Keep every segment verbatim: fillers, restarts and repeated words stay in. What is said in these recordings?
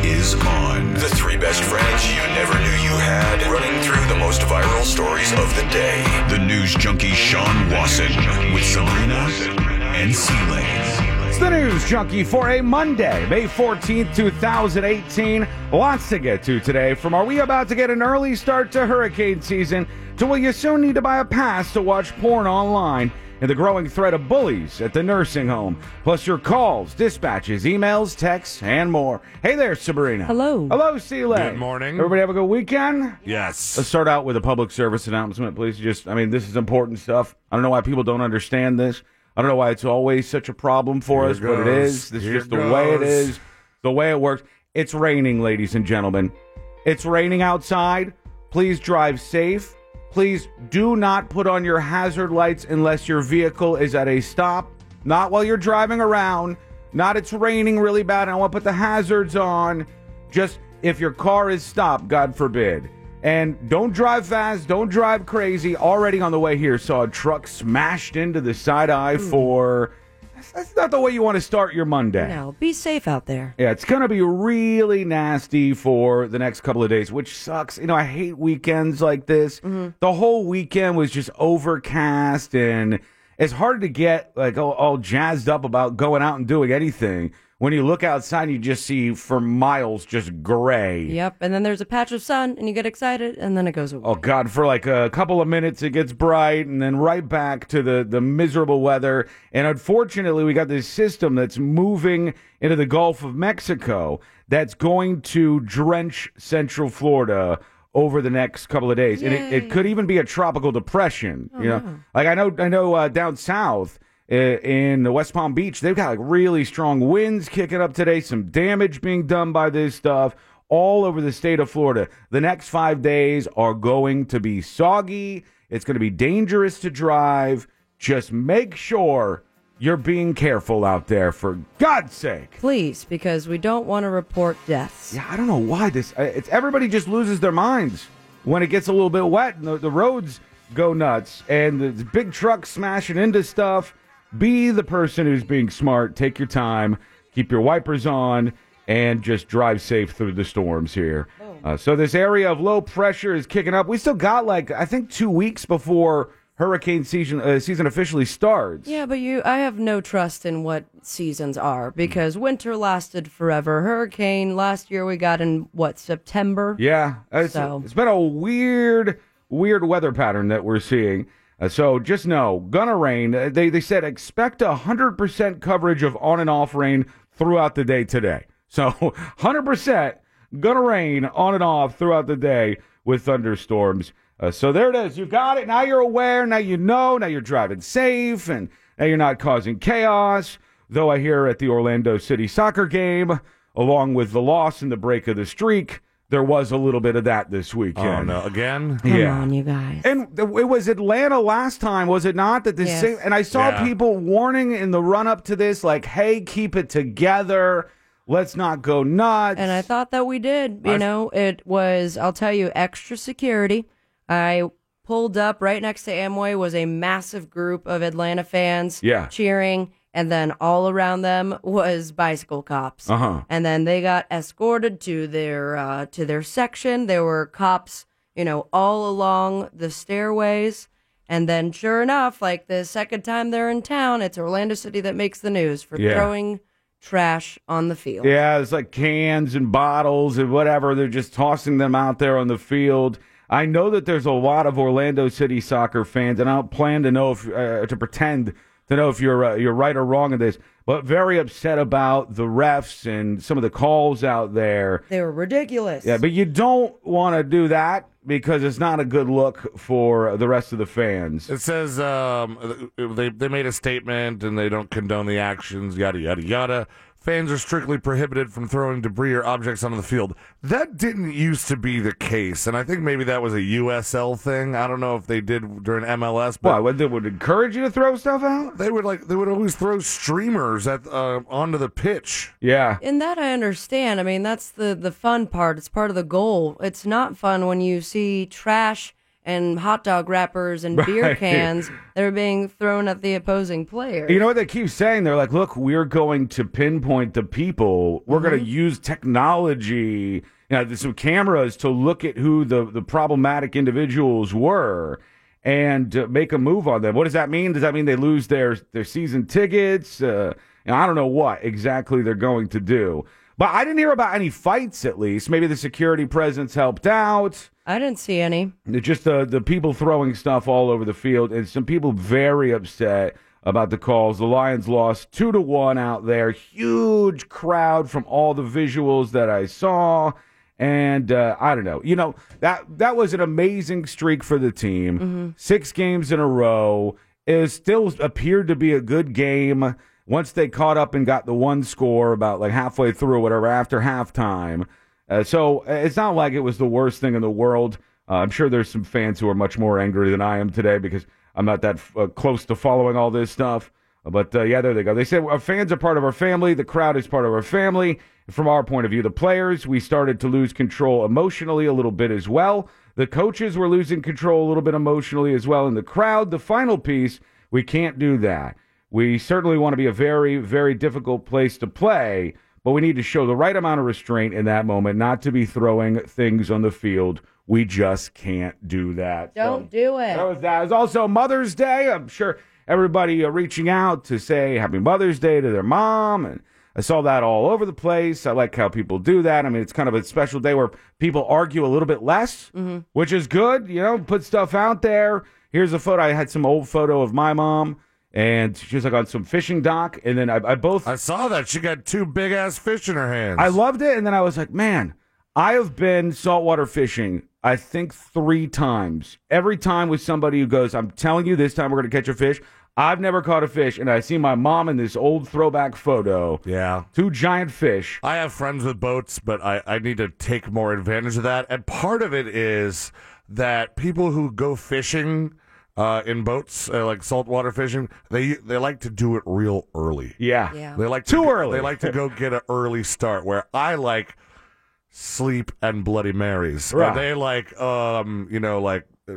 is on. The three best friends you never knew you had, running through the most viral stories of the day. The news junkie Sean Wasson with Sabrina and C-Lane. It's the News Junkie for a Monday, May fourteenth, twenty eighteen. Lots to get to today. From are we about to get an early start to hurricane season, to will you soon need to buy a pass to watch porn online, and the growing threat of bullies at the nursing home, plus your calls, dispatches, emails, texts, and more. Hey there, Sabrina. Hello. Hello, C-Lane. Good morning. Everybody have a good weekend? Yes. Let's start out with a public service announcement, please. Just, I mean, this is important stuff. I don't know why people don't understand this. I don't know why it's always such a problem for Here us, it but it goes. is. This Here is just it the way it goes. is, the way it works. It's raining, ladies and gentlemen. It's raining outside. Please drive safe. Please do not put on your hazard lights unless your vehicle is at a stop. Not while you're driving around. Not it's raining really bad and I want to put the hazards on. Just if your car is stopped, God forbid. And don't drive fast. Don't drive crazy. Already on the way here, saw a truck smashed into the side I four. That's, that's not the way you want to start your Monday. No, be safe out there. Yeah, it's going to be really nasty for the next couple of days, which sucks. You know, I hate weekends like this. Mm-hmm. The whole weekend was just overcast, and it's hard to get like all, all jazzed up about going out and doing anything when you look outside and you just see for miles just gray. Yep, and then there's a patch of sun, and you get excited, and then it goes away. Oh, God, for like a couple of minutes it gets bright, and then right back to the, the miserable weather. And unfortunately, we got this system that's moving into the Gulf of Mexico that's going to drench Central Florida over the next couple of days. Yay. And it, it could even be a tropical depression. Oh, you know, no. like I know, I know uh, down south, in the West Palm Beach, they've got like really strong winds kicking up today, some damage being done by this stuff all over the state of Florida. The next five days are going to be soggy. It's going to be dangerous to drive. Just make sure you're being careful out there, for God's sake. Please, because we don't want to report deaths. Yeah, I don't know why this, it's everybody just loses their minds when it gets a little bit wet and the, the roads go nuts and the big trucks smashing into stuff. Be the person who's being smart. Take your time. Keep your wipers on. And just drive safe through the storms here. Uh, so this area of low pressure is kicking up. We still got, like, I think two weeks before hurricane season uh, season officially starts. Yeah, but you, I have no trust in what seasons are, because winter lasted forever. Hurricane, last year we got in, what, September? Yeah. It's, So. it's been a weird, weird weather pattern that we're seeing. Uh, so just know, gonna rain. Uh, They they said expect a one hundred percent coverage of on and off rain throughout the day today. So one hundred percent gonna rain on and off throughout the day with thunderstorms. Uh, so there it is. You got it. Now you're aware. Now you know. Now you're driving safe, and now you're not causing chaos. Though I hear at the Orlando City soccer game, along with the loss and the break of the streak, there was a little bit of that this weekend. Oh, no. Again? Come Yeah. on, you guys. And th- it was Atlanta last time, was it not? That the Yes. same. And I saw Yeah. people warning in the run up to this, like, "Hey, keep it together. Let's not go nuts." And I thought that we did. You I- know, it was, I'll tell you, extra security. I pulled up right next to Amway was a massive group of Atlanta fans Yeah. cheering. And then all around them was bicycle cops. Uh-huh. And then they got escorted to their uh, to their section. There were cops, you know, all along the stairways. And then, sure enough, like the second time they're in town, it's Orlando City that makes the news for Yeah. throwing trash on the field. Yeah, it's like cans and bottles and whatever. They're just tossing them out there on the field. I know that there's a lot of Orlando City soccer fans, and I don't plan to know if uh, to pretend to know if you're uh, you're right or wrong in this, but very upset about the refs and some of the calls out there. They were ridiculous. Yeah, but you don't want to do that because it's not a good look for the rest of the fans. It says um, they, they made a statement and they don't condone the actions, yada, yada, yada. Fans are strictly prohibited from throwing debris or objects onto the field. That didn't used to be the case, and I think maybe that was a U S L thing. I don't know if they did during M L S, but Why, would they would encourage you to throw stuff out? they would like they would always throw streamers at uh, onto the pitch. Yeah. And that I understand. I mean, that's the, the fun part. It's part of the goal. It's not fun when you see trash and hot dog wrappers and beer Right. cans that are being thrown at the opposing players. You know what they keep saying? They're like, look, we're going to pinpoint the people. We're going to use technology, you know, some cameras to look at who the, the problematic individuals were and uh, make a move on them. What does that mean? Does that mean they lose their, their season tickets? Uh, you know, I don't know what exactly they're going to do. But I didn't hear about any fights, at least. Maybe the security presence helped out. I didn't see any. It's just the, the people throwing stuff all over the field, and some people very upset about the calls. The Lions lost two to one out there. Huge crowd from all the visuals that I saw. And uh, I don't know. You know, that that was an amazing streak for the team. Mm-hmm. Six games in a row. It still appeared to be a good game. Once they caught up and got the one score about like halfway through or whatever after halftime. Uh, so it's not like it was the worst thing in the world. Uh, I'm sure there's some fans who are much more angry than I am today because I'm not that uh, close to following all this stuff. But, uh, yeah, there they go. They said our fans are part of our family. The crowd is part of our family. From our point of view, the players, we started to lose control emotionally a little bit as well. The coaches were losing control a little bit emotionally as well. And the crowd, the final piece, we can't do that. We certainly want to be a very, very difficult place to play, but we need to show the right amount of restraint in that moment, not to be throwing things on the field. We just can't do that. Don't So, do it. That was that. It was also Mother's Day. I'm sure everybody uh, reaching out to say Happy Mother's Day to their mom, and I saw that all over the place. I like how people do that. I mean, it's kind of a special day where people argue a little bit less, Mm-hmm. which is good. You know, put stuff out there. Here's a photo. I had some old photo of my mom. And she was like on some fishing dock, and then I, I both I saw that. She got two big ass fish in her hands. I loved it, and then I was like, man, I have been saltwater fishing, I think three times. Every time with somebody who goes, I'm telling you, this time we're going to catch a fish. I've never caught a fish, and I see my mom in this old throwback photo. Yeah. Two giant fish. I have friends with boats, but I, I need to take more advantage of that. And part of it is that people who go fishing uh, in boats, uh, like saltwater fishing, they they like to do it real early. Yeah. Yeah. They like to Too go- early. They like to go get an early start. Where I like sleep and Bloody Marys. Right. Are they like um you know like uh,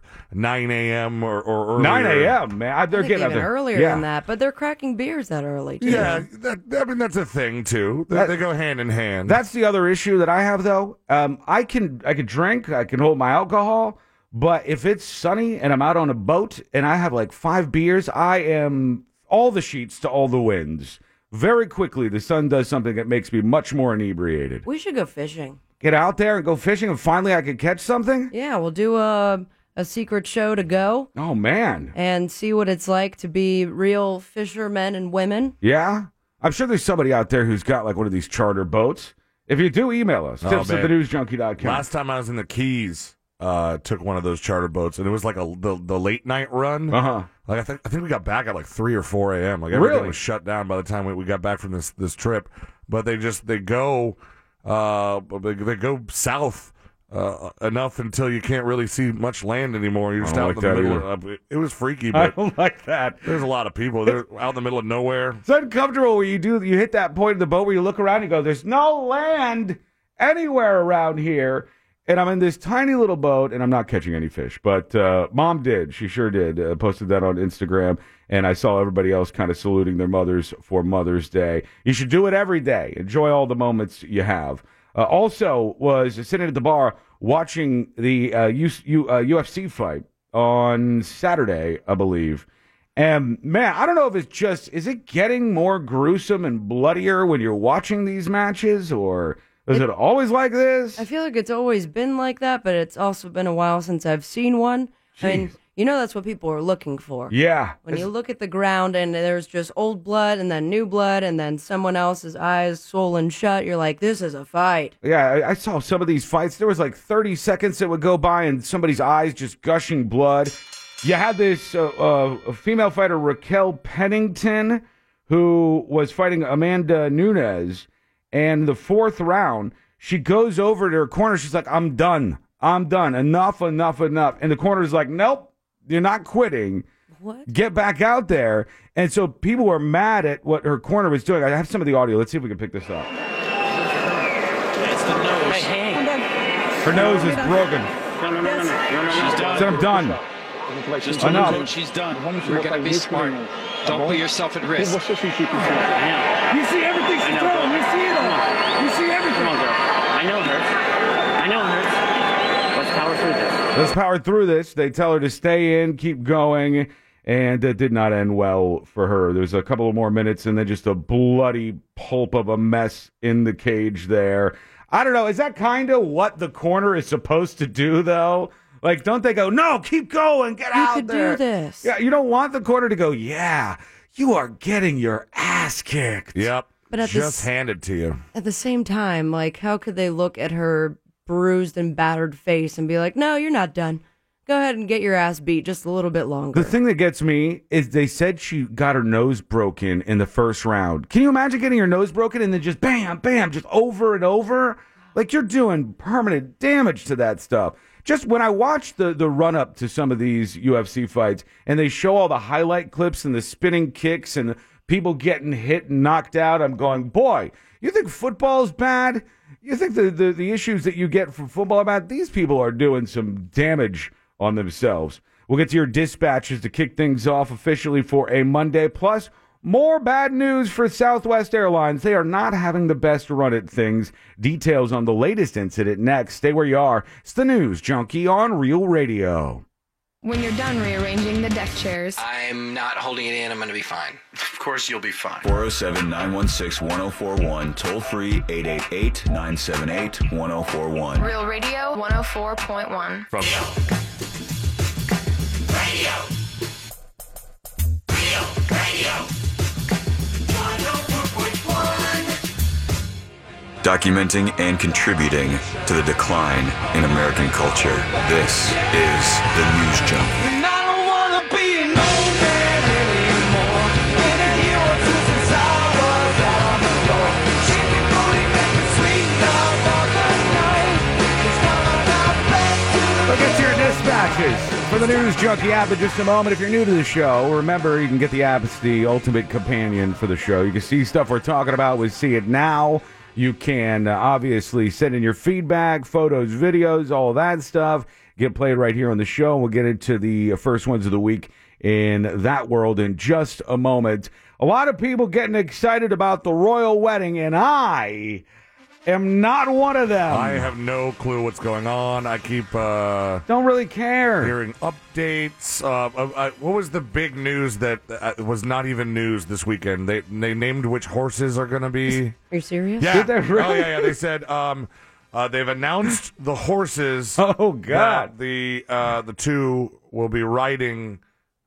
nine a.m. or or earlier? nine a.m., man. I- They're I think getting up even there. earlier yeah. than that, but they're cracking beers that early, too. Yeah, that, I mean that's a thing too. They, That- they go hand in hand. That's the other issue that I have, though. Um, I can I can drink, I can hold my alcohol, but if it's sunny and I'm out on a boat and I have like five beers, I am all the sheets to all the winds. Very quickly, the sun does something that makes me much more inebriated. We should go fishing. Get out there and go fishing, and finally I could catch something? Yeah, we'll do a, a secret show to go Oh, man. and see what it's like to be real fishermen and women. Yeah? I'm sure there's somebody out there who's got like one of these charter boats. If you do, email us. Oh, tips at man. the news junkie dot com. Last time I was in the Keys, uh, took one of those charter boats, and it was like a the, the late night run. Uh-huh. Like I think I think we got back at like three or four a.m. Like everything Really? was shut down by the time we, we got back from this this trip. But they just they go uh they, they go south uh, enough until you can't really see much land anymore. You're just I out don't in like the that middle. Of, it, it was freaky, I but don't like that. there's a lot of people. They're out in the middle of nowhere. It's uncomfortable when you do you hit that point in the boat where you look around and you go, there's no land anywhere around here. And I'm in this tiny little boat, and I'm not catching any fish. But uh, Mom did. She sure did. Uh, posted that on Instagram, and I saw everybody else kind of saluting their mothers for Mother's Day. You should do it every day. Enjoy all the moments you have. Uh, also was sitting at the bar watching the uh, U- U- uh, U F C fight on Saturday, I believe. And, man, I don't know if it's just, is it getting more gruesome and bloodier when you're watching these matches, or is it always like this? I feel like it's always been like that, but it's also been a while since I've seen one. I mean, Jeez. you know that's what people are looking for. Yeah. When It's- you look at the ground and there's just old blood and then new blood and then someone else's eyes swollen shut, you're like, this is a fight. Yeah, I, I saw some of these fights. There was like thirty seconds that would go by and somebody's eyes just gushing blood. You had this uh, uh, female fighter, Raquel Pennington, who was fighting Amanda Nunes. And the fourth round, she goes over to her corner. She's like, I'm done. I'm done. Enough, enough, enough. And the corner's like, nope, you're not quitting. What? Get back out there. And so people were mad at what her corner was doing. I have some of the audio. Let's see if we can pick this up. That's the nose. Her nose is broken. No, no, no, no, no, no, no. She's done. Said I'm done. Just Enough. told you she's done. You're gonna be smart. Don't put yourself at risk. I know. You see everything I she's know, doing. bro. You see it all. You see everything. Come on, girl. I know it hurts. I know it hurts. Let's power through this. Let's power through this. They tell her to stay in, keep going, and it did not end well for her. There's a couple of more minutes, and then just a bloody pulp of a mess in the cage there. I don't know. Is that kind of what the corner is supposed to do, though? Like, don't they go, no, keep going, get You out could there. do this. Yeah, you don't want the corner to go, yeah, you are getting your ass kicked. Yep. But at Just this- handed to you. At the same time, like, how could they look at her bruised and battered face and be like, no, you're not done. Go ahead and get your ass beat just a little bit longer. The thing that gets me is they said she got her nose broken in the first round. Can you imagine getting your nose broken and then just bam, bam, just over and over? Like, you're doing permanent damage to that stuff. Just when I watch the, the run-up to some of these U F C fights and they show all the highlight clips and the spinning kicks and the people getting hit and knocked out, I'm going, boy, you think football's bad? You think the, the, the issues that you get from football are bad? These people are doing some damage on themselves. We'll get to your dispatches to kick things off officially for a Monday. Plus, more bad news for Southwest Airlines. They are not having the best run at things. Details on the latest incident next. Stay where you are. It's the News Junkie on Real Radio. When you're done rearranging the deck chairs, I'm not holding it in. I'm going to be fine. Of course you'll be fine. four oh seven, nine one six, one oh four one. Toll free eight eight eight, nine seven eight, one oh four one. Real Radio one oh four point one. From Radio. Real Radio. one oh four point one. Documenting and contributing to the decline in American culture. This is the News Junkie. We'll get to your dispatches for the News Junkie app in just a moment. If you're new to the show, remember you can get the app. It's the ultimate companion for the show. You can see stuff we're talking about with See It Now. You can uh, obviously send in your feedback, photos, videos, all that stuff. Get played right here on the show. We'll get into the first ones of the week in that world in just a moment. A lot of people getting excited about the royal wedding, and I am not one of them. I have no clue what's going on. I keep uh, Don't really care. hearing updates. Uh, uh, uh, what was the big news that uh, was not even news this weekend? They they named which horses are going to be. Are you serious? Yeah. Did they really? Oh yeah, yeah. They said um, uh, they've announced the horses. Oh, God. that the uh, the two will be riding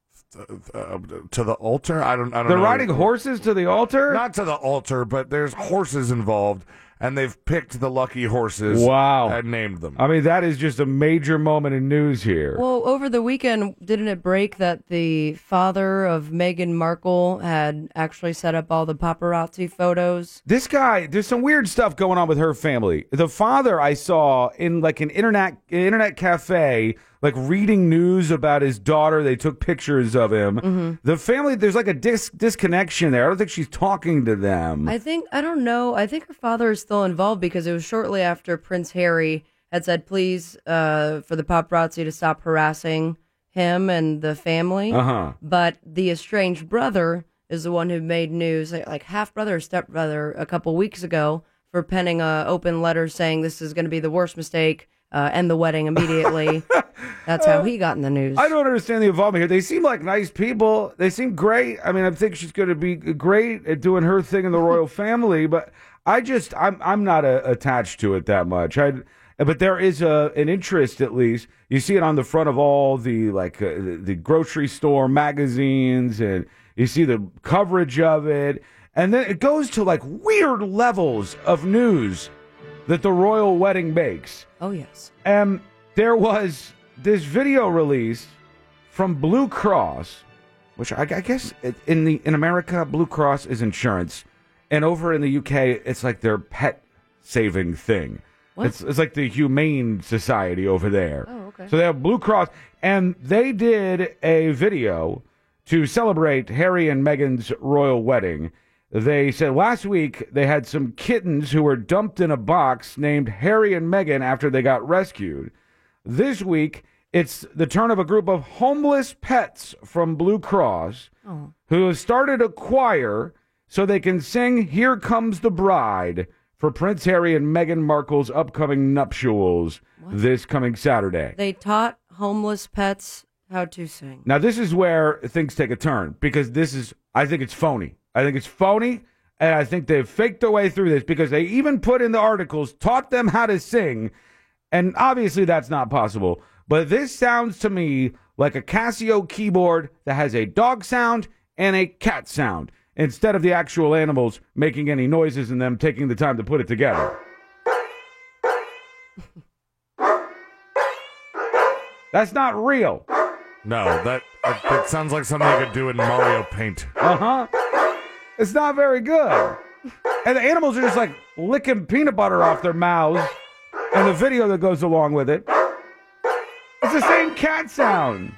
uh, uh, to the altar. I don't. I don't. They're know. riding horses to the altar? Not to the altar, but there's horses involved, and they've picked the lucky horses. Wow. And named them. I mean, that is just a major moment in news here. Well, over the weekend, didn't it break that the father of Meghan Markle had actually set up all the paparazzi photos? This guy, there's some weird stuff going on with her family. The father I saw in like an internet internet cafe, like reading news about his daughter. They took pictures of him. Mm-hmm. The family, there's like a dis- disconnection there. I don't think she's talking to them. I think, I don't know. I think her father is still involved because it was shortly after Prince Harry had said, please, uh, for the paparazzi to stop harassing him and the family. Uh-huh. But the estranged brother is the one who made news, like, like half brother or step brother, a couple weeks ago for penning a open letter saying this is going to be the worst mistake, uh, end the wedding immediately. That's how he got in the news. I don't understand the involvement here. They seem like nice people. They seem great. I mean, I think she's going to be great at doing her thing in the royal family, but I just, I'm I'm not uh, attached to it that much. I, but there is a an interest, at least. You see it on the front of all the like uh, the, the grocery store magazines, and you see the coverage of it, and then it goes to like weird levels of news that the royal wedding makes. Oh, yes. And there was this video released from Blue Cross, which I, I guess it, in the in America, Blue Cross is insurance, and over in the U K, it's like their pet saving thing. What? It's it's like the Humane Society over there. Oh, okay. So they have Blue Cross, and they did a video to celebrate Harry and Meghan's royal wedding. They said last week they had some kittens who were dumped in a box named Harry and Meghan after they got rescued. this week, it's the turn of a group of homeless pets from Blue Cross Oh. who have started a choir so they can sing Here Comes the Bride for Prince Harry and Meghan Markle's upcoming nuptials this coming Saturday. They taught homeless pets how to sing. Now, this is where things take a turn because this is, I think it's phony. I think it's phony, and I think they've faked their way through this because they even put in the articles, taught them how to sing, and obviously that's not possible. But this sounds to me like a Casio keyboard that has a dog sound and a cat sound instead of the actual animals making any noises and them taking the time to put it together. That's not real. No, that, that that sounds like something you could do in Mario Paint. Uh-huh. It's not very good. And the animals are just like licking peanut butter off their mouths and the video that goes along with it. It's the same cat sound.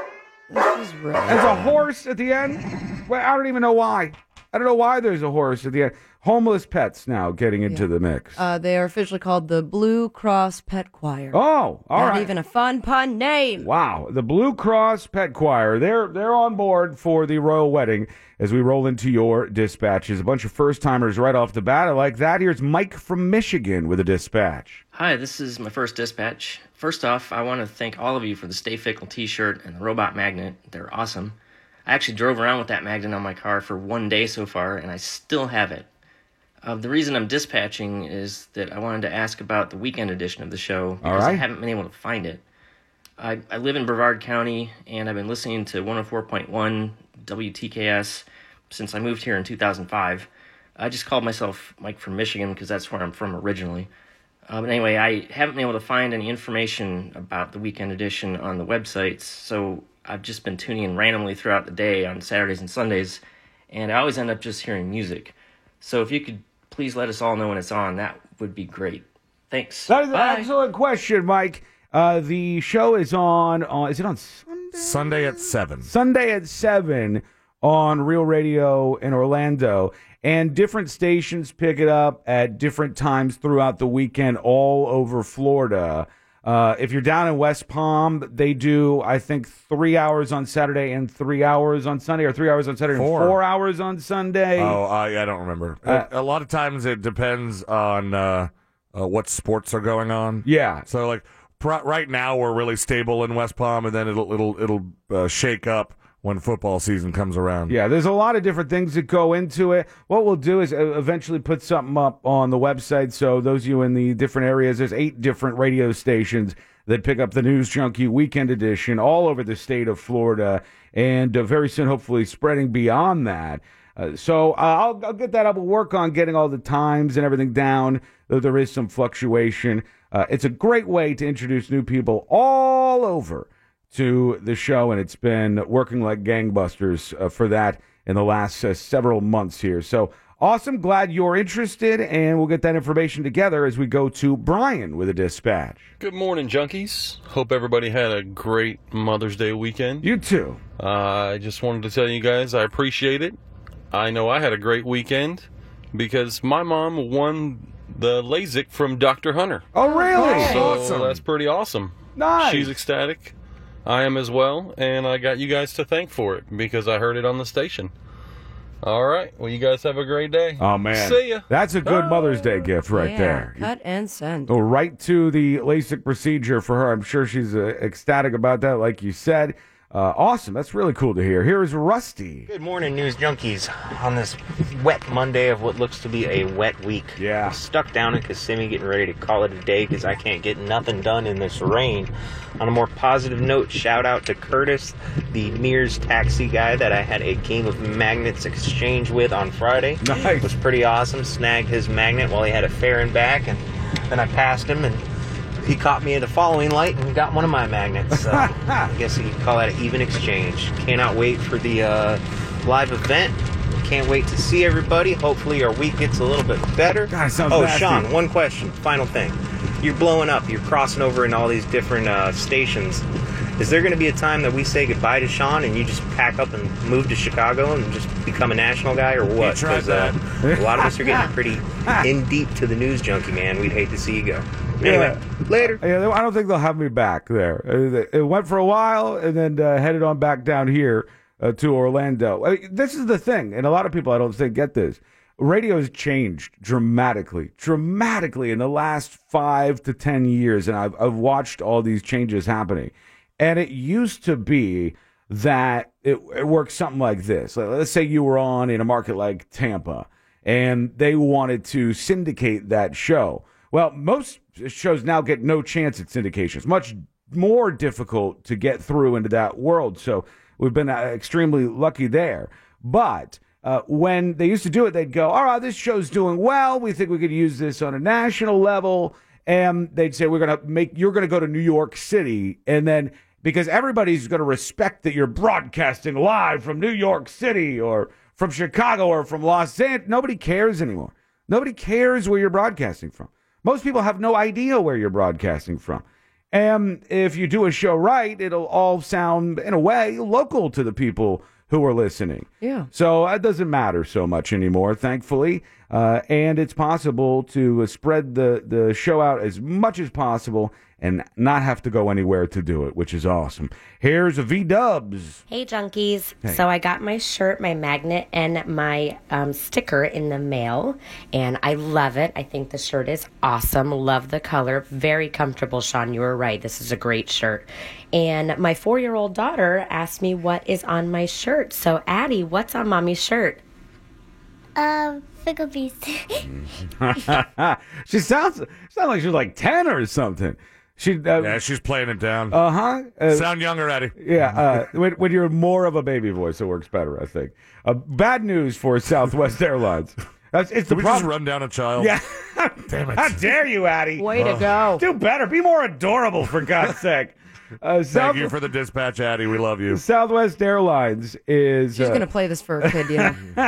This is really There's a horse at the end. Well, I don't even know why. I don't know why there's a horse at the end. Homeless pets now getting into Yeah. the mix. Uh, they are officially called the Blue Cross Pet Choir. Oh, all Not right. even a fun pun name. Wow, the Blue Cross Pet Choir, they're they're on board for the royal wedding as we roll into your dispatches. A bunch of first-timers right off the bat. I like that. Here's Mike from Michigan with a dispatch. Hi, this is my first dispatch. First off, I want to thank all of you for the Stay Fickle t-shirt and the robot magnet. They're awesome. I actually drove around with that magnet on my car for one day so far, and I still have it. Uh, the reason I'm dispatching is that I wanted to ask about the weekend edition of the show because All I right. haven't been able to find it. I, I live in Brevard County, and I've been listening to one oh four point one W T K S since I moved here in two thousand five. I just called myself Mike from Michigan because that's where I'm from originally. Uh, but anyway, I haven't been able to find any information about the weekend edition on the websites, so I've just been tuning in randomly throughout the day on Saturdays and Sundays, and I always end up just hearing music. So if you could please let us all know when it's on, that would be great. Thanks. That is an Bye. excellent question, Mike. Uh, the show is on, uh, is it on Sunday? Sunday at seven. Sunday at seven on Real Radio in Orlando. And different stations pick it up at different times throughout the weekend all over Florida. Uh, if you're down in West Palm, they do, I think, three hours on Saturday and three hours on Sunday, or three hours on Saturday Four. and four hours on Sunday. Oh, I, I don't remember. Uh, a, a lot of times it depends on uh, uh, what sports are going on. Yeah. So like pr- right now we're really stable in West Palm, and then it'll it'll it'll uh, shake up when football season comes around. Yeah, there's a lot of different things that go into it. What we'll do is uh, eventually put something up on the website. So those of you in the different areas, there's eight different radio stations that pick up the News Junkie Weekend Edition all over the state of Florida, and uh, very soon, hopefully, spreading beyond that. Uh, so uh, I'll, I'll get that up. We'll work on getting all the times and everything down, though there is some fluctuation. Uh, it's a great way to introduce new people all over to the show, and it's been working like gangbusters uh, for that in the last uh, several months here. So awesome. Glad you're interested, and we'll get that information together as we go to Brian with a dispatch. Good morning, junkies. Hope everybody had a great Mother's Day weekend. You too. Uh, I just wanted to tell you guys I appreciate it. I know I had a great weekend because my mom won the LASIK from Doctor Hunter. Oh, really? So Awesome. that's pretty awesome. Nice. She's ecstatic. I am as well, and I got you guys to thank for it because I heard it on the station. All right. Well, you guys have a great day. Oh, man. See ya. That's a good Bye. Mother's Day gift right yeah, there. Cut and send. Go right to the LASIK procedure for her. I'm sure she's uh, ecstatic about that, like you said. Uh, awesome. That's really cool to hear. Here is Rusty. Good morning, News Junkies. On this wet Monday of what looks to be a wet week. Yeah. I'm stuck down in Kissimmee getting ready to call it a day because I can't get nothing done in this rain. On a more positive note, shout out to Curtis, the Mears taxi guy that I had a game of magnets exchange with on Friday. Nice. It was pretty awesome. Snagged his magnet while he had a fare and back, and then I passed him, and he caught me at a following light and got one of my magnets. Uh, I guess you could call that an even exchange. Cannot wait for the uh, live event. Can't wait to see everybody. Hopefully our week gets a little bit better. God, it sounds oh, nasty. Sean, one question. Final thing. You're blowing up. You're crossing over in all these different uh, stations. Is there going to be a time that we say goodbye to Sean and you just pack up and move to Chicago and just become a national guy, or what? tried Because uh, a lot of us are getting pretty in deep to the News Junkie, man. We'd hate to see you go. Anyway, Yeah. Later. Yeah, I don't think they'll have me back there. Uh, It went for a while and then uh, headed on back down here uh, to Orlando. I mean, this is the thing, and a lot of people I don't think get this. Radio has changed dramatically, dramatically in the last five to ten years, and I've, I've watched all these changes happening. And it used to be that it, it works something like this. Like, let's say you were on in a market like Tampa, and they wanted to syndicate that show. Well, most shows now get no chance at syndication. It's much more difficult to get through into that world. So we've been uh, extremely lucky there. But uh, when they used to do it, they'd go, all right, this show's doing well. We think we could use this on a national level. And they'd say, we're going to make, you're going to go to New York City. And then because everybody's going to respect that you're broadcasting live from New York City or from Chicago or from Los Angeles. Nobody cares anymore. Nobody cares where you're broadcasting from. Most people have no idea where you're broadcasting from. And if you do a show right, it'll all sound, in a way, local to the people who are listening. Yeah. So it doesn't matter so much anymore, thankfully. Uh, and it's possible to uh, spread the, the show out as much as possible and not have to go anywhere to do it, which is awesome. Here's a V-Dubs. Hey, junkies. Hey. So I got my shirt, my magnet, and my um, sticker in the mail, and I love it. I think the shirt is awesome. Love the color. Very comfortable, Sean. You were right. This is a great shirt. And my four-year-old daughter asked me what is on my shirt. So, Addie, what's on Mommy's shirt? Um, Fickle Beast. She sounds, sounds like she's like ten or something. She, uh, yeah, she's playing it down. Uh-huh. Uh, Sound younger, Eddie. Yeah, uh, when, when you're more of a baby voice, it works better, I think. Uh, bad news for Southwest Airlines. That's, it's the Did we problem. just run down a child? Yeah. Damn it. How dare you, Addie? Way to go. Do better. Be more adorable, for God's sake. Uh, Thank South- you for the dispatch, Addie. We love you. Southwest Airlines is... She's uh, going to play this for a kid, you know.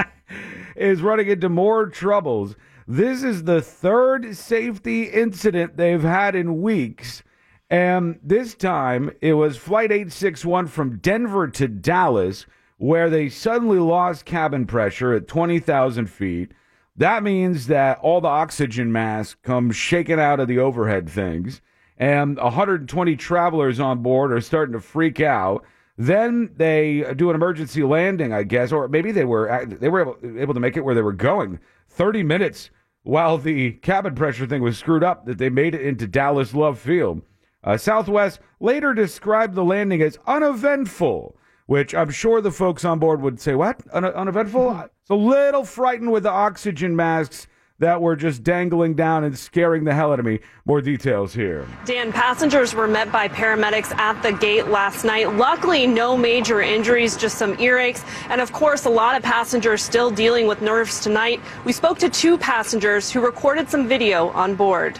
is running into more troubles. This is the third safety incident they've had in weeks. And this time, it was Flight eight sixty-one from Denver to Dallas, where they suddenly lost cabin pressure at twenty thousand feet. That means that all the oxygen masks come shaking out of the overhead things, and one hundred twenty travelers on board are starting to freak out. Then they do an emergency landing, I guess, or maybe they were they were able, able to make it where they were going. thirty minutes while the cabin pressure thing was screwed up, that they made it into Dallas Love Field. Uh, Southwest later described the landing as uneventful, which I'm sure the folks on board would say, what? Un- uneventful? It's a little frightened with the oxygen masks that were just dangling down and scaring the hell out of me. More details here. Dan, passengers were met by paramedics at the gate last night. Luckily, no major injuries, just some earaches. And of course, a lot of passengers still dealing with nerves tonight. We spoke to two passengers who recorded some video on board.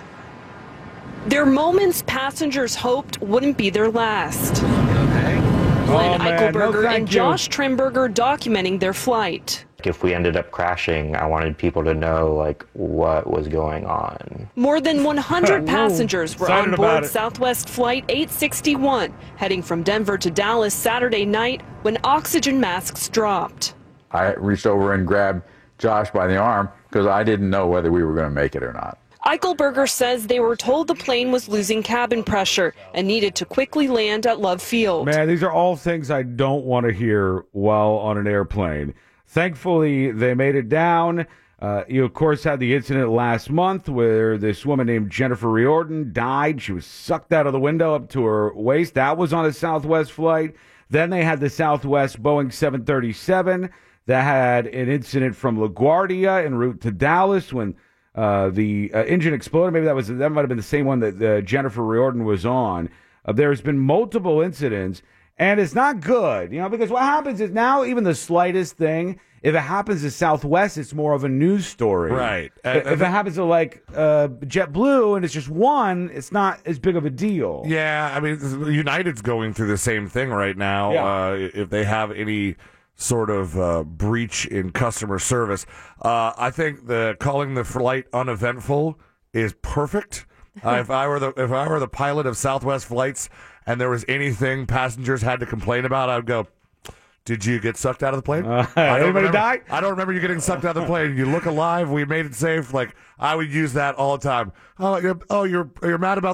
They're moments passengers hoped wouldn't be their last. Okay. Glenn Oh, man. No, Eichelberger thank and you. Josh Trimberger documenting their flight. If we ended up crashing, I wanted people to know, like, what was going on. More than one hundred Whoa. passengers were Excited on about board it. Southwest Flight eight sixty-one, heading from Denver to Dallas Saturday night when oxygen masks dropped. I reached over and grabbed Josh by the arm because I didn't know whether we were going to make it or not. Eichelberger says they were told the plane was losing cabin pressure and needed to quickly land at Love Field. Man, these are all things I don't want to hear while on an airplane. Thankfully, they made it down. Uh, you, of course, had the incident last month where this woman named Jennifer Riordan died. She was sucked out of the window up to her waist. That was on a Southwest flight. Then they had the Southwest Boeing seven thirty-seven that had an incident from LaGuardia en route to Dallas when uh, the uh, engine exploded. Maybe that was that might have been the same one that uh, Jennifer Riordan was on. Uh, there's been multiple incidents. And it's not good, you know, because what happens is now even the slightest thing, if it happens to Southwest, it's more of a news story. Right. If, if it happens to, like, uh, JetBlue and it's just one, it's not as big of a deal. Yeah, I mean, United's going through the same thing right now. Yeah. Uh, if they have any sort of uh, breach in customer service, uh, I think the calling the flight uneventful is perfect. Uh, if I were the if I were the pilot of Southwest flights and there was anything passengers had to complain about, I would go, did you get sucked out of the plane? Uh, I don't anybody remember, die? I don't remember you getting sucked out of the plane. You look alive. We made it safe. Like, I would use that all the time. Oh, you're, oh, you're you're mad about the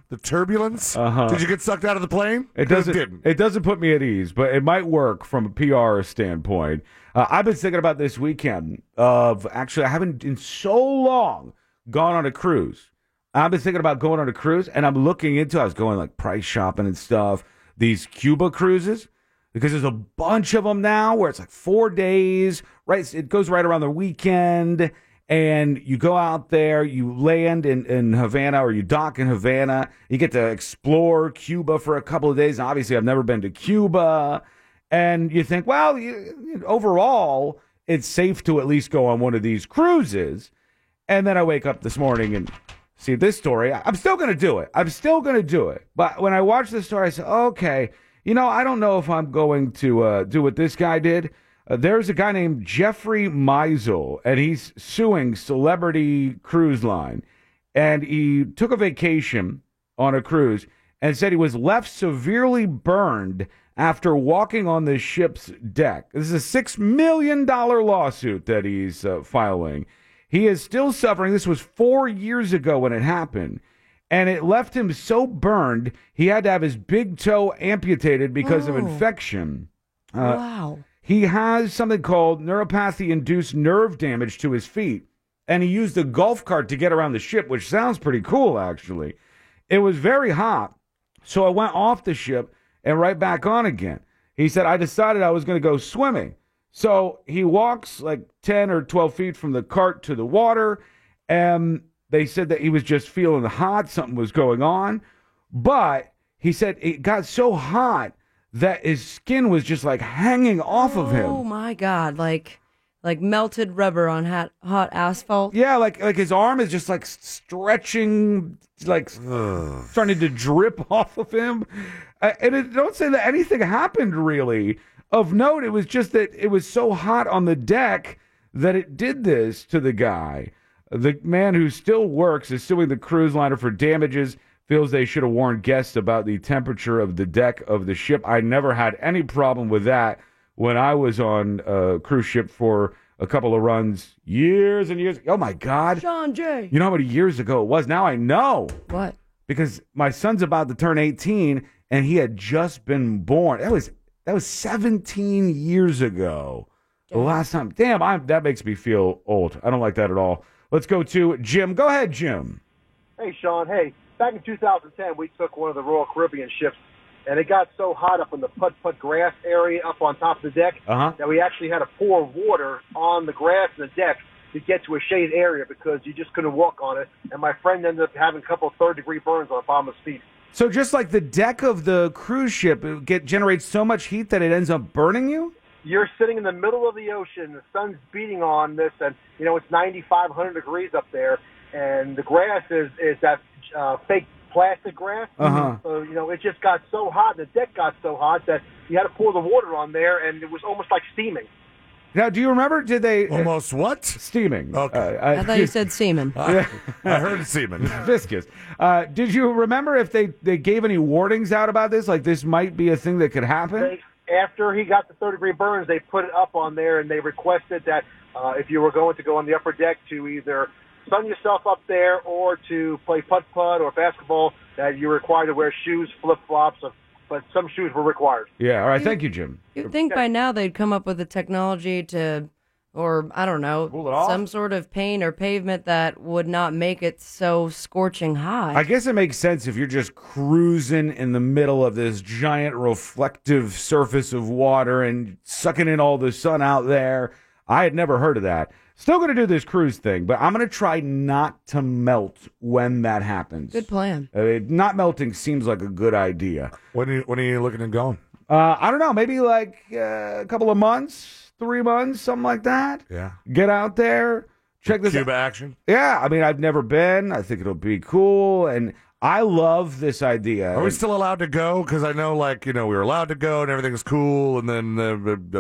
the turbulence. Uh-huh. Did you get sucked out of the plane? It 'Cause doesn't. didn't. It doesn't put me at ease, but it might work from a P R standpoint. Uh, I've been thinking about this weekend of actually I haven't in so long gone on a cruise. I've been thinking about going on a cruise, and I'm looking into. I was going like price shopping and stuff. These Cuba cruises, because there's a bunch of them now where it's like four days. Right, it goes right around the weekend. And you go out there, you land in, in Havana, or you dock in Havana. You get to explore Cuba for a couple of days. Obviously, I've never been to Cuba. And you think, well, you, overall, it's safe to at least go on one of these cruises. And then I wake up this morning and see this story. I'm still going to do it. I'm still going to do it. But when I watch this story, I say, okay, you know, I don't know if I'm going to uh, do what this guy did. Uh, there's a guy named Jeffrey Meisel, and he's suing Celebrity Cruise Line. And he took a vacation on a cruise and said he was left severely burned after walking on the ship's deck. This is a six million dollars lawsuit that he's uh, filing. He is still suffering. This was four years ago when it happened. And it left him so burned, he had to have his big toe amputated because Oh. of infection. Uh, Wow. He has something called neuropathy-induced nerve damage to his feet, and he used a golf cart to get around the ship, which sounds pretty cool, actually. It was very hot, so I went off the ship and right back on again. He said, I decided I was going to go swimming. So he walks like ten or twelve feet from the cart to the water, and they said that he was just feeling hot, something was going on. But he said it got so hot that his skin was just like hanging off of him. Oh my God! Like, like melted rubber on hot, hot asphalt. Yeah, like like his arm is just like stretching, like starting to drip off of him. Uh, and it don't say that anything happened really of note. It was just that it was so hot on the deck that it did this to the guy. The man who still works is suing the cruise liner for damages. Feels they should have warned guests about the temperature of the deck of the ship. I never had any problem with that when I was on a cruise ship for a couple of runs years and years. Oh, my God. Sean J. You know how many years ago it was? Now I know. What? Because my son's about to turn eighteen, and he had just been born. That was that was seventeen years ago. The last time. Damn, I'm, that makes me feel old. I don't like that at all. Let's go to Jim. Go ahead, Jim. Hey, Sean. Hey. Back in two thousand ten, we took one of the Royal Caribbean ships, and it got so hot up in the putt-putt grass area up on top of the deck uh-huh. that we actually had to pour water on the grass and the deck to get to a shade area because you just couldn't walk on it. And my friend ended up having a couple of third-degree burns on the bottom of his feet. So just like the deck of the cruise ship, it get generates so much heat that it ends up burning you? You're sitting in the middle of the ocean, the sun's beating on this, and, you know, it's ninety-five, one hundred degrees up there, and the grass is, is that uh, fake plastic grass. Uh-huh. So, you know, it just got so hot, the deck got so hot that you had to pour the water on there, and it was almost like steaming. Now, do you remember, did they... Almost what? Steaming. Okay. Uh, I thought you said semen. I, I heard semen. Viscous. Uh, did you remember if they, they gave any warnings out about this? Like, this might be a thing that could happen? They, after he got the third-degree burns, they put it up on there, and they requested that uh, if you were going to go on the upper deck to either sun yourself up there or to play putt-putt or basketball, that you're required to wear shoes, flip-flops, but some shoes were required. Yeah, all right. Thank you, Jim. You'd think by now they'd come up with the technology to, or I don't know, some sort of paint or pavement that would not make it so scorching hot. I guess it makes sense if you're just cruising in the middle of this giant reflective surface of water and sucking in all the sun out there. I had never heard of that. Still going to do this cruise thing, but I'm going to try not to melt when that happens. Good plan. Uh, not melting seems like a good idea. When are you, when are you looking at going? Uh, I don't know. Maybe like uh, a couple of months, three months, something like that. Yeah. Get out there. Check this Cuba out. action? Yeah. I mean, I've never been. I think it'll be cool. And I love this idea. Are we still allowed to go? Because I know, like, you know, we were allowed to go and everything's cool. And then uh, uh,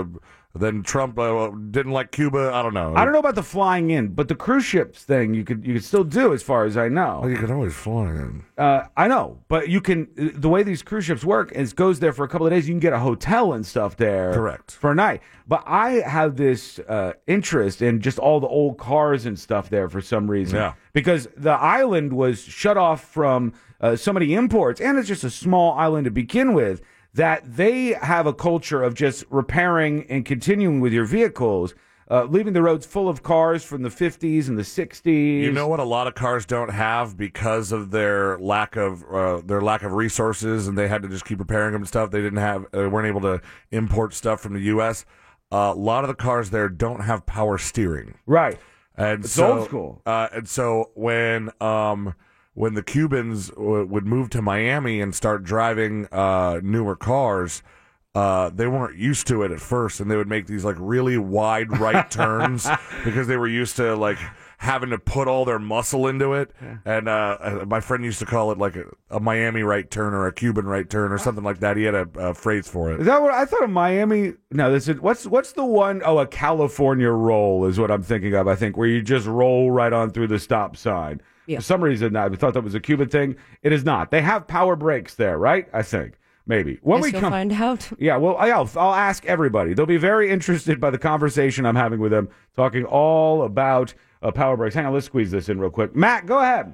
then Trump uh, didn't like Cuba. I don't know. I don't know about the flying in, but the cruise ships thing you could you could still do, as far as I know. Well, you can always fly in. Uh, I know, but you can. The way these cruise ships work is goes there for a couple of days. You can get a hotel and stuff there, correct, for a night. But I have this uh, interest in just all the old cars and stuff there for some reason. Yeah. Because the island was shut off from uh, so many imports, and it's just a small island to begin with, that they have a culture of just repairing and continuing with your vehicles, uh, leaving the roads full of cars from the fifties and the sixties. You know what a lot of cars don't have because of their lack of uh, their lack of resources, and they had to just keep repairing them and stuff. They didn't have, they weren't able to import stuff from the U S. Uh, a lot of the cars there don't have power steering. Right. And it's so, old school. Uh, and so when um, when the Cubans w- would move to Miami and start driving uh, newer cars, uh, they weren't used to it at first, and they would make these like really wide right turns because they were used to like having to put all their muscle into it. Yeah. And uh, my friend used to call it like a, a Miami right turn or a Cuban right turn or something like that. He had a, a phrase for it. Is that what I thought of Miami? No, this is what's what's the one? Oh, a California roll is what I'm thinking of. I think where you just roll right on through the stop sign. Yeah. For some reason, I thought that was a Cuban thing. It is not. They have power brakes there, right? I think maybe when Guess we you'll come find out. Yeah, well, I'll I'll ask everybody. They'll be very interested by the conversation I'm having with them, talking all about uh, power brakes. Hang on, let's squeeze this in real quick. Matt, go ahead.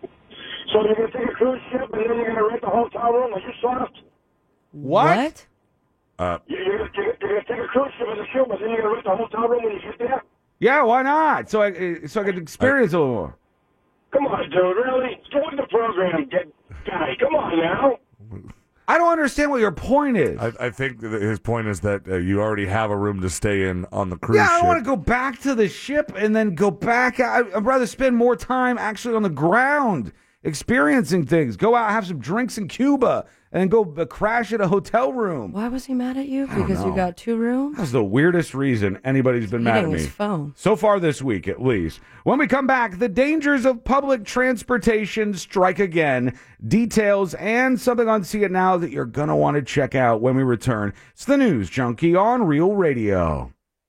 So you're going to take a cruise ship and then you're going to rent the hotel room? Are you soft? What? What? Uh, You're, you're, you're going to take a cruise ship in the ship, but then you're going to rent the hotel room when you get there? Yeah, why not? So I so I could experience I, a little more. Come on, dude, really? Join the program, get, guy. Come on now. I don't understand what your point is. I, I think that his point is that uh, you already have a room to stay in on the cruise yeah, I ship. don't want to go back to the ship and then go back. I, I'd rather spend more time actually on the ground, experiencing things. Go out, have some drinks in Cuba, and then go uh, crash at a hotel room. Why was he mad at you? I don't Because you know. got two rooms? That's the weirdest reason anybody's been mad at Eating me. his phone. So far this week, at least. When we come back, the dangers of public transportation strike again. Details and something on See It Now that you're going to want to check out when we return. It's the News Junkie on Real Radio.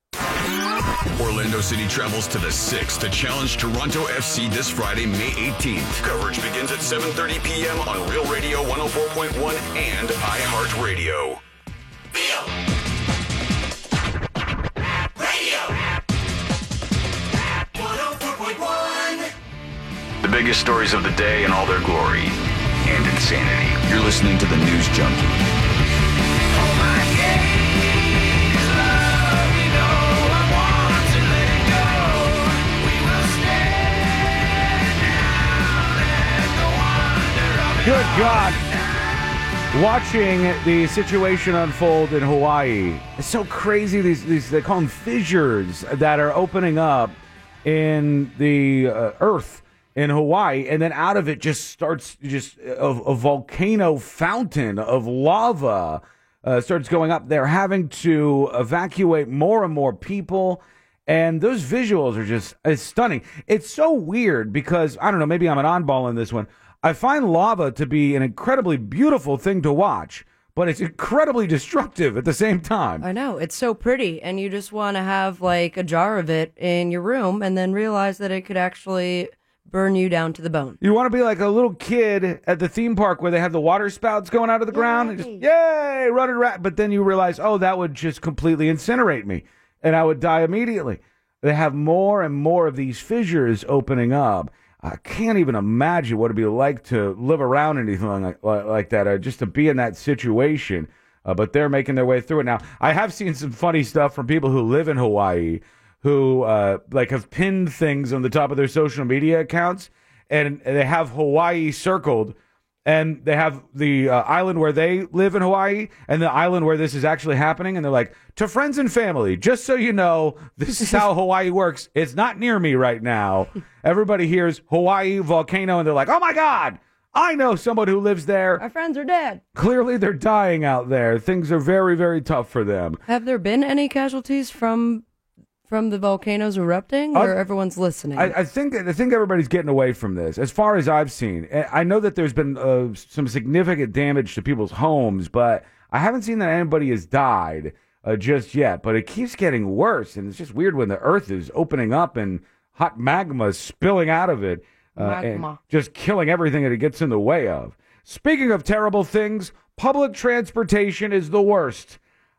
Orlando City travels to the sixth to challenge Toronto F C this Friday, May eighteenth. Coverage begins at seven thirty p.m. on Real Radio one oh four point one and iHeartRadio. The biggest stories of the day in all their glory and insanity. You're listening to the News Junkie. Good God. Watching the situation unfold in Hawaii, it's so crazy. These, these they call them fissures that are opening up in the uh, earth in Hawaii, and then out of it just starts just a, a volcano fountain of lava uh, starts going up. They're having to evacuate more and more people. And those visuals are just it's stunning. It's so weird because, I don't know, maybe I'm an oddball in this one. I find lava to be an incredibly beautiful thing to watch, but it's incredibly destructive at the same time. I know. It's so pretty, and you just want to have, like, a jar of it in your room and then realize that it could actually burn you down to the bone. You want to be like a little kid at the theme park where they have the water spouts going out of the ground and just, yay, running around. But then you realize, oh, that would just completely incinerate me, and I would die immediately. They have more and more of these fissures opening up. I can't even imagine what it'd be like to live around anything like, like that, uh, just to be in that situation. Uh, but they're making their way through it now. I have seen some funny stuff from people who live in Hawaii who uh, like have pinned things on the top of their social media accounts, and they have Hawaii circled, and they have the uh, island where they live in Hawaii and the island where this is actually happening. And they're like, to friends and family, just so you know, this is how Hawaii works. It's not near me right now. Everybody hears Hawaii volcano and they're like, oh my God, I know someone who lives there. Our friends are dead. Clearly they're dying out there. Things are very, very tough for them. Have there been any casualties from from the volcanoes erupting, or uh, everyone's listening? I, I think I think everybody's getting away from this. As far as I've seen, I know that there's been uh, some significant damage to people's homes, but I haven't seen that anybody has died. uh, just yet, but it keeps getting worse, and it's just weird when the Earth is opening up and hot magma is spilling out of it uh, and Magma. just killing everything that it gets in the way of. Speaking of terrible things, public transportation is the worst.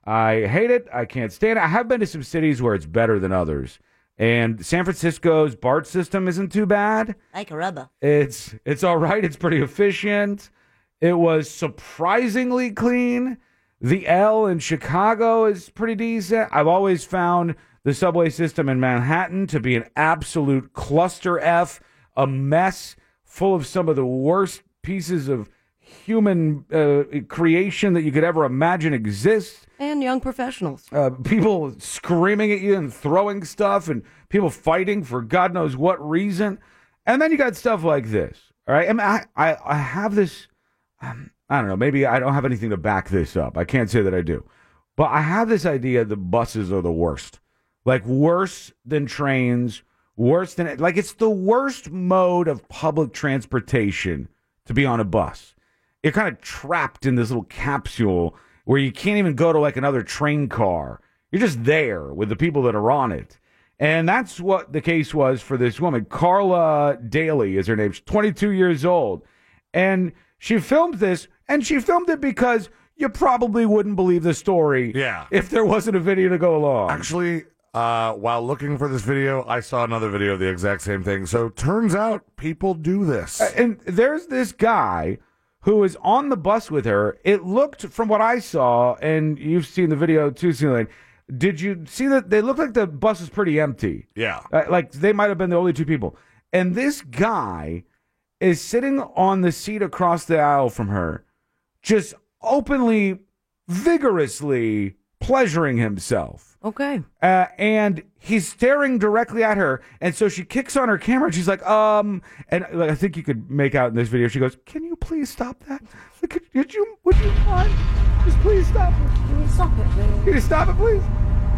I hate it. I can't stand it. I have been to some cities where it's better than others. And San Francisco's BART system isn't too bad. Like a rubber. It's it's all right. It's pretty efficient. It was surprisingly clean. The L in Chicago is pretty decent. I've always found the subway system in Manhattan to be an absolute cluster F, a mess full of some of the worst pieces of human uh, creation that you could ever imagine exists. And young professionals. Uh, people screaming at you and throwing stuff and people fighting for God knows what reason. And then you got stuff like this. All right. I mean, I, I, I have this, um, I don't know, maybe I don't have anything to back this up. I can't say that I do. But I have this idea that buses are the worst. Like worse than trains, worse than, like it's the worst mode of public transportation to be on a bus. You're kind of trapped in this little capsule where you can't even go to like another train car. You're just there with the people that are on it. And that's what the case was for this woman. Carla Daly is her name. She's twenty-two years old. And she filmed this, and she filmed it because you probably wouldn't believe the story Yeah. if there wasn't a video to go along. Actually, uh, while looking for this video, I saw another video of the exact same thing. So turns out people do this. Uh, And there's this guy who was on the bus with her. It looked, from what I saw, and you've seen the video too, Celine, did you see that they looked like the bus was pretty empty? Yeah. Uh, like they might have been the only two people. And this guy is sitting on the seat across the aisle from her, just openly, vigorously pleasuring himself. Okay. Uh, and he's staring directly at her, and so she kicks on her camera, and she's like, um, and like, I think you could make out in this video, she goes, "Can you please stop that? Like, could, could you, would you mind? Just please stop it. Can you stop it, please? Can you stop it, please?"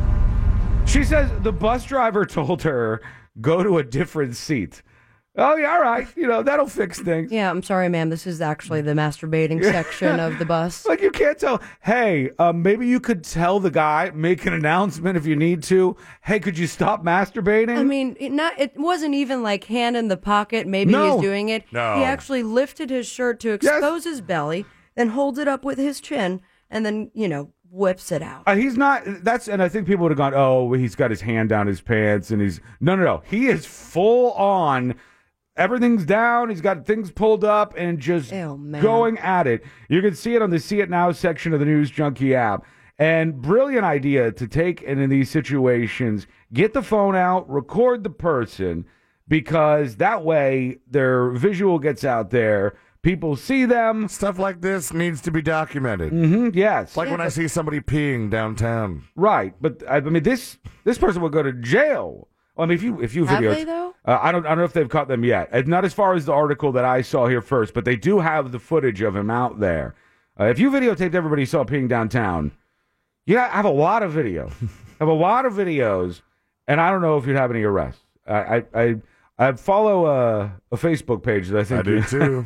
She says the bus driver told her, "Go to a different seat." Oh, yeah, all right. You know, that'll fix things. Yeah, I'm sorry, ma'am. This is actually the masturbating section of the bus. Like, you can't tell. Hey, um, maybe you could tell the guy, make an announcement if you need to. Hey, could you stop masturbating? I mean, it not it wasn't even like hand in the pocket. Maybe No. he's doing it. No. He actually lifted his shirt to expose his belly, then holds it up with his chin, and then, you know, whips it out. Uh, he's not, that's, and I think people would have gone, oh, he's got his hand down his pants, and he's, no, no, no. He is full on. Everything's down. He's got things pulled up and just Ew, man. going at it. You can see it on the See It Now section of the News Junkie app. And brilliant idea to take and in these situations, get the phone out, record the person, because that way their visual gets out there. People see them. Stuff like this needs to be documented. Mm-hmm, yes. It's like Yeah, when I but- see somebody peeing downtown. Right, but I mean this this person would go to jail. Well, I mean, if you if you Have videos, they, though? Uh, I don't I don't know if they've caught them yet. Uh, Not as far as the article that I saw here first, but they do have the footage of him out there. Uh, if you videotaped everybody you saw peeing downtown, yeah, I have a lot of video, have a lot of videos, and I don't know if you'd have any arrests. I I I, I follow a, a Facebook page that I think I do you- too.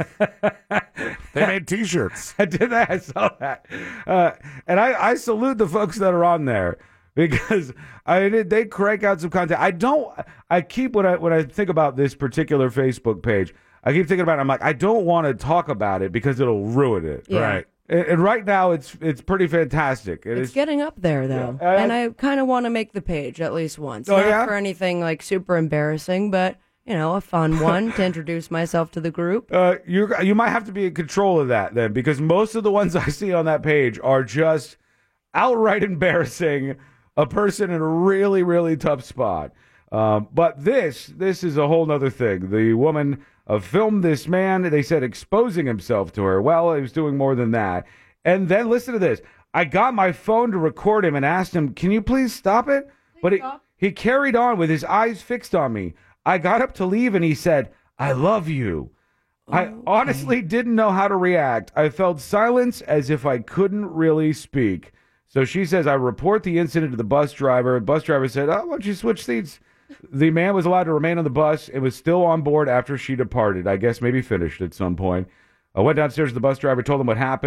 They made T-shirts. I did that. I saw that, uh, and I, I salute the folks that are on there because I mean, they crank out some content. I don't. I keep when I when I think about this particular Facebook page, I keep thinking about it. I'm like, I don't want to talk about it because it'll ruin it. Yeah. Right. And, and right now, it's it's pretty fantastic. It It's is- getting up there, though. Yeah. I- and I kind of want to make the page at least once. Oh, Not yeah? for anything like super embarrassing, but, you know, a fun one to introduce myself to the group. Uh, you you might have to be in control of that then, because most of the ones I see on that page are just outright embarrassing a person in a really really tough spot. Um, but this this is a whole nother thing. The woman uh, filmed this man. They said exposing himself to her. Well, he was doing more than that. And then listen to this. I got my phone to record him and asked him, "Can you please stop it?" But he, he carried on with his eyes fixed on me. I got up to leave and he said, "I love you." I honestly didn't know how to react. I felt silence as if I couldn't really speak. So she says, I report the incident to the bus driver. The bus driver said, "Oh, why don't you switch seats?" The man was allowed to remain on the bus and was still on board after she departed. I guess maybe finished at some point. I went downstairs to the bus driver, told him what happened.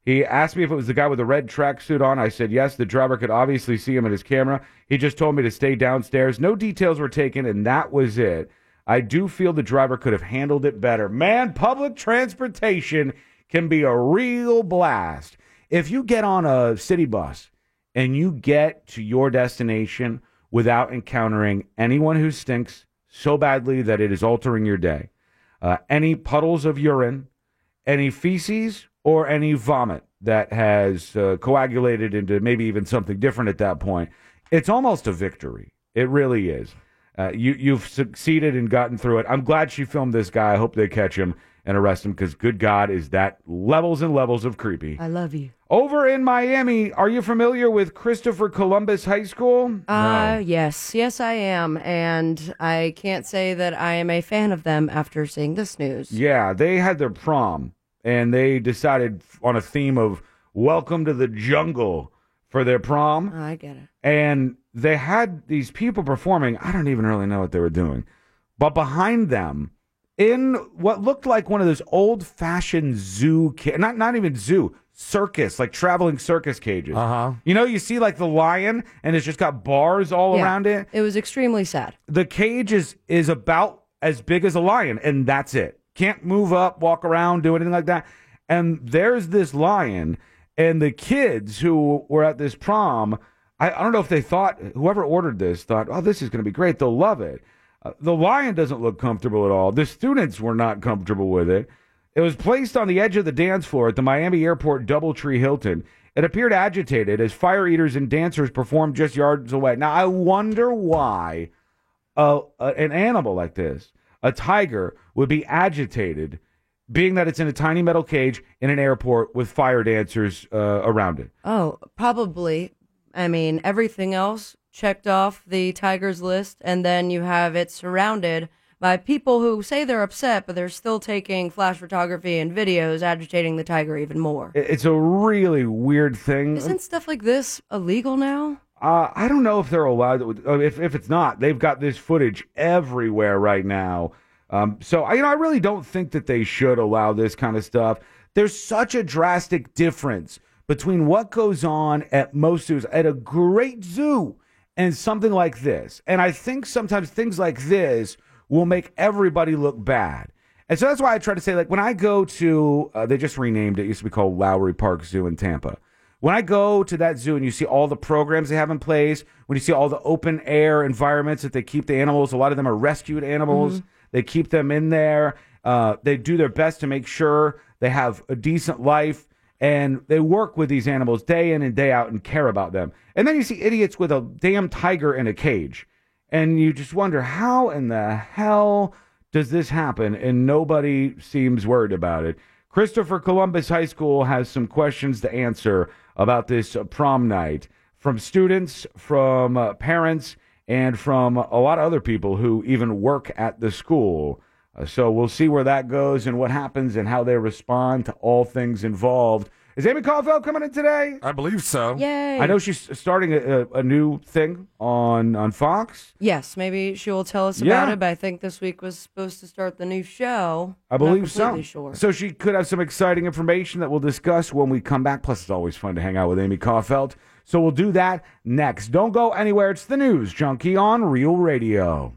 He asked me if it was the guy with the red tracksuit on. I said yes. The driver could obviously see him in his camera. He just told me to stay downstairs. No details were taken, and that was it. I do feel the driver could have handled it better. Man, public transportation can be a real blast. If you get on a city bus and you get to your destination without encountering anyone who stinks so badly that it is altering your day, uh, any puddles of urine, any feces, or any vomit that has uh, coagulated into maybe even something different at that point, it's almost a victory. It really is. Uh, you, you've succeeded and gotten through it. I'm glad she filmed this guy. I hope they catch him and arrest him because, good God, is that levels and levels of creepy. I love you. Over in Miami, are you familiar with Christopher Columbus High School? Uh, no. Yes. Yes, I am. And I can't say that I am a fan of them after seeing this news. Yeah, they had their prom, and they decided on a theme of welcome to the jungle for their prom. Oh, I get it. And they had these people performing. I don't even really know what they were doing. But behind them, in what looked like one of those old-fashioned zoo, ca- not not even zoo, circus, like traveling circus cages. Uh-huh. You know, you see like the lion, and it's just got bars all Yeah. around it. It was extremely sad. The cage is, is about as big as a lion, and that's it. Can't move up, walk around, do anything like that. And there's this lion, and the kids who were at this prom, I, I don't know if they thought, whoever ordered this thought, oh, this is going to be great. They'll love it. Uh, the lion doesn't look comfortable at all. The students were not comfortable with it. It was placed on the edge of the dance floor at the Miami Airport Doubletree Hilton. It appeared agitated as fire eaters and dancers performed just yards away. Now, I wonder why uh, uh, an animal like this, a tiger, would be agitated, being that it's in a tiny metal cage in an airport with fire dancers uh, around it. Oh, probably. I mean, everything else checked off the Tigers list, and then you have it surrounded by people who say they're upset, but they're still taking flash photography and videos, agitating the tiger even more. It's a really weird thing. Isn't stuff like this illegal now? Uh, I don't know if they're allowed to. If, if it's not, they've got this footage everywhere right now. Um, so, I, you know, I really don't think that they should allow this kind of stuff. There's such a drastic difference between what goes on at most zoos, at a great zoo, and something like this. And I think sometimes things like this will make everybody look bad. And so that's why I try to say, like, when I go to, uh, they just renamed it, it used to be called Lowry Park Zoo in Tampa. When I go to that zoo and you see all the programs they have in place, when you see all the open air environments that they keep the animals, a lot of them are rescued animals. Mm-hmm. They keep them in there. Uh, they do their best to make sure they have a decent life. And they work with these animals day in and day out and care about them. And then you see idiots with a damn tiger in a cage. And you just wonder, how in the hell does this happen? And nobody seems worried about it. Christopher Columbus High School has some questions to answer about this uh, prom night from students, from uh, parents, and from a lot of other people who even work at the school. Uh, so we'll see where that goes and what happens and how they respond to all things involved. Is Amy Caulfield coming in today? I believe so. Yay. I know she's starting a, a, a new thing on, on Fox. Yes, maybe she will tell us Yeah. about it, but I think this week was supposed to start the new show. I believe Not so. completely Sure. So she could have some exciting information that we'll discuss when we come back. Plus, it's always fun to hang out with Amy Caulfield. So we'll do that next. Don't go anywhere. It's the News Junkie on Real Radio.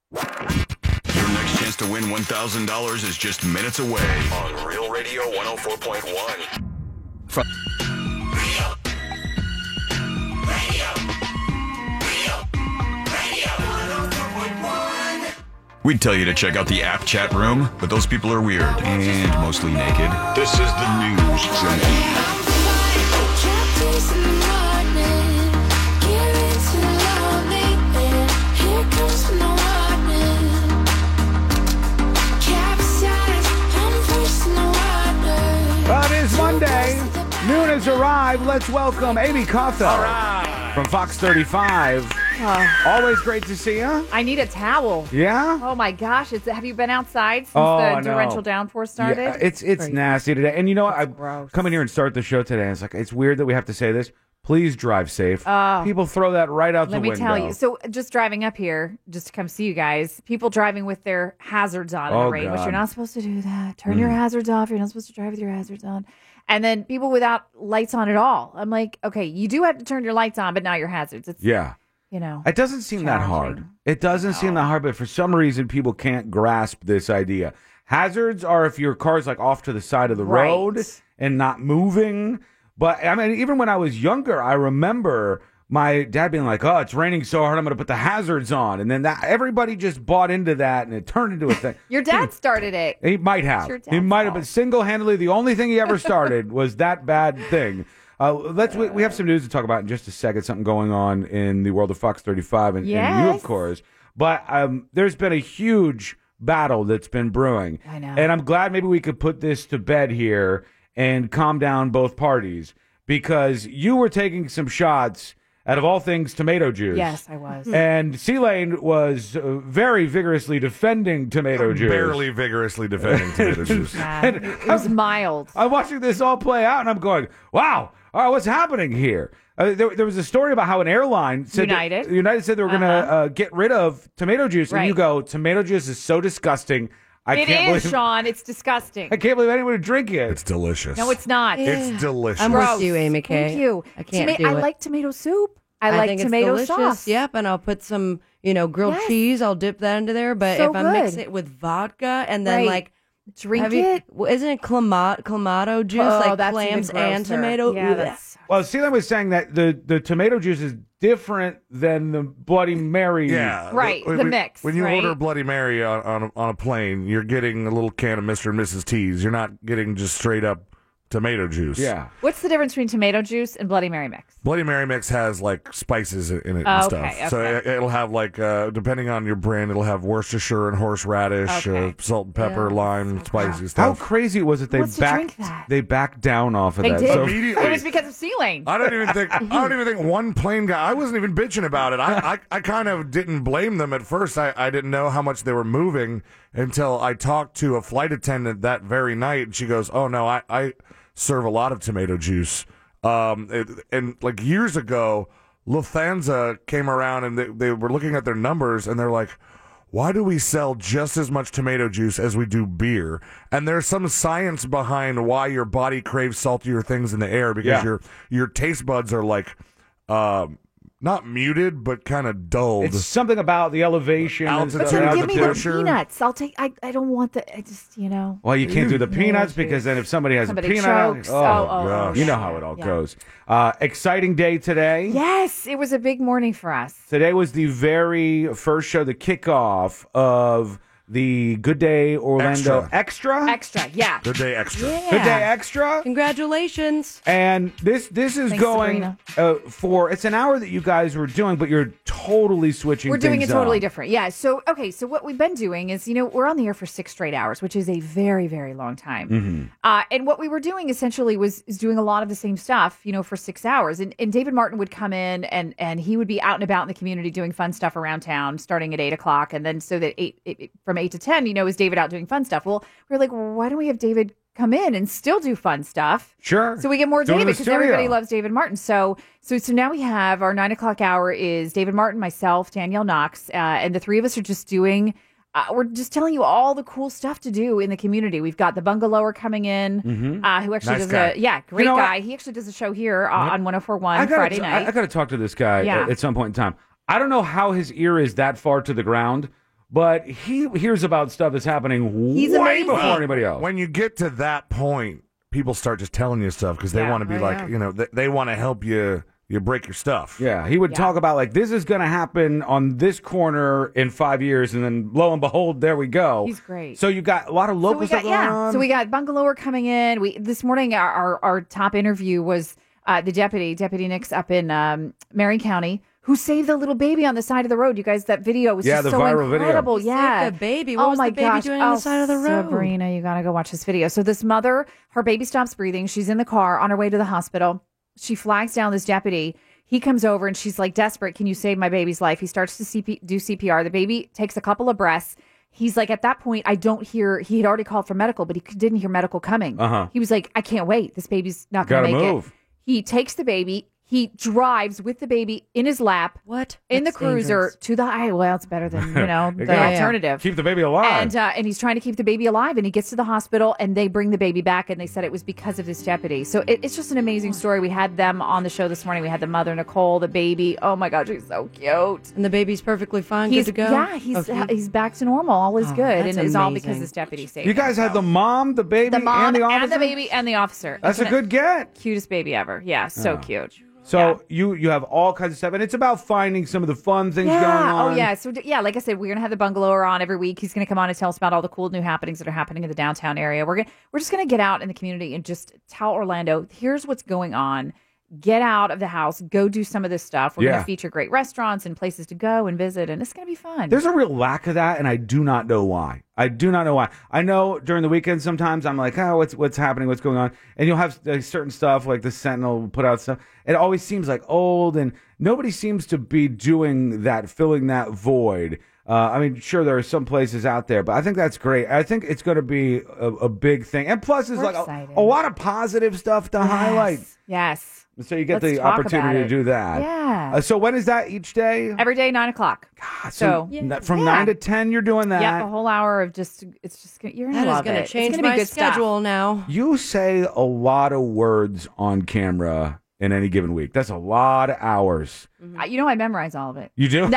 Your next chance to win one thousand dollars is just minutes away on Real Radio one oh four point one. From Real Radio. Real Radio one oh four point one. We'd tell you to check out the app chat room, but those people are weird and mostly naked. This is the News Junkie. Well, it is Monday. Noon has arrived. Let's welcome Amy Caulfield from Fox thirty-five. Oh. Always great to see you. I need a towel. Yeah? Oh my gosh! It's, have you been outside since Oh, the no. torrential downpour started? Yeah, it's it's Great. nasty today. And you know what? I gross. come in here and start the show today. And it's like, it's weird that we have to say this. Please drive safe. Oh. People throw that right out Let the me window. tell you. So just driving up here, just to come see you guys, people driving with their hazards on in Oh, the rain, which God. you're not supposed to do that. Turn your Mm. hazards off. You're not supposed to drive with your hazards on. And then people without lights on at all. I'm like, okay, you do have to turn your lights on, but not your hazards. It's, Yeah. you know. It doesn't seem that hard. It doesn't seem that hard, but for some reason, people can't grasp this idea. Hazards are if your car's like off to the side of the Right. road and not moving. But I mean, even when I was younger, I remember my dad being like, "Oh, it's raining so hard, I'm going to put the hazards on," and then that everybody just bought into that, and it turned into a thing. Your dad started it. He might It's have. your He dad's might have been single-handedly the only thing he ever started was that bad thing. Uh, let's we, we have some news to talk about in just a second. Something going on in the world of Fox thirty-five and, and you, Yes. of course. But um, there's been a huge battle that's been brewing. I know. And I'm glad maybe we could put this to bed here and calm down both parties because you were taking some shots. Out of all things, tomato juice. Yes, I was. And C-Lane was uh, very vigorously defending tomato juice. Barely vigorously defending tomato juice. Yeah, it, it was mild. I'm watching this all play out, and I'm going, wow, all right, what's happening here? Uh, there, there was a story about how an airline said that- United. United said they were going to Uh-huh. uh, get rid of tomato juice, and you Right. go, tomato juice is so disgusting. I It can't is, believe Sean. It's disgusting. I can't believe anyone would drink it. It's delicious. No, it's not. It's delicious. I'm Gross. with you, Amy Kay. Thank you. I can't Toma- do I it. like tomato soup. I, like think tomato it's delicious. sauce. Yep, and I'll put some, you know, grilled Yes. cheese. I'll dip that into there. But So if I mix good. it with vodka and then Right. like Drink have you- it. well, isn't it clamato, clamato juice Oh, like that's even clams and grosser. tomato? Yeah, Ugh. that's Well, C-Lane was saying that the, the tomato juice is different than the Bloody Mary. Yeah. Right, When- the when- mix, When you right? order Bloody Mary on, on, a, on a plane, you're getting a little can of Mister and Missus T's. You're not getting just straight up tomato juice. Yeah. What's the difference between tomato juice and Bloody Mary mix? Bloody Mary mix has like spices in it and Oh, stuff. okay, So okay. it, it'll have like, uh, depending on your brand, it'll have Worcestershire and horseradish, Okay. uh, salt and pepper, Yeah. lime, spicy How stuff. crazy was it? They wants to drink backed. that? They backed down off of They that. did. So- Immediately. It was because of C-Lane. I don't even think I don't even think one plane guy. I wasn't even bitching about it. I I, I kind of didn't blame them at first. I, I didn't know how much they were moving until I talked to a flight attendant that very night, and she goes, "Oh no, I, I serve a lot of tomato juice." Um, it, and like years ago, Lufthansa came around and they, they were looking at their numbers, and they're like, why do we sell just as much tomato juice as we do beer? And there's some science behind why your body craves saltier things in the air because Yeah. your your taste buds are like um, not muted but kind of dulled. It's something about the elevation. and Altitude. But stuff, then give me the altitude. peanuts. I'll take. I, I don't want the. I just you know. Well, you can't do the No, peanuts dude. because then if somebody has Somebody a peanut, chokes. oh, Oh, oh, gosh. oh, you know yeah, how it all yeah. goes. Uh, exciting day today. Yes, it was a big morning for us. Today was the very first show, the kickoff of the Good Day Orlando Extra. Extra, yeah. Good Day Extra. Yeah. Good Day Extra. Congratulations. And this this is Thanks, going Sabrina. uh, for it's an hour that you guys were doing, but you're totally switching. We're doing it things totally up. different. Yeah. So, okay. So, what we've been doing is, you know, we're on the air for six straight hours, which is a very, very long time. Mhm. Uh, and what we were doing essentially was is doing a lot of the same stuff, you know, for six hours. And, and David Martin would come in and and he would be out and about in the community doing fun stuff around town, starting at eight o'clock, and then so that eight it, from eight to ten, you know, is David out doing fun stuff. Well, we were like, well, why don't we have David come in and still do fun stuff? Sure. So we get more Do it in David the because studio. everybody loves David Martin. So so so now we have our nine o'clock hour is David Martin, myself, Danielle Knox, uh, and the three of us are just doing. Uh, we're just telling you all the cool stuff to do in the community. We've got the bungalower coming in, Mhm. uh, who actually Nice does guy. a yeah great You know what? guy. He actually does a show here uh, on one oh four one I gotta Friday t- night. I, I got to talk to this guy Yeah. at, at some point in time. I don't know how his ear is that far to the ground, but he hears about stuff that's happening He's way amazing. before Well, anybody else. When you get to that point, people start just telling you stuff because they Yeah. want to be Oh, like, yeah. you know, they, they want to help you. You break your stuff. Yeah, he would Yeah. talk about like this is going to happen on this corner in five years, and then lo and behold, there we go. He's great. So you got a lot of So local we stuff got going yeah. on. So we got bungalower coming in. We this morning our our, our top interview was uh, the deputy, Deputy Nix up in um, Marion County, who saved the little baby on the side of the road. You guys, that video was Yeah, just the so viral video. incredible. He Yeah, saved the baby. What oh was my the baby gosh. doing on the Oh, side of the road? Sabrina, you gotta go watch this video. So this mother, her baby stops breathing. She's in the car on her way to the hospital. She flags down this deputy. He comes over and she's like, desperate, can you save my baby's life? He starts to C P- do C P R. The baby takes a couple of breaths. He's like, at that point, I don't hear, he had already called for medical, but he didn't hear medical coming. Uh-huh. He was like, I can't wait. This baby's not going Gotta to make move. it. He takes the baby. He drives with the baby in his lap. What? In That's the cruiser dangerous. to the highway. Well, it's better than, you know, the Yeah, yeah. alternative. Keep the baby alive. And uh, and he's trying to keep the baby alive, and he gets to the hospital, and they bring the baby back, and they said it was because of this deputy. So it, it's just an amazing story. We had them on the show this morning. We had the mother, Nicole, the baby. Oh my gosh, she's so cute. And the baby's perfectly fine, He's, good to go? Yeah, he's Okay. he's back to normal. All is Oh, good, that's and it's all amazing. because this deputy saved You him. guys had the mom, the baby, the mom and the officer? and the baby and the officer. That's Isn't a good it? get. Cutest baby ever. Yeah, so Oh. cute. So you you have all kinds of stuff, and it's about finding some of the fun things Yeah. going on. Oh, yeah. So, d- yeah, like I said, we're going to have the bungalower on every week. He's going to come on and tell us about all the cool new happenings that are happening in the downtown area. We're gonna, we're just going to get out in the community and just tell Orlando, here's what's going on. Get out of the house. Go do some of this stuff. We're going Yeah. to feature great restaurants and places to go and visit, and it's going to be fun. There's a real lack of that, and I do not know why. I do not know why. I know during the weekend sometimes I'm like, oh, what's what's happening? What's going on? And you'll have uh, certain stuff like the Sentinel will put out stuff. It always seems like old, and nobody seems to be doing that, filling that void. Uh, I mean, sure, there are some places out there, but I think that's great. I think it's going to be a, a big thing. And plus, there's We're like a, excited. a lot of positive stuff to Yes. highlight. Yes. So you get Let's the talk opportunity about to it. do that. Yeah. Uh, so when is that each day? Every day, nine o'clock. So, so n- from yeah. nine to ten, you're doing that. Yeah, a whole hour of just, it's just, gonna- you're going That to is love gonna it. It's change gonna be my good stuff. schedule now. You say a lot of words on camera in any given week. That's a lot of hours. Uh, You know, I memorize all of it. You do? No.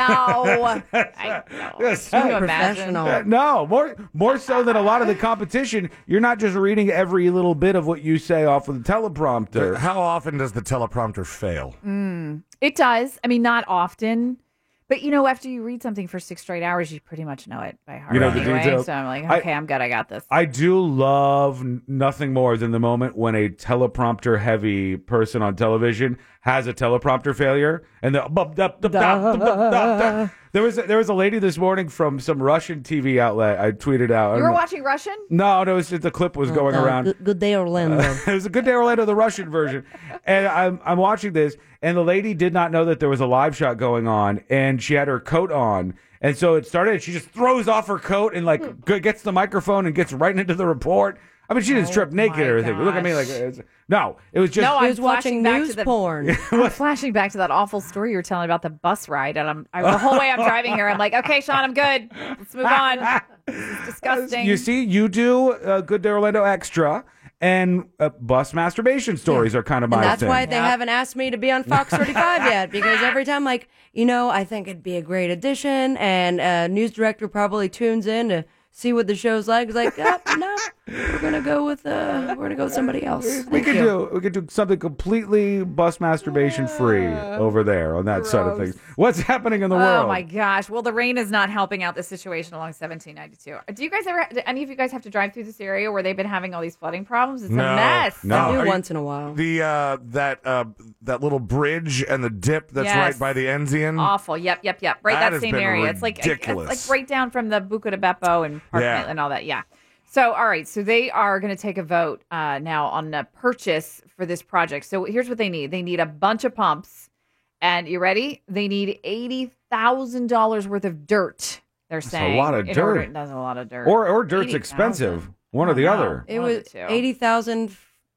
I, no. Yes. Can you Uh, imagine? No, more more so than a lot of the competition. You're not just reading every little bit of what you say off of the teleprompter. How often does the teleprompter fail? Mm, it does. I mean, not often. But, you know, after you read something for six straight hours, you pretty much know it by heart. You know the anyway. details. So I'm like, I- okay, I, am good. I got this. I do love n- nothing more than the moment when a teleprompter heavy person on television has a teleprompter failure and the bup, dup, dup, dup, dup, dup, dup, dup. there was a, there was a lady this morning from some Russian T V outlet. I tweeted out. You were watching Russian? No, no, it's just the clip was going Uh, around. Good, good day, Orlando. it was a Good Day Orlando, the Russian version. And I'm I'm watching this, and the lady did not know that there was a live shot going on, and she had her coat on. And so it started, and she just throws off her coat and, like, g- gets the microphone and gets right into the report. I mean, she didn't strip naked or anything. Look at me like, it's, no, it was just. No, I was watching flashing back news to the, porn. I'm flashing back to that awful story you were telling about the bus ride, and I'm I, the whole way I'm driving here. I'm like, okay, Sean, I'm good. Let's move on. This is disgusting. You see, you do uh, Good Day Orlando Extra, and uh, bus masturbation stories are kind of my And that's thing. why they haven't asked me to be on Fox thirty-five yet, because every time, like, you know, I think it'd be a great addition, and a news director probably tunes in to see what the show's like. It's like, oh, no, we're gonna go with uh, we're gonna go with somebody else. We Thank could you. do we could do something completely bus masturbation free over there on that side of Gross. things. What's happening in the Oh world? my gosh! Well, the rain is not helping out the situation along seventeen ninety-two. Do you guys ever? Do any of you guys have to drive through this area where they've been having all these flooding problems? It's No, a mess. no. I do Are you- once in a while. The uh, that uh, that little bridge and the dip that's Yes. right by the Enzian. Awful. Yep, yep, yep. Right, That that, has same been area. It's like it's ridiculous. like right down from the Buca de Beppo and Park Yeah. and all that. Yeah. So, all right. So they are going to take a vote uh, now on the purchase for this project. So here's what they need: they need a bunch of pumps, and you ready? They need eighty thousand dollars worth of dirt. They're That's saying a lot of in dirt. order- That's a lot of dirt. or or dirt's eighty thousand. expensive. One I or the don't know. other. It One of was the two. eighty thousand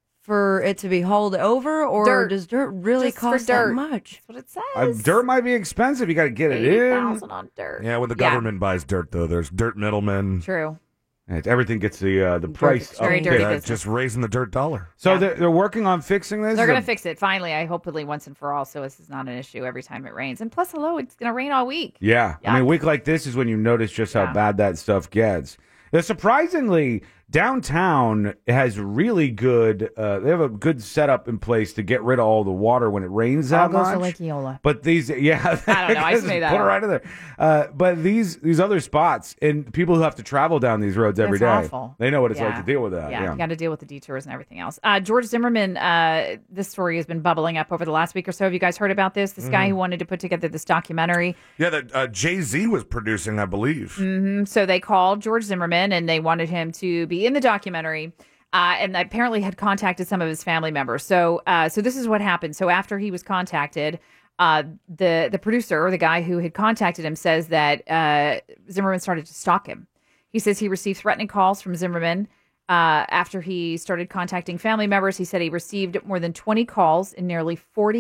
for it to be hauled over, or Dirt. does dirt really Just for cost dirt. that much? That's what it says. Uh, dirt might be expensive. You got to get it eighty in. thousand on dirt. Yeah, when the Yeah. government buys dirt, though, there's dirt middlemen. True. And everything gets the uh, the price It's up. very dirty there. Yeah, business. just raising the dirt dollar. So Yeah. they're, they're working on fixing this. They're Is going it- to fix it finally. I hopefully once and for all, so this is not an issue every time it rains. And plus, hello, it's going to rain all week. Yeah. I mean, a Yuck. week like this is when you notice just how Yeah. bad that stuff gets. Now, surprisingly, downtown has really good. Uh, they have a good setup in place to get rid of all the water when it rains that All goes much. to Lake Eola. But these, yeah, I don't know. I just just made that put it up. right in there. Uh, but these these other spots and people who have to travel down these roads every day, That's awful. they know what it's Yeah. like to deal with that. Yeah, Yeah. you got to deal with the detours and everything else. Uh, George Zimmerman, uh, this story has been bubbling up over the last week or so. Have you guys heard about this? This guy who wanted to put together this documentary. Yeah, that uh, Jay-Z was producing, I believe. hmm So they called George Zimmerman and they wanted him to be in the documentary. Uh, and apparently had contacted some of his family members. So, uh, so this is what happened. So after he was contacted, uh, the the producer or the guy who had contacted him says that uh, Zimmerman started to stalk him. He says he received threatening calls from Zimmerman uh, after he started contacting family members. He said he received more than twenty calls and nearly forty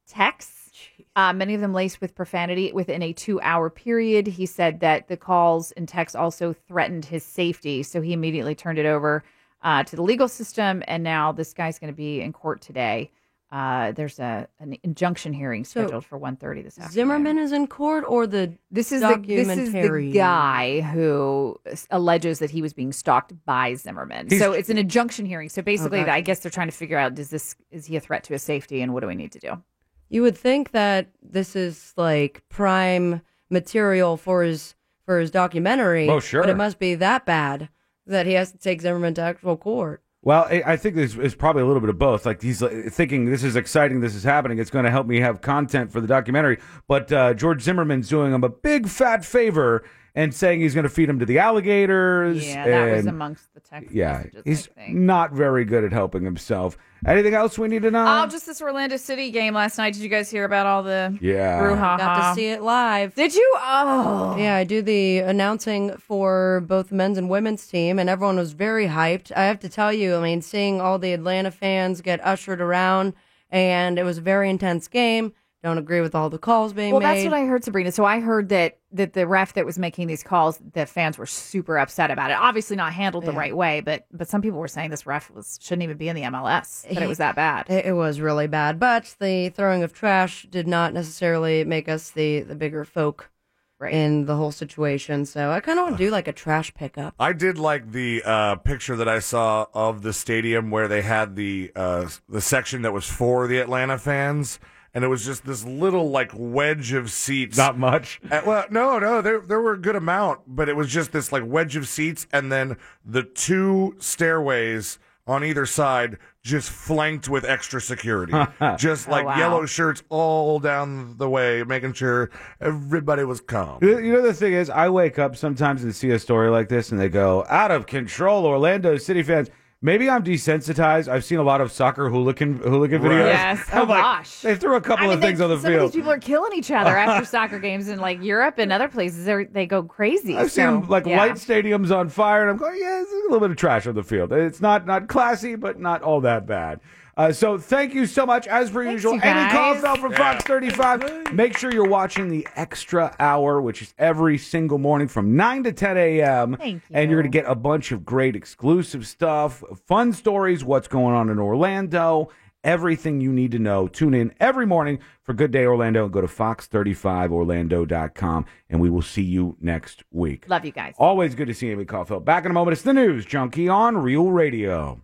texts. Uh, many of them laced with profanity within a two-hour period. He said that the calls and texts also threatened his safety, so he immediately turned it over uh, to the legal system, and now this guy's going to be in court today. Uh, there's a an injunction hearing scheduled So, for one thirty this afternoon. Zimmerman is in court, or the This is the, this is the guy who alleges that he was being stalked by Zimmerman. He's- so it's an injunction hearing. So basically, Okay. I guess they're trying to figure out, does this is he a threat to his safety, and what do we need to do? You would think that this is like prime material for his for his documentary. Oh, sure. But it must be that bad that he has to take Zimmerman to actual court. Well, I I think this is probably a little bit of both. Like he's like, thinking, this is exciting, this is happening, it's going to help me have content for the documentary. But uh, George Zimmerman's doing him a big fat favor and saying he's going to feed him to the alligators. Yeah, that was and- amongst the text Yeah, messages, he's I think. not very good at helping himself. Anything else we need to know? Oh, just this Orlando City game last night. Did you guys hear about all the Yeah. brouhaha? Got to see it live. Did you? Oh. Yeah, I do the announcing for both the men's and women's team, and everyone was very hyped. I have to tell you, I mean, seeing all the Atlanta fans get ushered around, and it was a very intense game. Don't agree with all the calls being Well, made. that's what I heard, Sabrina. So I heard that that the ref that was making these calls, the fans were super upset about it. Obviously not handled the Yeah. right way, but but some people were saying this ref was shouldn't even be in the M L S, that it was that bad. It, it was really bad, but the throwing of trash did not necessarily make us the, the bigger folk right. in the whole situation. So I kind of want to do like a trash pickup. I did like the uh, picture that I saw of the stadium where they had the uh, the section that was for the Atlanta fans, and it was just this little like wedge of seats. Not much. Uh, well, no, no, there there were a good amount, but it was just this like wedge of seats, and then the two stairways on either side just flanked with extra security, just Oh, like wow. yellow shirts all down the way, making sure everybody was calm. You you know, the thing is, I wake up sometimes and see a story like this, and they go, out of control, Orlando City fans. Maybe I'm desensitized. I've seen a lot of soccer hooligan hooligan videos. Yes. Oh, I'm like, gosh. They threw a couple I mean, of things they- on the some field. of these people are killing each other after soccer games in like Europe and other places. They they go crazy. I've So, seen like yeah. light stadiums on fire, and I'm going, yeah, there's a little bit of trash on the field. It's not not classy, but not all that bad. Uh, so thank you so much, as per usual. you Amy guys. Caulfield from Fox thirty-five. Make sure you're watching the Extra Hour, which is every single morning from nine to ten a.m. Thank And you're going to get a bunch of great exclusive stuff, fun stories, what's going on in Orlando, everything you need to know. Tune in every morning for Good Day Orlando and go to fox thirty-five orlando dot com, and we will see you next week. Love you guys. Always good to see Amy Caulfield. Back in a moment. It's the News Junkie on Real Radio.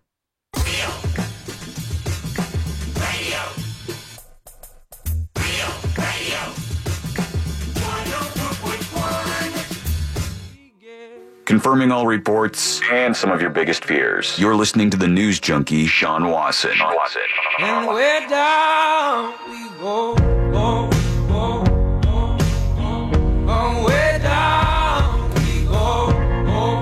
Confirming all reports and some of your biggest fears. You're listening to the News Junkie, Sean Wasson. And way down we go, go, go, go, go. Oh, way down we go, go,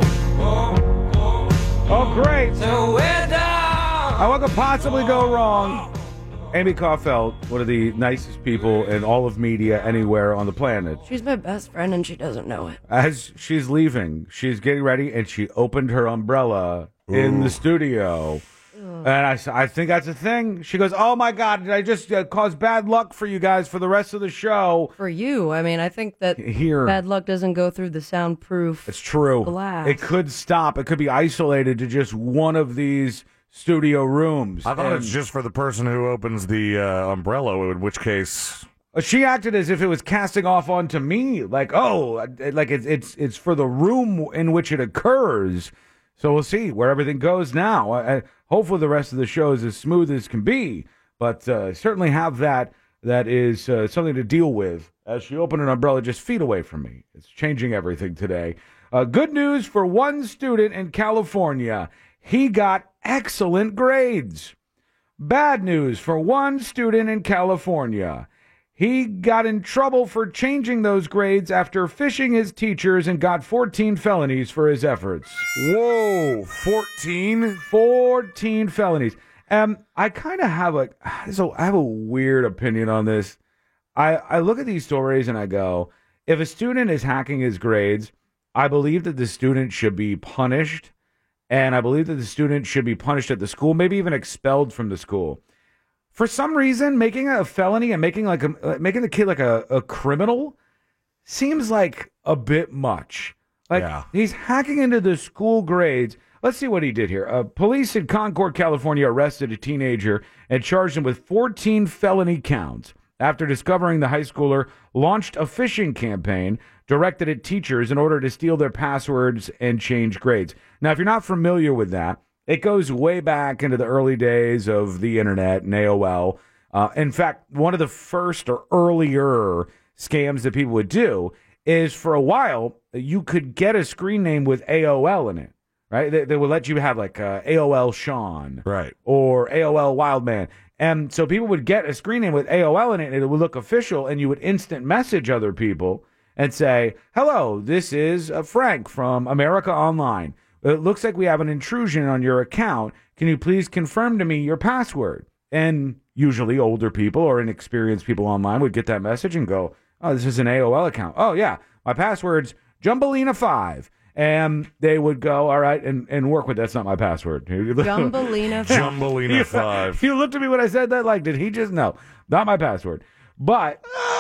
go, go. Oh, great. So way down. Uh, what could possibly go wrong? Amy Caulfield, one of the nicest people in all of media anywhere on the planet. She's my best friend, and she doesn't know it. As she's leaving, she's getting ready, and she opened her umbrella in the studio. And I, s- I think that's a thing. She goes, oh, my God, did I just uh, cause bad luck for you guys for the rest of the show? For you, I mean, I think that Here. bad luck doesn't go through the soundproof. It's true. Glass. It could stop. It could be isolated to just one of these studio rooms. I thought And- it's just for the person who opens the uh, umbrella, in which case. She acted as if it was casting off onto me, like, oh, uh, like it's it's it's for the room in which it occurs. So we'll see where everything goes now. Uh, hopefully, the rest of the show is as smooth as can be, but uh, certainly have that that is uh, something to deal with. As she opened an umbrella just feet away from me, it's changing everything today. Uh, good news for one student in California: he got excellent grades. Bad news for one student in California. He got in trouble for changing those grades after fishing his teachers and got fourteen felonies for his efforts. Whoa, fourteen? fourteen felonies. Um, I kind of have a, so I have a weird opinion on this. I, I look at these stories and I go, if a student is hacking his grades, I believe that the student should be punished. And I believe that the student should be punished at the school, maybe even expelled from the school. For some reason, making a felony and making like a uh, making the kid like a, a criminal seems like a bit much. Like Yeah. he's hacking into the school grades. Let's see what he did here. Uh, police in Concord, California, arrested a teenager and charged him with fourteen felony counts after discovering the high schooler launched a phishing campaign directed at teachers in order to steal their passwords and change grades. Now, if you're not familiar with that, it goes way back into the early days of the internet and A O L. Uh, in fact, one of the first or earlier scams that people would do is for a while, you could get a screen name with A O L in it, right? They, they would let you have like uh, A O L Sean. Right. Or A O L Wildman. And so people would get a screen name with A O L in it, and it would look official, and you would instant message other people and say, hello, this is uh, Frank from America Online. It looks like we have an intrusion on your account. Can you please confirm to me your password? And usually older people or inexperienced people online would get that message and go, oh, this is an A O L account. Oh, yeah, my password's Jumbelina five. And they would go, all right, and, and work with that's not my password. Jumbelina five. Jumbelina five. You looked at me when I said that, like, did he just know? Not my password. But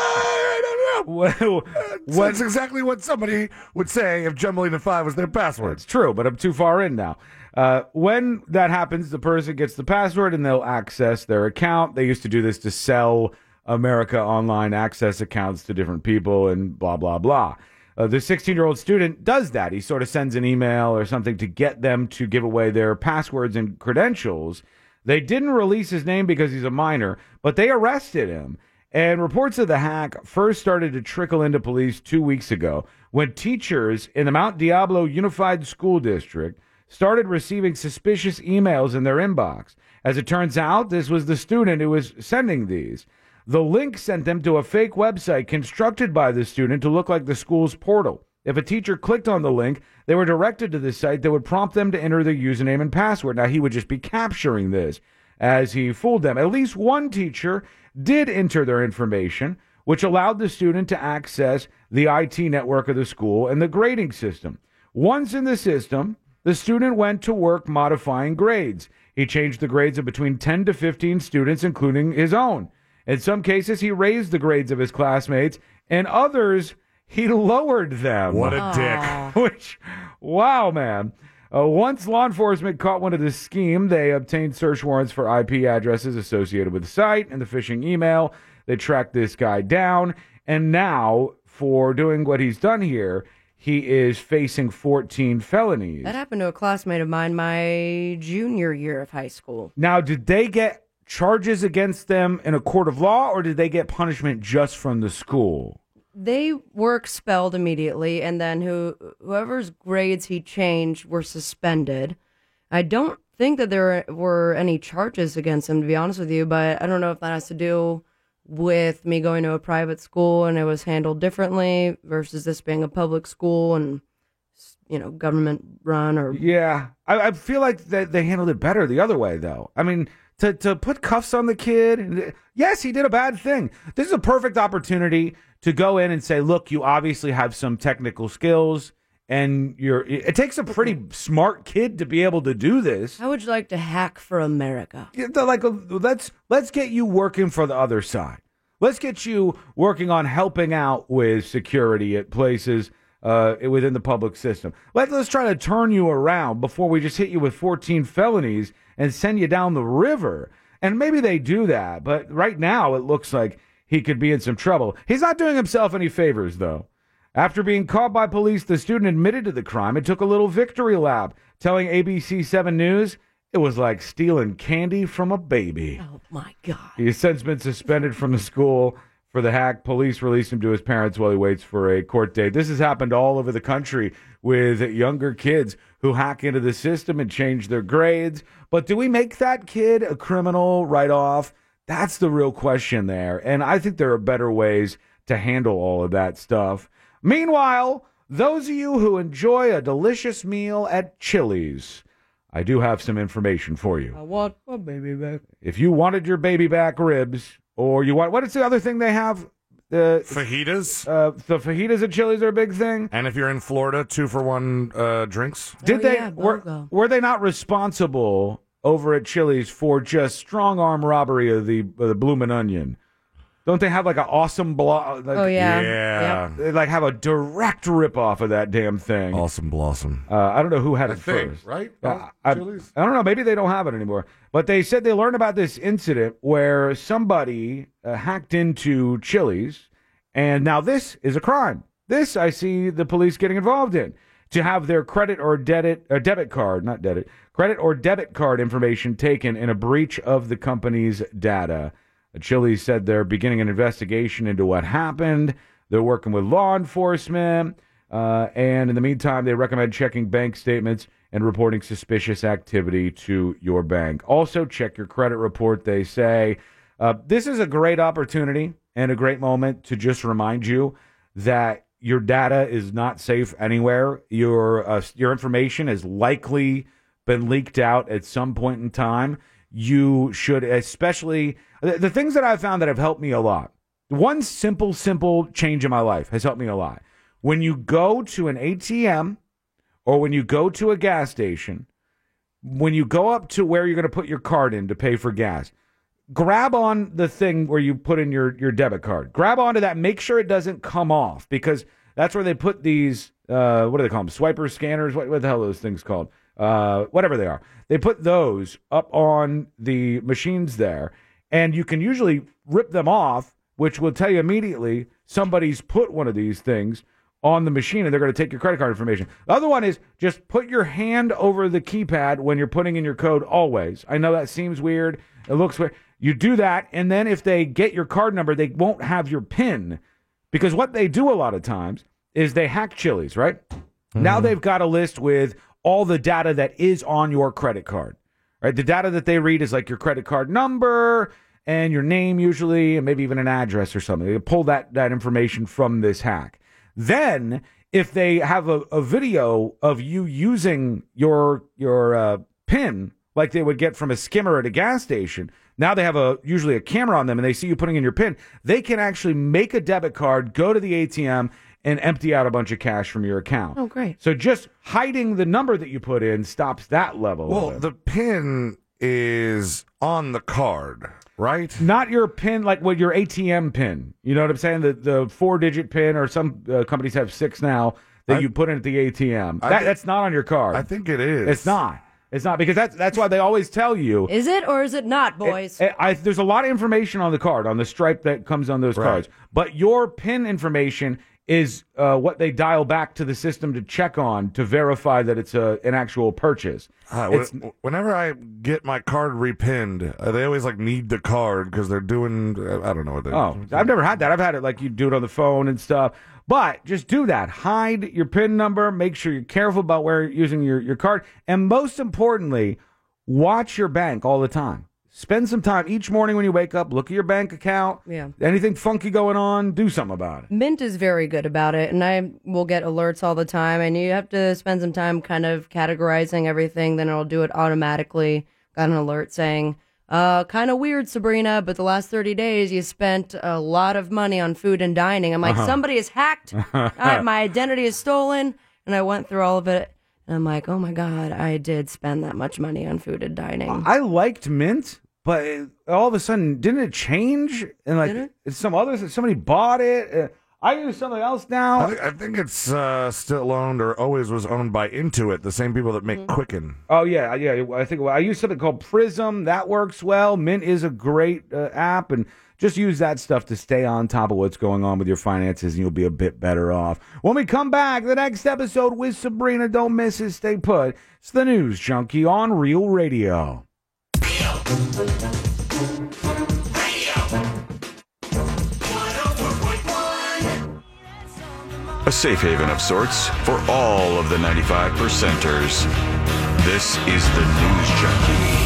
I don't know. That's exactly what somebody would say if Jumbelina five was their password. It's true, but I'm too far in now. Uh, when that happens, the person gets the password and they'll access their account. They used to do this to sell America Online access accounts to different people and blah, blah, blah. Uh, the sixteen-year-old student does that. He sort of sends an email or something to get them to give away their passwords and credentials. They didn't release his name because he's a minor, but they arrested him. And reports of the hack first started to trickle into police two weeks ago when teachers in the Mount Diablo Unified School District started receiving suspicious emails in their inbox. As it turns out, this was the student who was sending these. The link sent them to a fake website constructed by the student to look like the school's portal. If a teacher clicked on the link, they were directed to the site that would prompt them to enter their username and password. Now, he would just be capturing this as he fooled them. At least one teacher did enter their information, which allowed the student to access the I T network of the school and the grading system. Once in the system, the student went to work modifying grades. He changed the grades of between ten to fifteen students, including his own. In some cases, he raised the grades of his classmates. In others, he lowered them. What a dick. Which, wow, man. Uh, once law enforcement caught one of the scheme, they obtained search warrants for I P addresses associated with the site and the phishing email. They tracked this guy down. And now, for doing what he's done here, he is facing fourteen felonies. That happened to a classmate of mine my junior year of high school. Now, did they get charges against them in a court of law, or did they get punishment just from the school? They were expelled immediately, and then who whoever's grades he changed were suspended. I don't think that there were any charges against him, to be honest with you, but I don't know if that has to do with me going to a private school and it was handled differently versus this being a public school and, you know, government run or... Yeah, I, I feel like they, they handled it better the other way, though. I mean... To to put cuffs on the kid, yes, he did a bad thing. This is a perfect opportunity to go in and say, look, you obviously have some technical skills, and you're. It takes a pretty smart kid to be able to do this. How would you like to hack for America? Yeah, like, let's let's get you working for the other side. Let's get you working on helping out with security at places uh, within the public system. Let, let's try to turn you around before we just hit you with fourteen felonies and send you down the river. And maybe they do that, but right now it looks like he could be in some trouble. He's not doing himself any favors, though. After being caught by police, the student admitted to the crime and took a little victory lap, telling A B C seven News it was like stealing candy from a baby. Oh, my God. He has since been suspended from the school for the hack. Police released him to his parents while he waits for a court date. This has happened all over the country with younger kids who hack into the system and change their grades. But do we make that kid a criminal right off? That's the real question there. And I think there are better ways to handle all of that stuff. Meanwhile, those of you who enjoy a delicious meal at Chili's, I do have some information for you. I want my baby back. If you wanted your baby back ribs, or you want, what is the other thing they have? The fajitas. Uh, the fajitas at Chili's are a big thing. And if you're in Florida, two for one uh, drinks. Did Oh, they yeah, were, BOGO. were they not responsible over at Chili's for just strong arm robbery of the of the Bloomin' Onion. Don't they have like an awesome blog? Like, Oh, yeah. Yeah. They like have a direct rip off of that damn thing. Awesome Blossom. Uh, I don't know who had I it think, first. right? Uh, Uh, I, Chili's? I don't know. Maybe they don't have it anymore. But they said they learned about this incident where somebody uh, hacked into Chili's, and now this is a crime. This I see the police getting involved in, to have their credit or debit or debit card, not debit, credit or debit card information taken in a breach of the company's data. Chili's said they're beginning an investigation into what happened. They're working with law enforcement, uh, and in the meantime, they recommend checking bank statements and reporting suspicious activity to your bank. Also, check your credit report, they say. Uh, this is a great opportunity and a great moment to just remind you that your data is not safe anywhere. Your uh, your information has likely been leaked out at some point in time. You should especially... The, the things that I've found that have helped me a lot. One simple, simple change in my life has helped me a lot. When you go to an A T M or when you go to a gas station, when you go up to where you're going to put your card in to pay for gas, grab on the thing where you put in your, your debit card. Grab onto that. Make sure it doesn't come off, because that's where they put these, uh, what do they call them? Swiper scanners? What, what the hell are those things called? Uh, whatever they are. They put those up on the machines there, and you can usually rip them off, which will tell you immediately somebody's put one of these things on the machine, and they're going to take your credit card information. The other one is just put your hand over the keypad when you're putting in your code always. I know that seems weird. It looks weird. You do that, and then if they get your card number, they won't have your PIN, because what they do a lot of times is they hack Chili's, right? Mm-hmm. Now they've got a list with all the data that is on your credit card, right? The data that they read is like your credit card number and your name usually, and maybe even an address or something. They pull that, that information from this hack. Then, if they have a, a video of you using your your uh, PIN, like they would get from a skimmer at a gas station, now they have a usually a camera on them, and they see you putting in your PIN. They can actually make a debit card, go to the A T M, and empty out a bunch of cash from your account. Oh, great. So just hiding the number that you put in stops that level. Well, the PIN is on the card, right? Not your PIN, like what your A T M PIN. You know what I'm saying? The the four-digit PIN, or some uh, companies have six now, that I, you put in at the A T M. That, th- that's not on your card. I think it is. It's not. It's not, because that's that's why they always tell you. Is it or is it not, boys? It, it, I, there's a lot of information on the card, on the stripe that comes on those right. cards. But your PIN information is uh, what they dial back to the system to check on to verify that it's a, an actual purchase. Uh, when, whenever I get my card repinned, uh, they always like need the card because they're doing, uh, I don't know what they Oh, I've never had that. I've had it like you do it on the phone and stuff. But just do that. Hide your PIN number. Make sure you're careful about where you're using your, your card. And most importantly, watch your bank all the time. Spend some time each morning when you wake up. Look at your bank account. Yeah. Anything funky going on, do something about it. Mint is very good about it, and I will get alerts all the time, and you have to spend some time kind of categorizing everything, then it'll do it automatically. Got an alert saying, uh, kind of weird, Sabrina, but the last thirty days you spent a lot of money on food and dining. I'm like, Uh-huh. somebody is hacked. I, my identity is stolen. And I went through all of it, and I'm like, oh my God, I did spend that much money on food and dining. I liked Mint, but it, all of a sudden, didn't it change? And like, Did it's some others, somebody bought it. Uh, I use something else now. I think, I think it's uh, still owned, or always was owned by Intuit, the same people that make Mm-hmm. Quicken. Oh yeah, yeah. I think well, I use something called Prism. That works well. Mint is a great uh, app, and just use that stuff to stay on top of what's going on with your finances, and you'll be a bit better off. When we come back, the next episode with Sabrina, don't miss it. Stay put. It's the News Junkie on Real Radio. A safe haven of sorts for all of the ninety-five percenters. This is the News Junkie.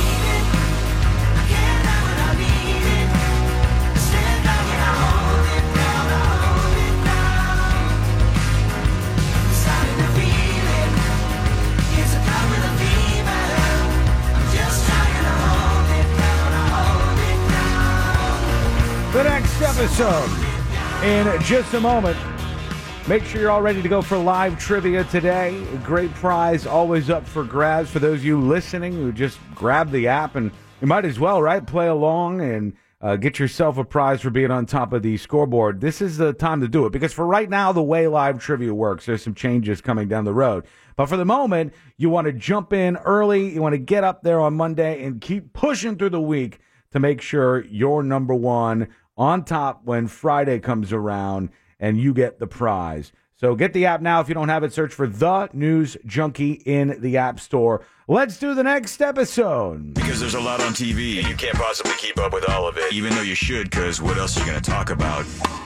The next episode in just a moment. Make sure you're all ready to go for live trivia today. A great prize always up for grabs for those of you listening who just grab the app, and you might as well, right, play along and uh, get yourself a prize for being on top of the scoreboard. This is the time to do it, because for right now, the way live trivia works, there's some changes coming down the road. But for the moment, you want to jump in early. You want to get up there on Monday and keep pushing through the week to make sure you're number one on top when Friday comes around and you get the prize. So get the app now. If you don't have it, search for The News Junkie in the App Store. Let's do the next episode. Because there's a lot on T V, and you can't possibly keep up with all of it, even though you should, because what else are you going to talk about?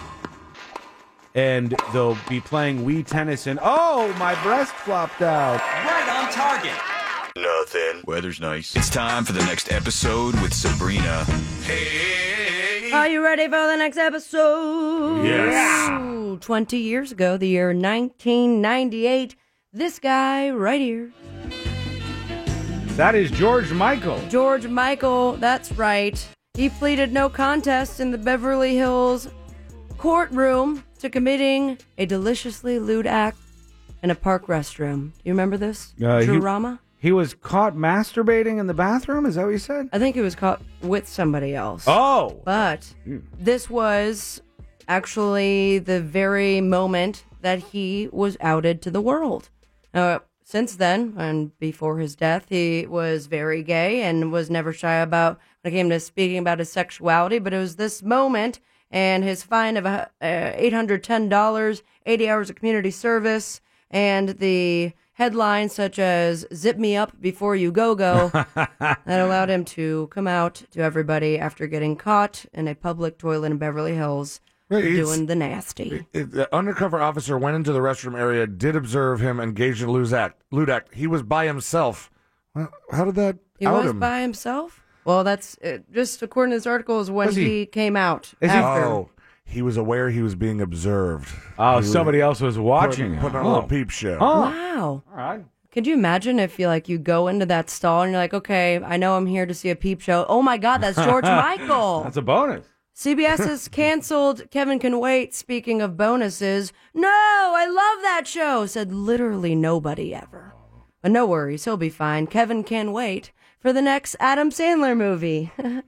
And they'll be playing Wii tennis, and oh, my breast flopped out. Right on target. Nothing. Weather's nice. It's time for the next episode with Sabrina. Hey. Are you ready for the next episode? Yes. Ooh, twenty years ago, the year nineteen ninety-eight, this guy right here. That is George Michael. George Michael, that's right. He pleaded no contest in the Beverly Hills courtroom to committing a deliciously lewd act in a park restroom. Do you remember this? Uh, he- Drama? He was caught masturbating in the bathroom? Is that what you said? I think he was caught with somebody else. Oh! But this was actually the very moment that he was outed to the world. Now, since then, and before his death, he was very gay and was never shy about when it came to speaking about his sexuality. But it was this moment and his fine of uh, eight hundred ten dollars, eighty hours of community service, and the headlines such as "Zip me up before you go go" that allowed him to come out to everybody after getting caught in a public toilet in Beverly Hills Right, it's- doing the nasty. It- The undercover officer went into the restroom area, did observe him engaged in a lewd act. Lewd act. He was by himself. Well, how did that He out was him? by himself? Well, that's uh, just according to this article is when Was he? he- came out. Is he- after. Oh, he was aware he was being observed. Oh, He was somebody else was watching putting, him. putting on a Oh. little peep show. Oh. Wow. All right. Could you imagine if you like you go into that stall and you're like, okay, I know I'm here to see a peep show. Oh my God, that's George Michael. That's a bonus. C B S has canceled Kevin Can Wait. Speaking of bonuses, no, I love that show, said literally nobody ever. But no worries, he'll be fine. Kevin can wait for the next Adam Sandler movie.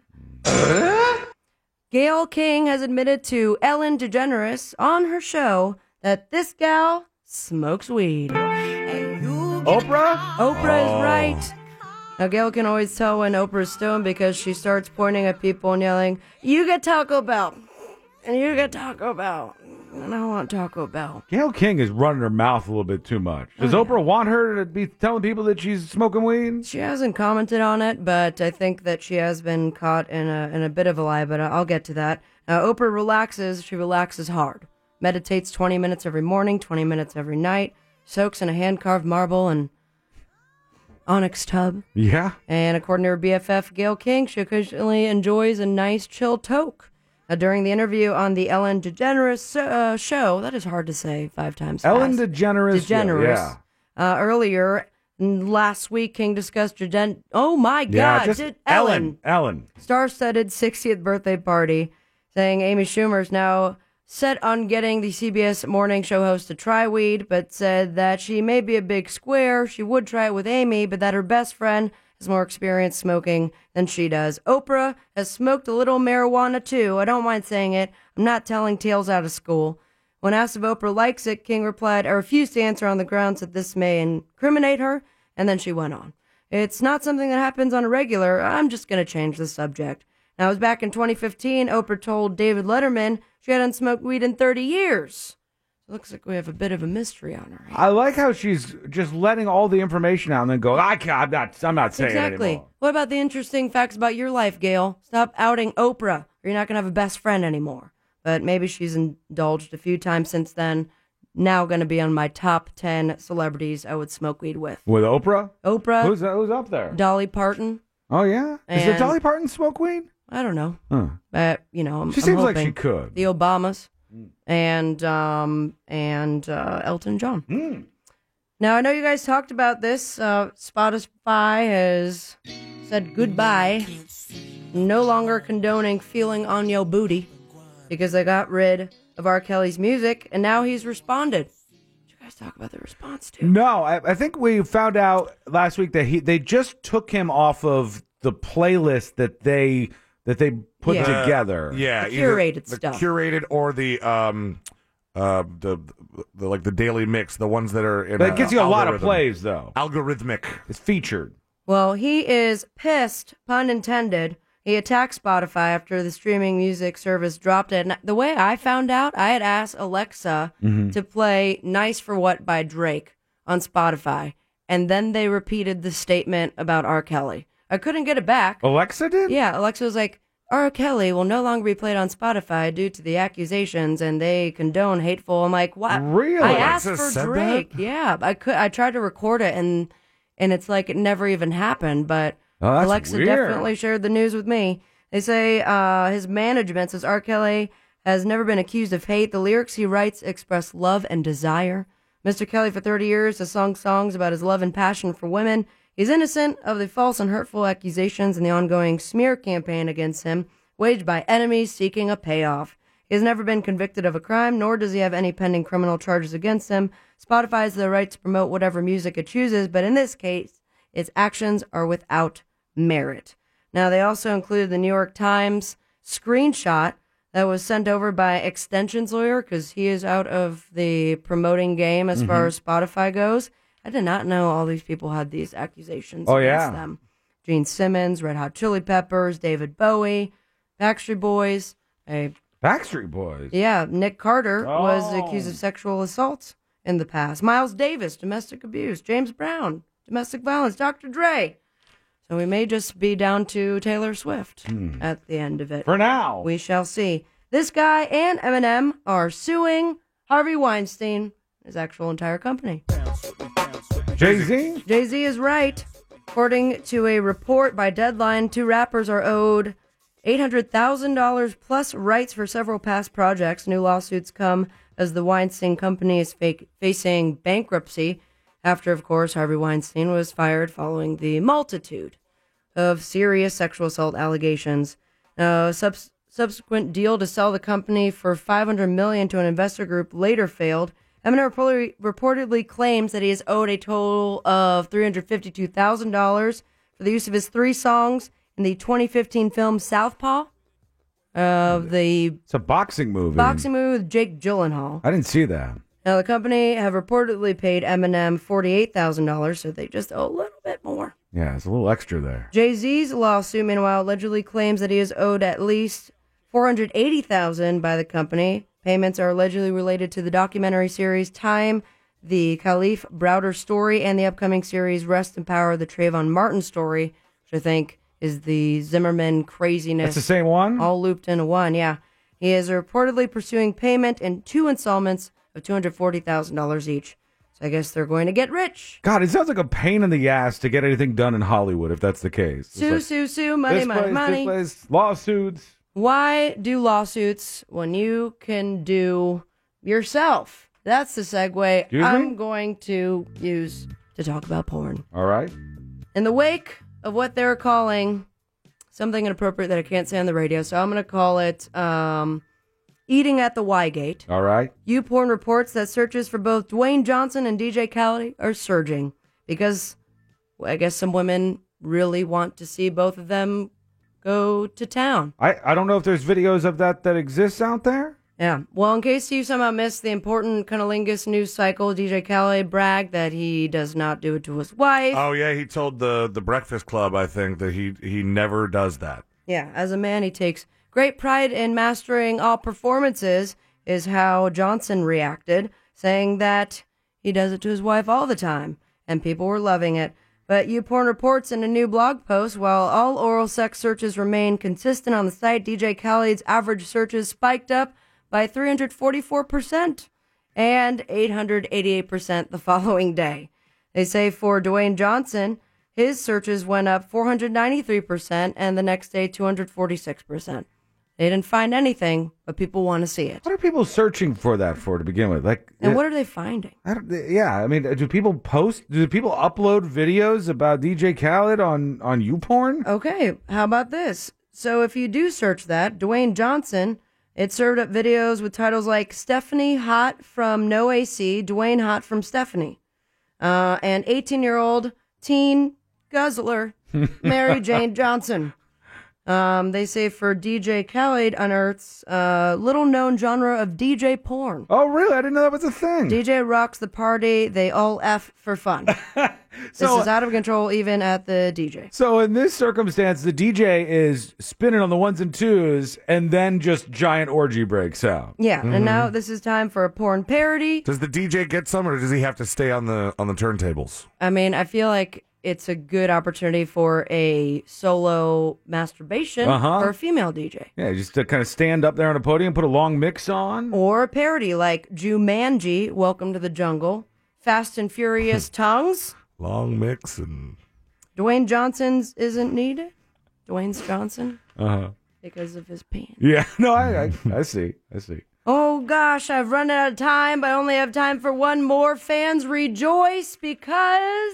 Gayle King has admitted to Ellen DeGeneres on her show that this gal smokes weed. Oprah? Oprah Oh. is right. Now, Gail can always tell when Oprah's stoned because she starts pointing at people and yelling, "You get Taco Bell, and you get Taco Bell, and I want Taco Bell." Gayle King is running her mouth a little bit too much. Does Oh, Oprah want her to be telling people that she's smoking weed? She hasn't commented on it, but I think that she has been caught in a in a bit of a lie, but I'll get to that. Now, Oprah relaxes. She relaxes hard. Meditates twenty minutes every morning, twenty minutes every night. Soaks in a hand-carved marble and onyx tub. Yeah. And according to her B F F, Gayle King, she occasionally enjoys a nice chill toke. Now, during the interview on the Ellen DeGeneres uh, show, that is hard to say five times Ellen fast. DeGeneres. DeGeneres. Yeah. Uh, earlier, n- last week, King discussed Jaden. Oh my Yeah, God! just did Ellen. Ellen. star-studded sixtieth birthday party, saying Amy Schumer's now set on getting the C B S morning show host to try weed, but said that she may be a big square. She would try it with Amy, but that her best friend has more experience smoking than she does. Oprah has smoked a little marijuana too. I don't mind saying it. I'm not telling tales out of school. When asked if Oprah likes it, King replied, "I refuse to answer on the grounds that this may incriminate her," and then she went on. "It's not something that happens on a regular. I'm just going to change the subject." Now, it was back in twenty fifteen, Oprah told David Letterman she hadn't smoked weed in thirty years. It looks like we have a bit of a mystery on her. I like how she's just letting all the information out and then go, I can't, I'm not, I'm not saying it Exactly. anymore. What about the interesting facts about your life, Gail? Stop outing Oprah, or you're not going to have a best friend anymore. But maybe she's indulged a few times since then. Now going to be on my top ten celebrities I would smoke weed with. With Oprah? Oprah. Who's, who's up there? Dolly Parton. Oh, yeah? Is it And- Dolly Parton smoke weed? I don't know. Huh. Uh, you know, I'm, She I'm seems like hoping. she could. The Obamas and um and uh, Elton John. Mm. Now I know you guys talked about this. Uh, Spotify has said goodbye, no longer condoning feeling on your booty because they got rid of R. Kelly's music, and now he's responded. Did you guys talk about the response too? No, I, I think we found out last week that he they just took him off of the playlist that they that they put Yeah. together. Yeah, The either curated the stuff. curated or the um, uh, the, the like the daily mix, the ones that are in. But it gets you a lot of algorithm. plays, though. Algorithmic. It's featured. Well, he is pissed, pun intended. He attacked Spotify after the streaming music service dropped it. And the way I found out, I had asked Alexa Mhm. to play Nice for What by Drake on Spotify. And then they repeated the statement about R. Kelly. I couldn't get it back. Alexa did? Yeah, Alexa was like, R. Kelly will no longer be played on Spotify due to the accusations, and they condone hateful. I'm like, what? Really? I asked Alexa for said Drake. Yeah, I could. I tried to record it, and and it's like it never even happened. But Oh, that's Alexa weird. definitely shared the news with me. They say uh, his management says R. Kelly has never been accused of hate. The lyrics he writes express love and desire. Mister Kelly, for thirty years, has sung songs about his love and passion for women. He's innocent of the false and hurtful accusations and the ongoing smear campaign against him, waged by enemies seeking a payoff. He has never been convicted of a crime, nor does he have any pending criminal charges against him. Spotify has the right to promote whatever music it chooses, but in this case, its actions are without merit. Now, they also included the New York Times screenshot that was sent over by Extension's lawyer, because he is out of the promoting game as far Mhm. as Spotify goes. I did not know all these people had these accusations Oh, against yeah. them. Gene Simmons, Red Hot Chili Peppers, David Bowie, Backstreet Boys. A, Backstreet Boys. yeah, Nick Carter was Oh. accused of sexual assault in the past. Miles Davis, domestic abuse. James Brown, domestic violence. Doctor Dre. So we may just be down to Taylor Swift Hmm. at the end of it. For now. We shall see. This guy and Eminem are suing Harvey Weinstein, his actual entire company. Jay-Z? Jay-Z is right. According to a report by Deadline, two rappers are owed eight hundred thousand dollars plus rights for several past projects. New lawsuits come as the Weinstein Company is fake, facing bankruptcy after, of course, Harvey Weinstein was fired following the multitude of serious sexual assault allegations. A subs- subsequent deal to sell the company for five hundred million dollars to an investor group later failed. Eminem reportedly, reportedly claims that he is owed a total of three hundred fifty-two thousand dollars for the use of his three songs in the twenty fifteen film Southpaw. Of the It's a boxing movie. boxing movie with Jake Gyllenhaal. I didn't see that. Now, the company have reportedly paid Eminem forty-eight thousand dollars, so they just owe a little bit more. Yeah, it's a little extra there. Jay-Z's lawsuit, meanwhile, allegedly claims that he is owed at least four hundred eighty thousand dollars by the company. Payments are allegedly related to the documentary series Time, the Khalif Browder story, and the upcoming series Rest in Power, the Trayvon Martin story, which I think is the Zimmerman craziness. That's the same one? All looped into one, yeah. He is reportedly pursuing payment in two installments of two hundred forty thousand dollars each. So I guess they're going to get rich. God, it sounds like a pain in the ass to get anything done in Hollywood if that's the case. It's Sue, like, sue, sue, money, this money, place, money. This place, lawsuits. Why do lawsuits when you can do yourself? That's the segue Excuse me? I'm going to use to talk about porn. All right. In the wake of what they're calling something inappropriate that I can't say on the radio, so I'm going to call it um, eating at the Y-Gate. All right. YouPorn reports that searches for both Dwayne Johnson and D J Khaled are surging because well, I guess some women really want to see both of them go to town. I, I don't know if there's videos of that that exists out there. Yeah. Well, in case you somehow missed the important cunnilingus news cycle, D J Khaled bragged that he does not do it to his wife. Oh yeah, he told the the Breakfast Club, I think, that he he never does that. Yeah, as a man, he takes great pride in mastering all performances, is how Johnson reacted, saying that he does it to his wife all the time, and people were loving it. But YouPorn reports in a new blog post, while all oral sex searches remain consistent on the site, D J Khaled's average searches spiked up by three hundred forty-four percent and eight hundred eighty-eight percent the following day. They say for Dwayne Johnson, his searches went up four hundred ninety-three percent and the next day two hundred forty-six percent. They didn't find anything, but people want to see it. What are people searching for that for to begin with? Like, And it- what are they finding? I don't, yeah, I mean, do people post? Do people upload videos about D J Khaled on on YouPorn? Okay, how about this? So if you do search that, Dwayne Johnson, It served up videos with titles like Stephanie Hot from No A C, Dwayne Hot from Stephanie, uh, and eighteen-year-old teen guzzler Mary Jane Johnson. Um, they say for D J Khaled unearths uh, little-known genre of D J porn. Oh, really? I didn't know that was a thing. D J rocks the party. They all F for fun. So- this is out of control even at the D J. So in this circumstance, the D J is spinning on the ones and twos, and then just giant orgy breaks out. Yeah, Mhm. and now this is time for a porn parody. Does the D J get some, or does he have to stay on the on the turntables? I mean, I feel like it's a good opportunity for a solo masturbation Uh-huh. for a female D J. Yeah, just to kind of stand up there on a podium, put a long mix on. Or a parody like Jumanji, Welcome to the Jungle, Fast and Furious Tongues, Long mix and Dwayne Johnson's Isn't Needed, Dwayne's Johnson, Uh-huh. because of his pants. Yeah, no, I, I, I see, I see. Oh gosh, I've run out of time, but I only have time for one more. Fans rejoice because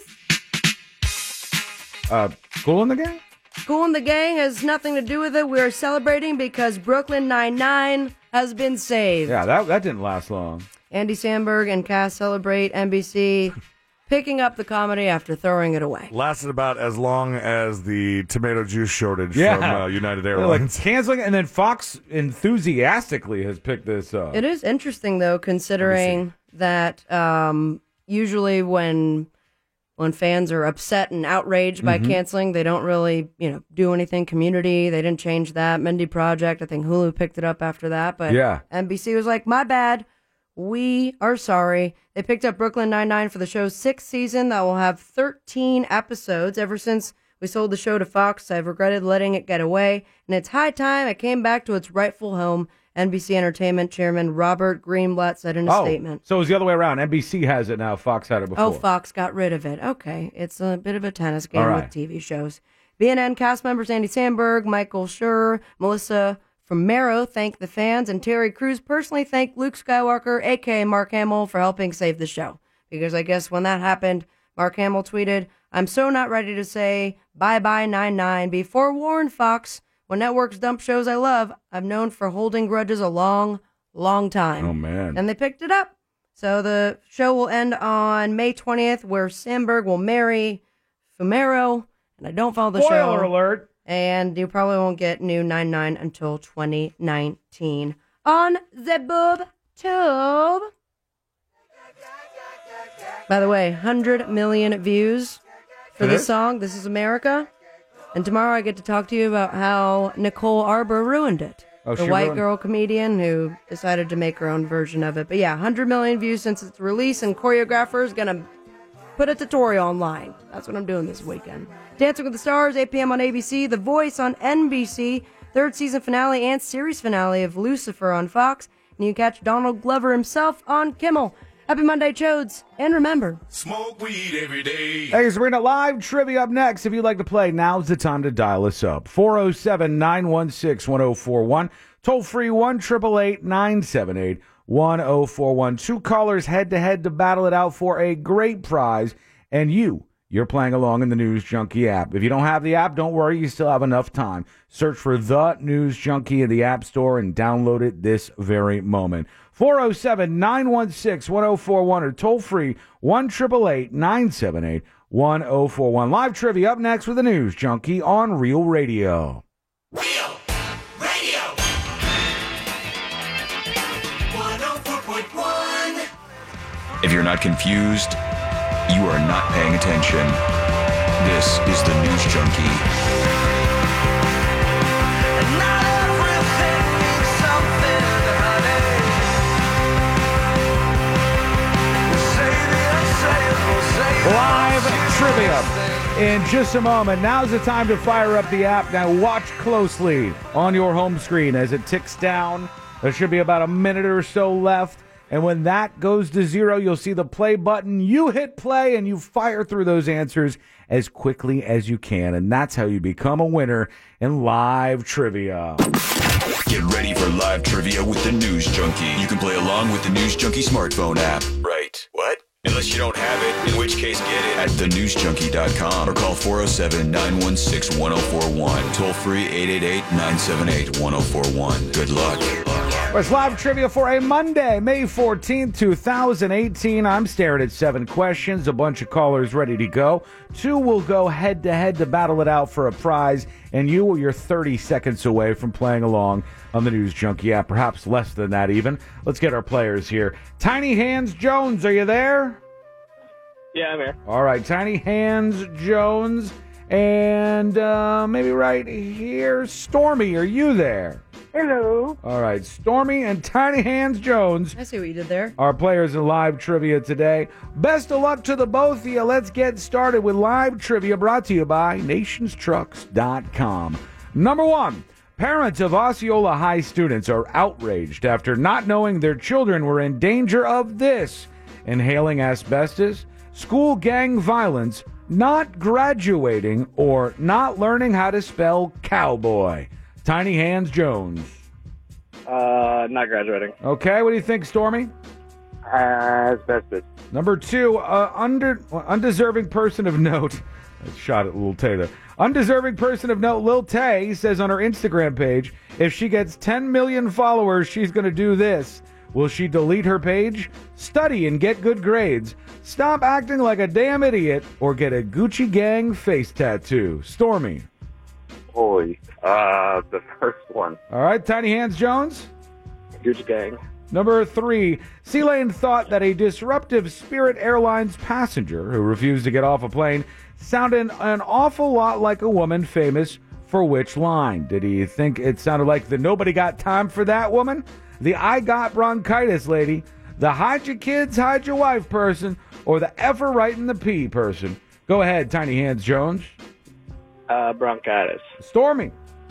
Uh, Cool in the Gang? Cool in the Gang has nothing to do with it. We are celebrating because Brooklyn Nine-Nine has been saved. Yeah, that that didn't last long. Andy Samberg and cast celebrate N B C picking up the comedy after throwing it away. lasted about as long as the tomato juice shortage Yeah. from uh, United They're Airlines. like canceling it, and then Fox enthusiastically has picked this up. It is interesting, though, considering that um, usually when when fans are upset and outraged by Mhm. canceling, they don't really, you know, do anything. Community, they didn't change that. Mindy Project, I think Hulu picked it up after that, but Yeah. N B C was like, my bad. We are sorry. They picked up Brooklyn Nine-Nine for the show's sixth season that will have thirteen episodes. Ever since we sold the show to Fox, I've regretted letting it get away, and it's high time it came back to its rightful home, N B C Entertainment Chairman Robert Greenblatt said in a oh, statement. so it was the other way around. N B C has it now. Fox had it before. Oh, Fox got rid of it. Okay. It's a bit of a tennis game All right. with T V shows. B N N cast members Andy Samberg, Michael Schur, Melissa from Marrow thank the fans, and Terry Crews personally thanked Luke Skywalker, a k a. Mark Hamill, for helping save the show. Because I guess when that happened, Mark Hamill tweeted, I'm so not ready to say bye-bye nine-nine. Be forewarned, Fox. When networks dump shows I love, I'm known for holding grudges a long, long time. Oh, man. And they picked it up. So the show will end on May twentieth, where Samberg will marry Fumero. And I don't follow the show. Spoiler alert. And you probably won't get new nine-nine until twenty nineteen on the Boob Tube. By the way, one hundred million views for this song, This Is America. And tomorrow I get to talk to you about how Nicole Arbor ruined it. Oh, the she white ruined- girl comedian who decided to make her own version of it. But yeah, one hundred million views since its release, and choreographer is going to put a tutorial online. That's what I'm doing this weekend. Dancing with the Stars, eight p.m. on A B C. The Voice on N B C. Third season finale and series finale of Lucifer on Fox. And you can catch Donald Glover himself on Kimmel. Happy Monday, Chodes. And remember, Smoke weed every day. Hey, Sabrina, live trivia up next. If you'd like to play, now's the time to dial us up. four oh seven, nine one six, one oh four one. Toll free one eight eight eight, nine seven eight, one oh four one. Two callers head to head to battle it out for a great prize. And you, you're playing along in the News Junkie app. If you don't have the app, don't worry. You still have enough time. Search for The News Junkie in the App Store and download it this very moment. four oh seven, nine one six, one oh four one or toll free one eight eight eight, nine seven eight, one oh four one. Live trivia up next with the News Junkie on Real Radio. If you're not confused, you are not paying attention. This is the News Junkie. Live trivia in just a moment. Now's the time to fire up the app. Now watch closely on your home screen as it ticks down. There should be about a minute or so left. And when that goes to zero, you'll see the play button. You hit play and you fire through those answers as quickly as you can. And that's how you become a winner in live trivia. Get ready for live trivia with the News Junkie. You can play along with the News Junkie smartphone app. Right. What? Unless you don't have it, in which case get it at the news junkie dot com or call four oh seven, nine one six, one oh four one. Toll free eight eight eight, nine seven eight, one oh four one. Good luck. Good luck. It's live trivia for a Monday, May fourteenth, twenty eighteen. I'm staring at seven questions, a bunch of callers ready to go. Two will go head-to-head to battle it out for a prize, and you or you're thirty seconds away from playing along on the News Junkie app, perhaps less than that even. Let's get our players here. Tiny Hands Jones, are you there? Yeah, I'm here. All right, Tiny Hands Jones, and uh, maybe right here, Stormy, are you there? Hello. All right, Stormy and Tiny Hands Jones. I see what you did there. Our players in live trivia today. Best of luck to the both of you. Let's get started with live trivia brought to you by nations trucks dot com. Number one, parents of Osceola High students are outraged after not knowing their children were in danger of this: inhaling asbestos, school gang violence, not graduating, or not learning how to spell cowboy. Tiny Hands Jones. Uh, not graduating. Okay, what do you think, Stormy? Asbestos. Number two, uh, under undeserving person of note. I shot at Lil Tay there. Undeserving person of note, Lil Tay says on her Instagram page, if she gets ten million followers, she's going to do this. Will she delete her page? Study and get good grades. Stop acting like a damn idiot, or get a Gucci Gang face tattoo. Stormy. Holy. Uh, the first one. All right, Tiny Hands Jones. Gucci Gang. Number three, C-Lane thought that a disruptive Spirit Airlines passenger who refused to get off a plane sounded an awful lot like a woman famous for which line? Did he think it sounded like the nobody got time for that woman, the I got bronchitis lady, the hide your kids, hide your wife person, or the effer right in the P person? Go ahead, Tiny Hands Jones. Uh, bronchitis. Stormy.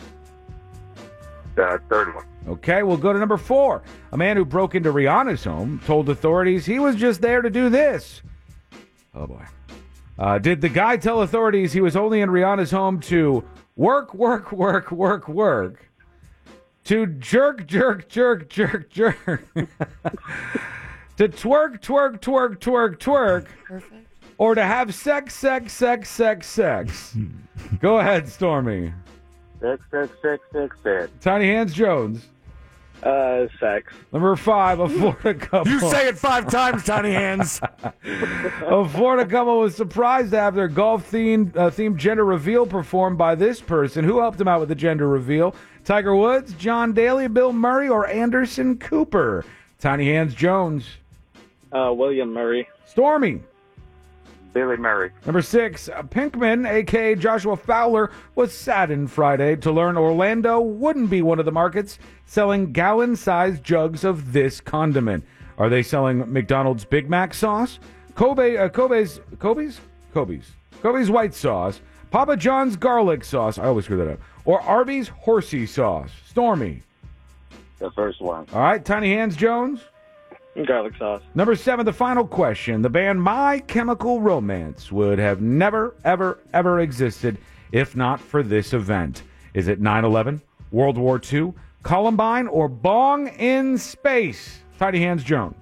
The third one. Okay, we'll go to number four. A man who broke into Rihanna's home told authorities he was just there to do this. Oh, boy. Uh, did the guy tell authorities he was only in Rihanna's home to work, work, work, work, work, to jerk, jerk, jerk, jerk, jerk, to twerk, twerk, twerk, twerk, twerk, Perfect. or to have sex, sex, sex, sex, sex? Go ahead, Stormy. Sex, sex, sex, sex, sex. Tiny Hands Jones. Uh, sex. Number five, a Florida couple. You say it five times, Tiny Hands. A Florida couple was surprised to have their golf-themed uh, themed gender reveal performed by this person. Who helped them out with the gender reveal? Tiger Woods, John Daly, Bill Murray, or Anderson Cooper? Tiny Hands Jones. Uh, William Murray. Stormy. Billy Murray. Number six, uh, Pinkman, a k a. Joshua Fowler, was saddened Friday to learn Orlando wouldn't be one of the markets selling gallon-sized jugs of this condiment. Are they selling McDonald's Big Mac sauce, Kobe, uh, Kobe's, Kobe's? Kobe's. Kobe's white sauce, Papa John's garlic sauce, I always screw that up, or Arby's horsey sauce? Stormy. The first one. All right, Tiny Hands Jones. Garlic sauce. Number seven, the final question. The band My Chemical Romance would have never, ever, ever existed if not for this event. Is it nine eleven, World War Two, Columbine, or Bong in Space? Tiny Hands Jones.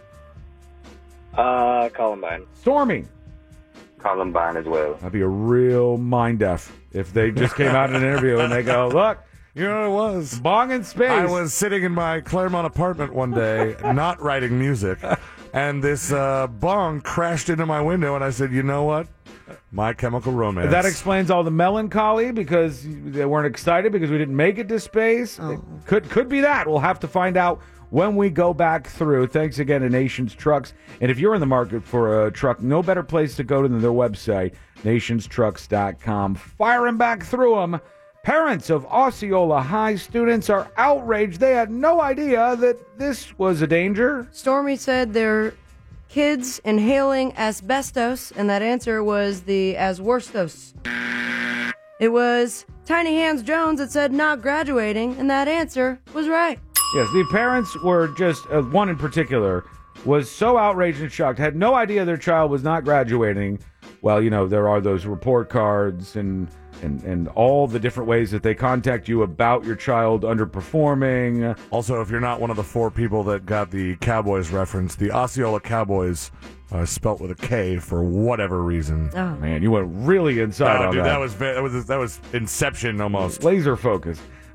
Uh, Columbine. Stormy. Columbine as well. That'd be a real mind F if they just came out in an interview and they go, look, You know what it was? Bong in Space. I was sitting in my Claremont apartment one day, not writing music, and this uh, bong crashed into my window, and I said, you know what? My Chemical Romance. That explains all the melancholy because they weren't excited because we didn't make it to space. Oh. It could could be that. We'll have to find out when we go back through. Thanks again to Nations Trucks. And if you're in the market for a truck, no better place to go than their website, nations trucks dot com. Firing back through them. Parents of Osceola High students are outraged. They had no idea that this was a danger. Stormy said their kids inhaling asbestos, and that answer was the asworstos. It was Tiny Hands Jones that said not graduating, and that answer was right. Yes, the parents were just, uh, one in particular, was so outraged and shocked, had no idea their child was not graduating. Well, you know, there are those report cards and and, and all the different ways that they contact you about your child underperforming. Also, if you're not one of the four people that got the Cowboys reference, the Osceola Cowboys uh, spelt with a K for whatever reason. Oh. Man, you went really inside Oh, on dude, that. that was, that was that was Inception almost. Laser focused.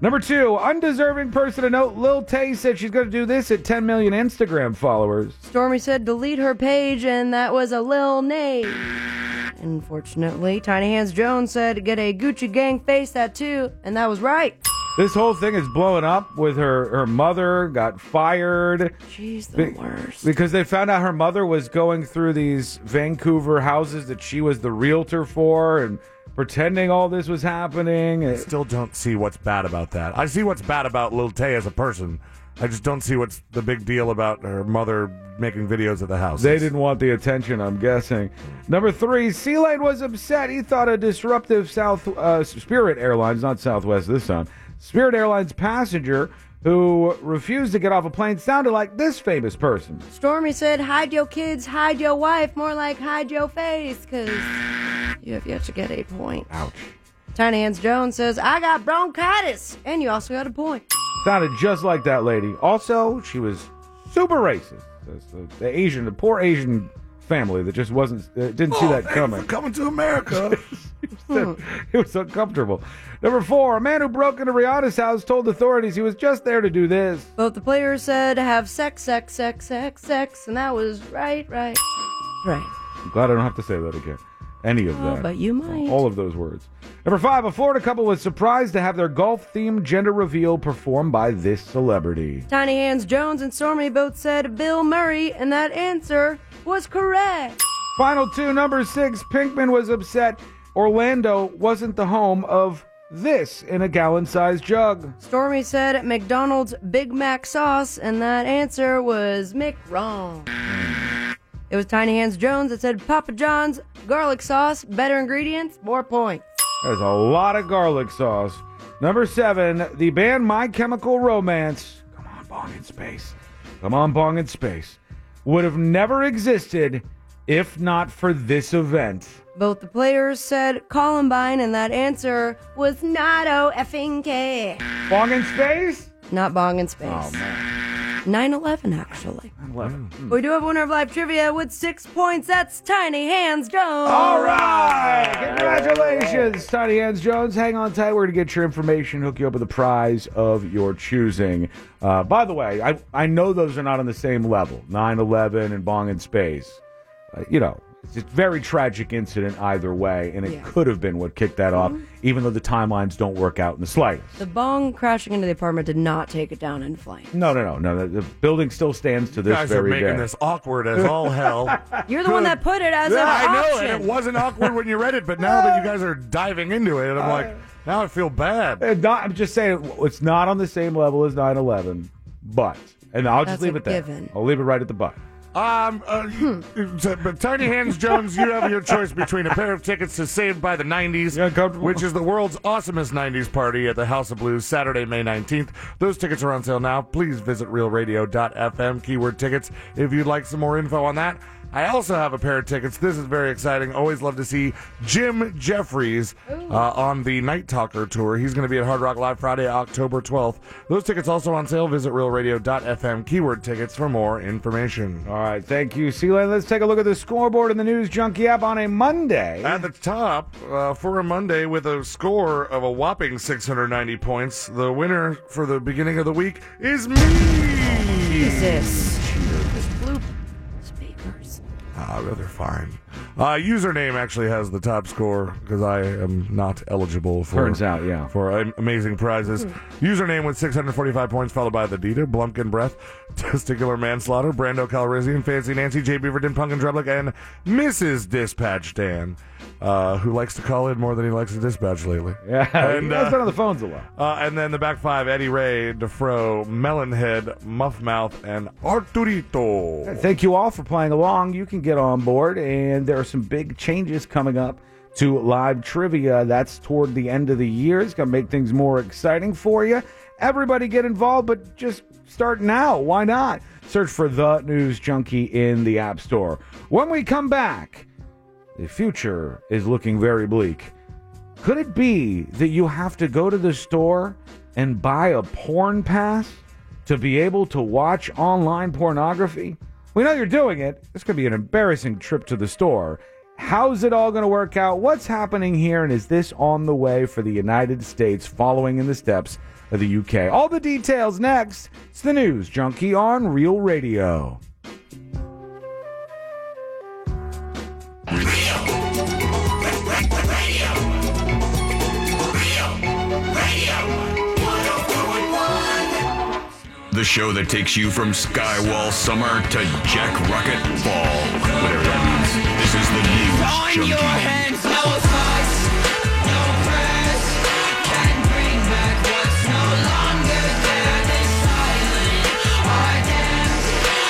Number two, undeserving person to note, Lil Tay said she's going to do this at ten million Instagram followers. Stormy said delete her page, and that was a Lil Nay. Unfortunately, Tiny Hands Jones said get a Gucci Gang face tattoo, and that was right. This whole thing is blowing up with her, her mother got fired. She's the be- worst. Because they found out her mother was going through these Vancouver houses that she was the realtor for and pretending all this was happening. I still don't see what's bad about that. I see what's bad about Lil Tay as a person. I just don't see what's the big deal about her mother making videos at the house. They didn't want the attention, I'm guessing. Number three, C-Lane was upset. He thought a disruptive South uh, Spirit Airlines, not Southwest this time, Spirit Airlines passenger who refused to get off a plane sounded like this famous person. Stormy said, hide your kids, hide your wife, more like hide your face, because you have yet to get a point. Ouch. Tiny Hands Jones says, I got bronchitis, and you also got a point. Sounded just like that lady. Also, she was super racist. That's the, the Asian, the poor Asian family that just wasn't, uh, didn't see Oh, that thank coming. you for coming to America. It was uncomfortable. Number four, a man who broke into Rihanna's house told authorities he was just there to do this. Both the players said have sex, sex, sex, sex, sex, and that was right, right, right. I'm glad I don't have to say that again. Any of Oh, that. but you might. All of those words. Number five, a Florida couple was surprised to have their golf-themed gender reveal performed by this celebrity. Tiny Hands Jones and Stormy both said Bill Murray, and that answer was correct. Final two, number six, Pinkman was upset Orlando wasn't the home of this in a gallon-sized jug. Stormy said McDonald's Big Mac sauce, and that answer was Mick wrong. It was Tiny Hands Jones that said Papa John's garlic sauce, better ingredients, more points. There's a lot of garlic sauce. Number seven, the band My Chemical Romance, come on, Bong in Space, come on, Bong in Space, would have never existed if not for this event. Both the players said Columbine, and that answer was not O effing K. Bong in Space? Not Bong in Space. Oh, man. nine eleven, actually. nine eleven. We do have a winner of live trivia with six points. That's Tiny Hands Jones. All right. Congratulations, Tiny Hands Jones. Hang on tight. We're going to get your information, hook you up with a prize of your choosing. Uh, by the way, I, I know those are not on the same level, nine eleven and Bong in Space. Uh, you know, it's a very tragic incident either way, and it Yeah. could have been what kicked that off, even though the timelines don't work out in the slightest. The bong crashing into the apartment did not take it down in flames. No, no, no, no. The, the building still stands to You this guys are very making day. this awkward as all hell. You're the one that put it as Yeah, an I know, option. and it wasn't awkward when you read it, but now that you guys are diving into it, I'm like, now I feel bad. Uh, not, I'm just saying it's not on the same level as nine eleven, but, and I'll just That's leave a it there. given. I'll leave it right at the but. Um, uh, but Tiny Hands Jones, you have your choice between a pair of tickets to Saved by the nineties, which is the world's awesomest nineties party at the House of Blues, Saturday, May nineteenth. Those tickets are on sale now. Please visit real radio dot f m, keyword tickets, if you'd like some more info on that. I also have a pair of tickets. This is very exciting. Always love to see Jim Jeffries uh, on the Night Talker tour. He's going to be at Hard Rock Live Friday, October twelfth. Those tickets also on sale. Visit real radio dot f m, keyword tickets, for more information. All right, thank you, Sealand. Let's take a look at the scoreboard in the News Junkie app on a Monday. At the top, uh, for a Monday with a score of a whopping six hundred ninety points, the winner for the beginning of the week is me! Jesus. This blue speakers. Ah, they're fine. Uh, username actually has the top score because I am not eligible for Turns out, yeah. for am- amazing prizes. Username with six hundred forty-five points, followed by the Dita, Blumpkin Breath, Testicular Manslaughter, Brando Calrissian, Fancy Nancy, J. Beaverton, Punkin Drublick, and Missus Dispatch Dan, uh, who likes to call in more than he likes to dispatch lately. Yeah, and, he's uh, been on the phones a lot. Uh, and then the back five, Eddie Ray, DeFro, Melonhead, Muffmouth, and Arturito. Thank you all for playing along. You can get on board, and there are some big changes coming up to live trivia. That's toward the end of the year. It's going to make things more exciting for you. Everybody get involved, but just start now. Why not? Search for The News Junkie in the App Store. When we come back, the future is looking very bleak. Could it be that you have to go to the store and buy a porn pass to be able to watch online pornography? We know you're doing it. This could be an embarrassing trip to the store. How's it all going to work out? What's happening here? And is this on the way for the United States following in the steps of the U K? All the details next. It's the News Junkie on Real Radio. The show that takes you from Skywall summer to Jack Rocket fall. Whatever that means. This is the News Junkie. Your hands, no fuss, no press. Can bring back what's no longer there. This silent ardent.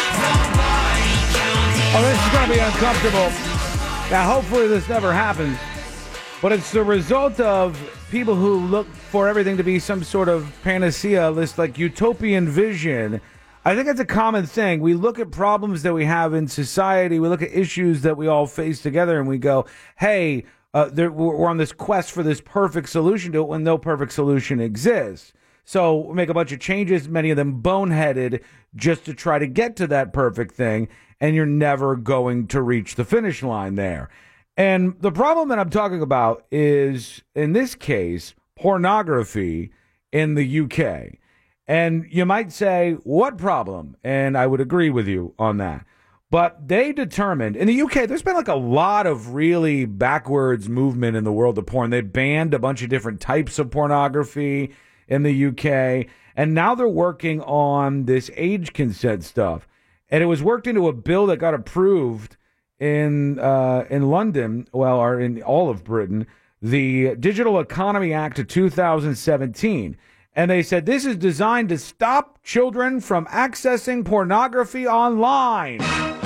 Nobody counting. Oh, this is going to be uncomfortable. Now, hopefully this never happens. But it's the result of people who look for everything to be some sort of panacea, this like utopian vision. I think it's a common thing. We look at problems that we have in society, we look at issues that we all face together, and we go, hey, uh, there, we're on this quest for this perfect solution to it when no perfect solution exists. So we make a bunch of changes, many of them boneheaded, just to try to get to that perfect thing, and you're never going to reach the finish line there. And the problem that I'm talking about is, in this case, pornography in the U K. And you might say, what problem? And I would agree with you on that. But they determined, in the U K, there's been like a lot of really backwards movement in the world of porn. They banned a bunch of different types of pornography in the U K. And now they're working on this age consent stuff. And it was worked into a bill that got approved in uh, in London, well, or in all of Britain, the Digital Economy Act of two thousand seventeen. And they said this is designed to stop children from accessing pornography online.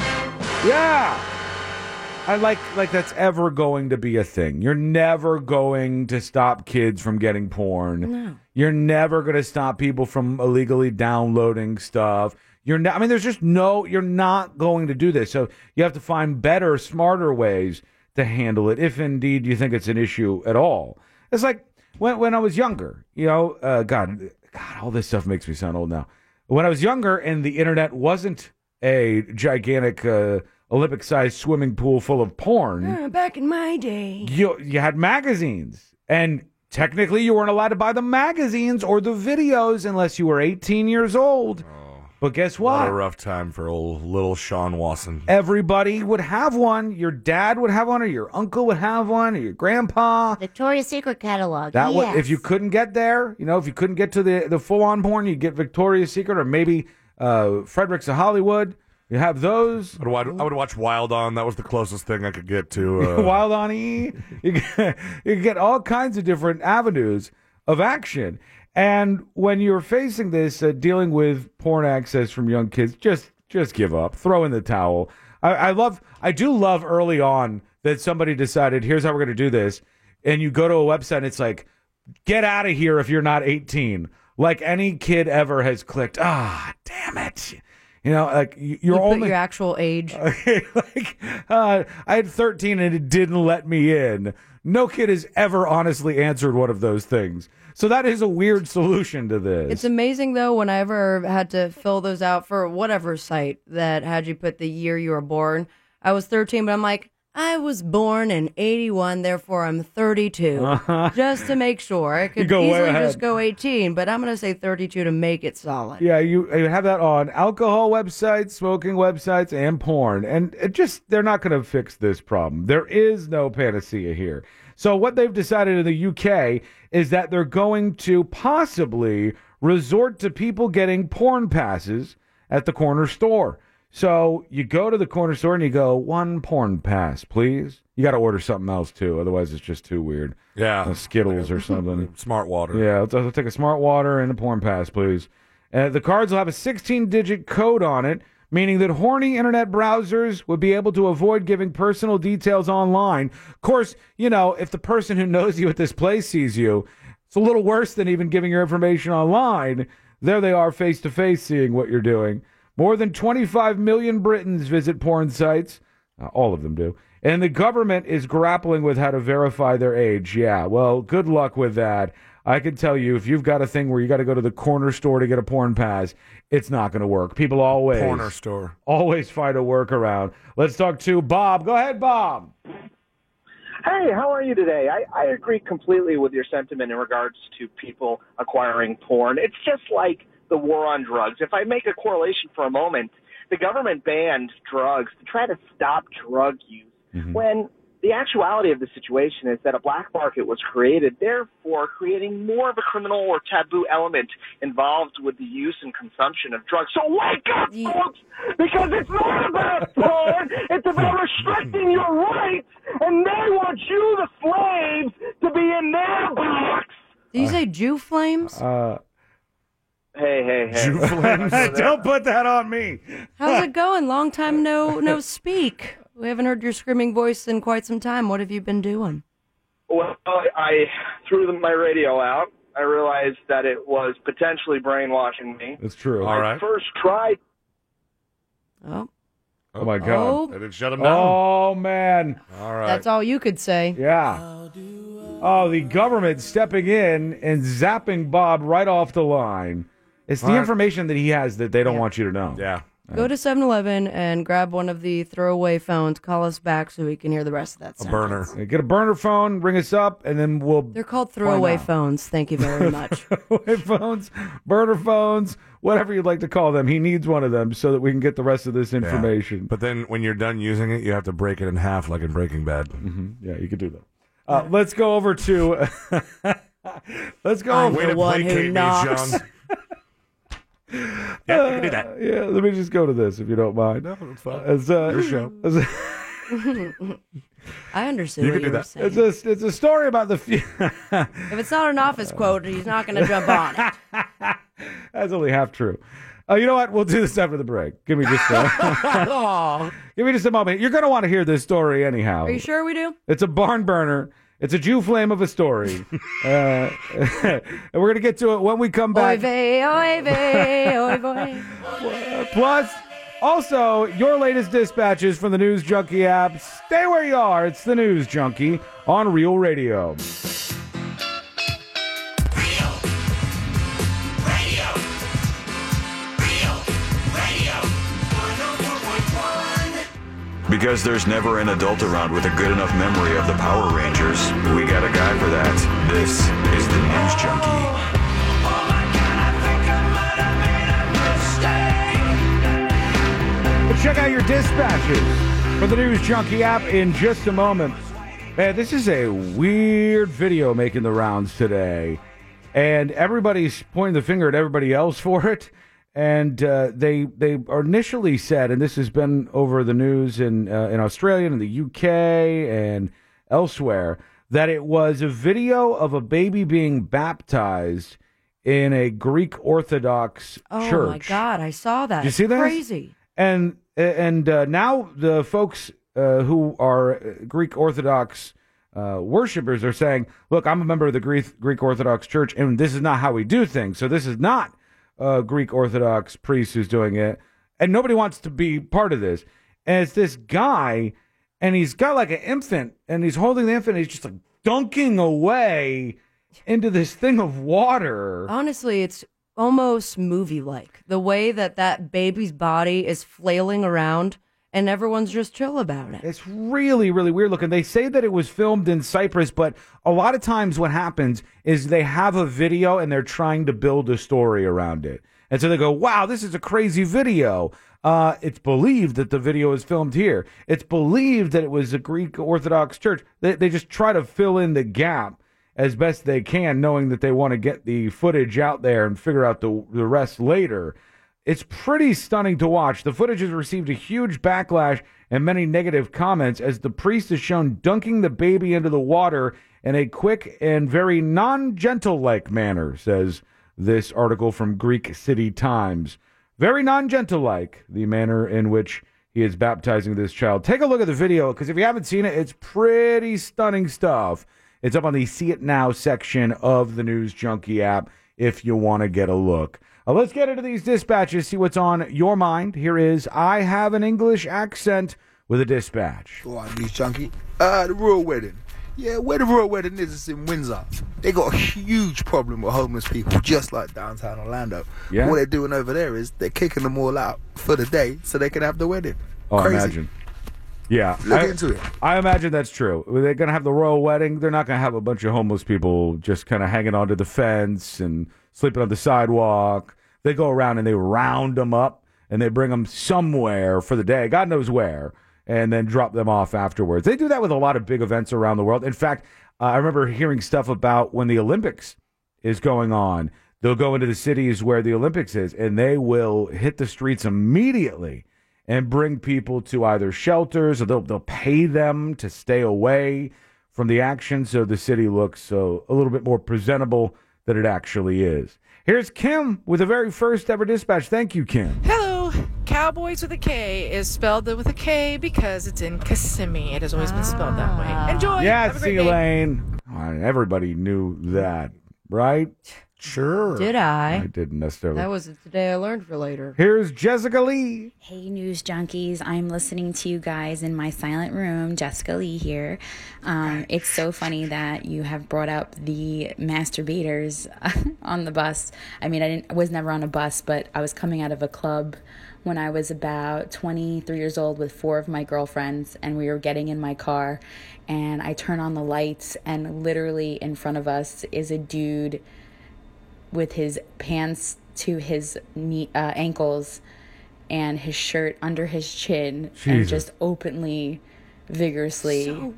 Yeah. I like like that's ever going to be a thing. You're never going to stop kids from getting porn. No. You're never going to stop people from illegally downloading stuff. You're not, I mean, there's just no, you're not going to do this. So you have to find better, smarter ways to handle it, if indeed you think it's an issue at all. It's like when when I was younger, you know, uh, God, God, all this stuff makes me sound old now. When I was younger and the internet wasn't a gigantic uh, Olympic-sized swimming pool full of porn. Uh, back in my day. You, you had magazines. And technically you weren't allowed to buy the magazines or the videos unless you were eighteen years old. But guess what? What a rough time for old little Sean Wasson. Everybody would have one. Your dad would have one, or your uncle would have one, or your grandpa. Victoria's Secret catalog. That yes. would, if you couldn't get there, you know, if you couldn't get to the, the full-on porn, you'd get Victoria's Secret, or maybe uh, Fredericks of Hollywood. You have those. I would, watch, I would watch Wild On. That was the closest thing I could get to. Uh... Wild On E. You get, you get all kinds of different avenues of action. And when you're facing this, uh, dealing with porn access from young kids, just just give up. Throw in the towel. I, I love, I do love early on that somebody decided, here's how we're going to do this. And you go to a website and it's like, get out of here if you're not eighteen. Like any kid ever has clicked, ah, damn it. You know, like you're you put only your actual age. like, uh, I had thirteen and it didn't let me in. No kid has ever honestly answered one of those things. So that is a weird solution to this. It's amazing, though, when I ever had to fill those out for whatever site that had you put the year you were born. I was thirteen, but I'm like, I was born in eighty-one, therefore I'm thirty-two. Uh-huh. Just to make sure. I could easily just go eighteen, but I'm going to say thirty-two to make it solid. Yeah, you, you have that on alcohol websites, smoking websites, and porn. And it just, they're not going to fix this problem. There is no panacea here. So what they've decided in the U K is that they're going to possibly resort to people getting porn passes at the corner store. So you go to the corner store and you go, one porn pass, please. You got to order something else, too. Otherwise, it's just too weird. Yeah. Uh, Skittles or something. Smart water. Yeah, let's, let's take a smart water and a porn pass, please. Uh, the cards will have a sixteen-digit code on it, meaning that horny internet browsers would be able to avoid giving personal details online. Of course, you know, if the person who knows you at this place sees you, it's a little worse than even giving your information online. There they are face-to-face seeing what you're doing. More than twenty-five million Britons visit porn sites. Uh, all of them do. And the government is grappling with how to verify their age. Yeah, well, good luck with that. I can tell you, if you've got a thing where you got to go to the corner store to get a porn pass, it's not going to work. People always... Corner store. Always find a workaround. Let's talk to Bob. Go ahead, Bob. Hey, how are you today? I, I agree completely with your sentiment in regards to people acquiring porn. It's just like the war on drugs. If I make a correlation for a moment, the government banned drugs to try to stop drug use, mm-hmm. when the actuality of the situation is that a black market was created, therefore creating more of a criminal or taboo element involved with the use and consumption of drugs. So wake up, folks, because it's not about porn, it's about restricting your rights, and they want you, the slaves, to be in their box. Did you say Jew flames? Uh, hey, hey, hey. Jew flames? Don't put that on me. How's it going? Long time no no speak. We haven't heard your screaming voice in quite some time. What have you been doing? Well, I threw my radio out. I realized that it was potentially brainwashing me. It's true. I All right. first tried. Oh. Oh, my God. Oh. They didn't shut him down. Oh, man. All right. That's all you could say. Yeah. Oh, the government stepping in and zapping Bob right off the line. It's the All right. information that he has that they don't want you to know. Yeah. Go to seven eleven and grab one of the throwaway phones. Call us back so we can hear the rest of that A sentence. burner. Get a burner phone, ring us up, and then we'll... They're called throwaway phones. Thank you very much. Throwaway phones, burner phones, whatever you'd like to call them. He needs one of them so that we can get the rest of this information. But then when you're done using it, you have to break it in half like in Breaking Bad. Mm-hmm. Yeah, you could do that. Uh, let's go over to... let's go I'm over... the one who knocks. Yeah, you can do that. Uh, yeah, let me just go to this if you don't mind. No, it's fine. As, uh, Your show. as a- I understood You what can you do were that. saying. It's a, it's a story about the... Few If it's not an office quote, he's not going to jump on it. That's only half true. Uh, you know what? We'll do this after the break. Give me just a, give me just a moment. You're going to want to hear this story anyhow. Are you sure we do? It's a barn burner. It's a Jew flame of a story. uh, and we're going to get to it when we come back. Oy vey, oy vey, oy vey. Plus, also, your latest dispatches from the News Junkie app. Stay where you are. It's the News Junkie on Real Radio. Because there's never an adult around with a good enough memory of the Power Rangers. We got a guy for that. This is the News Junkie. Check out your dispatches for the News Junkie app in just a moment. Man, this is a weird video making the rounds today. And everybody's pointing the finger at everybody else for it. And uh, they they initially said, and this has been over the news in uh, in Australia and the U K and elsewhere, that it was a video of a baby being baptized in a Greek Orthodox Oh, church. my God. I saw that. Did you see It's that? Crazy. And and uh, now the folks uh, who are Greek Orthodox uh, worshippers are saying, "Look, I'm a member of the Greek Greek Orthodox Church, and this is not how we do things. So this is not." Uh, Greek Orthodox priest who's doing it, and nobody wants to be part of this. And it's this guy, and he's got like an infant, and he's holding the infant, and he's just like dunking away into this thing of water. Honestly, it's almost movie-like. The way that that baby's body is flailing around, and everyone's just chill about it. It's really, really weird looking. They say that it was filmed in Cyprus, but a lot of times what happens is they have a video and they're trying to build a story around it. And so they go, wow, this is a crazy video. Uh, it's believed that the video is filmed here. It's believed that it was a Greek Orthodox church. They, they just try to fill in the gap as best they can, knowing that they want to get the footage out there and figure out the, the rest later. It's pretty stunning to watch. The footage has received a huge backlash and many negative comments as the priest is shown dunking the baby into the water in a quick and very non-gentle-like manner, says this article from Greek City Times. Very non-gentle-like, the manner in which he is baptizing this child. Take a look at the video, because if you haven't seen it, it's pretty stunning stuff. It's up on the See It Now section of the News Junkie app if you want to get a look. Uh, let's get into these dispatches, see what's on your mind. Here is I Have an English Accent with a dispatch. Go on, News Junkie. Uh, the Royal Wedding. Yeah, where the Royal Wedding is, it's in Windsor. They got a huge problem with homeless people, just like downtown Orlando. Yeah. What they're doing over there is they're kicking them all out for the day so they can have the wedding. Oh, Crazy. imagine. Yeah. Look I, into it. I imagine that's true. They're going to have the royal wedding. They're not going to have a bunch of homeless people just kind of hanging onto the fence and sleeping on the sidewalk. They go around and they round them up and they bring them somewhere for the day, God knows where, and then drop them off afterwards. They do that with a lot of big events around the world. In fact, uh, I remember hearing stuff about when the Olympics is going on. They'll go into the cities where the Olympics is, and they will hit the streets immediately and bring people to either shelters, or they'll, they'll pay them to stay away from the action so the city looks so a little bit more presentable than it actually is. Here's Kim with the very first ever dispatch. Thank you, Kim. Hello. Cowboys with a K is spelled with a K because it's in Kissimmee. It has always been spelled that way. Enjoy. Yeah, Have a see great day. Elaine. Everybody knew that, right? Sure. Did I? I didn't necessarily. That was today I learned for later. Here's Jessica Lee. Hey, News Junkies. I'm listening to you guys in my silent room. Jessica Lee here. Um, it's so funny that you have brought up the masturbators on the bus. I mean, I didn't I was never on a bus, but I was coming out of a club when I was about twenty-three years old with four of my girlfriends, and we were getting in my car, and I turn on the lights, and literally in front of us is a dude with his pants to his knee, uh, ankles and his shirt under his chin and Jesus. just openly, vigorously So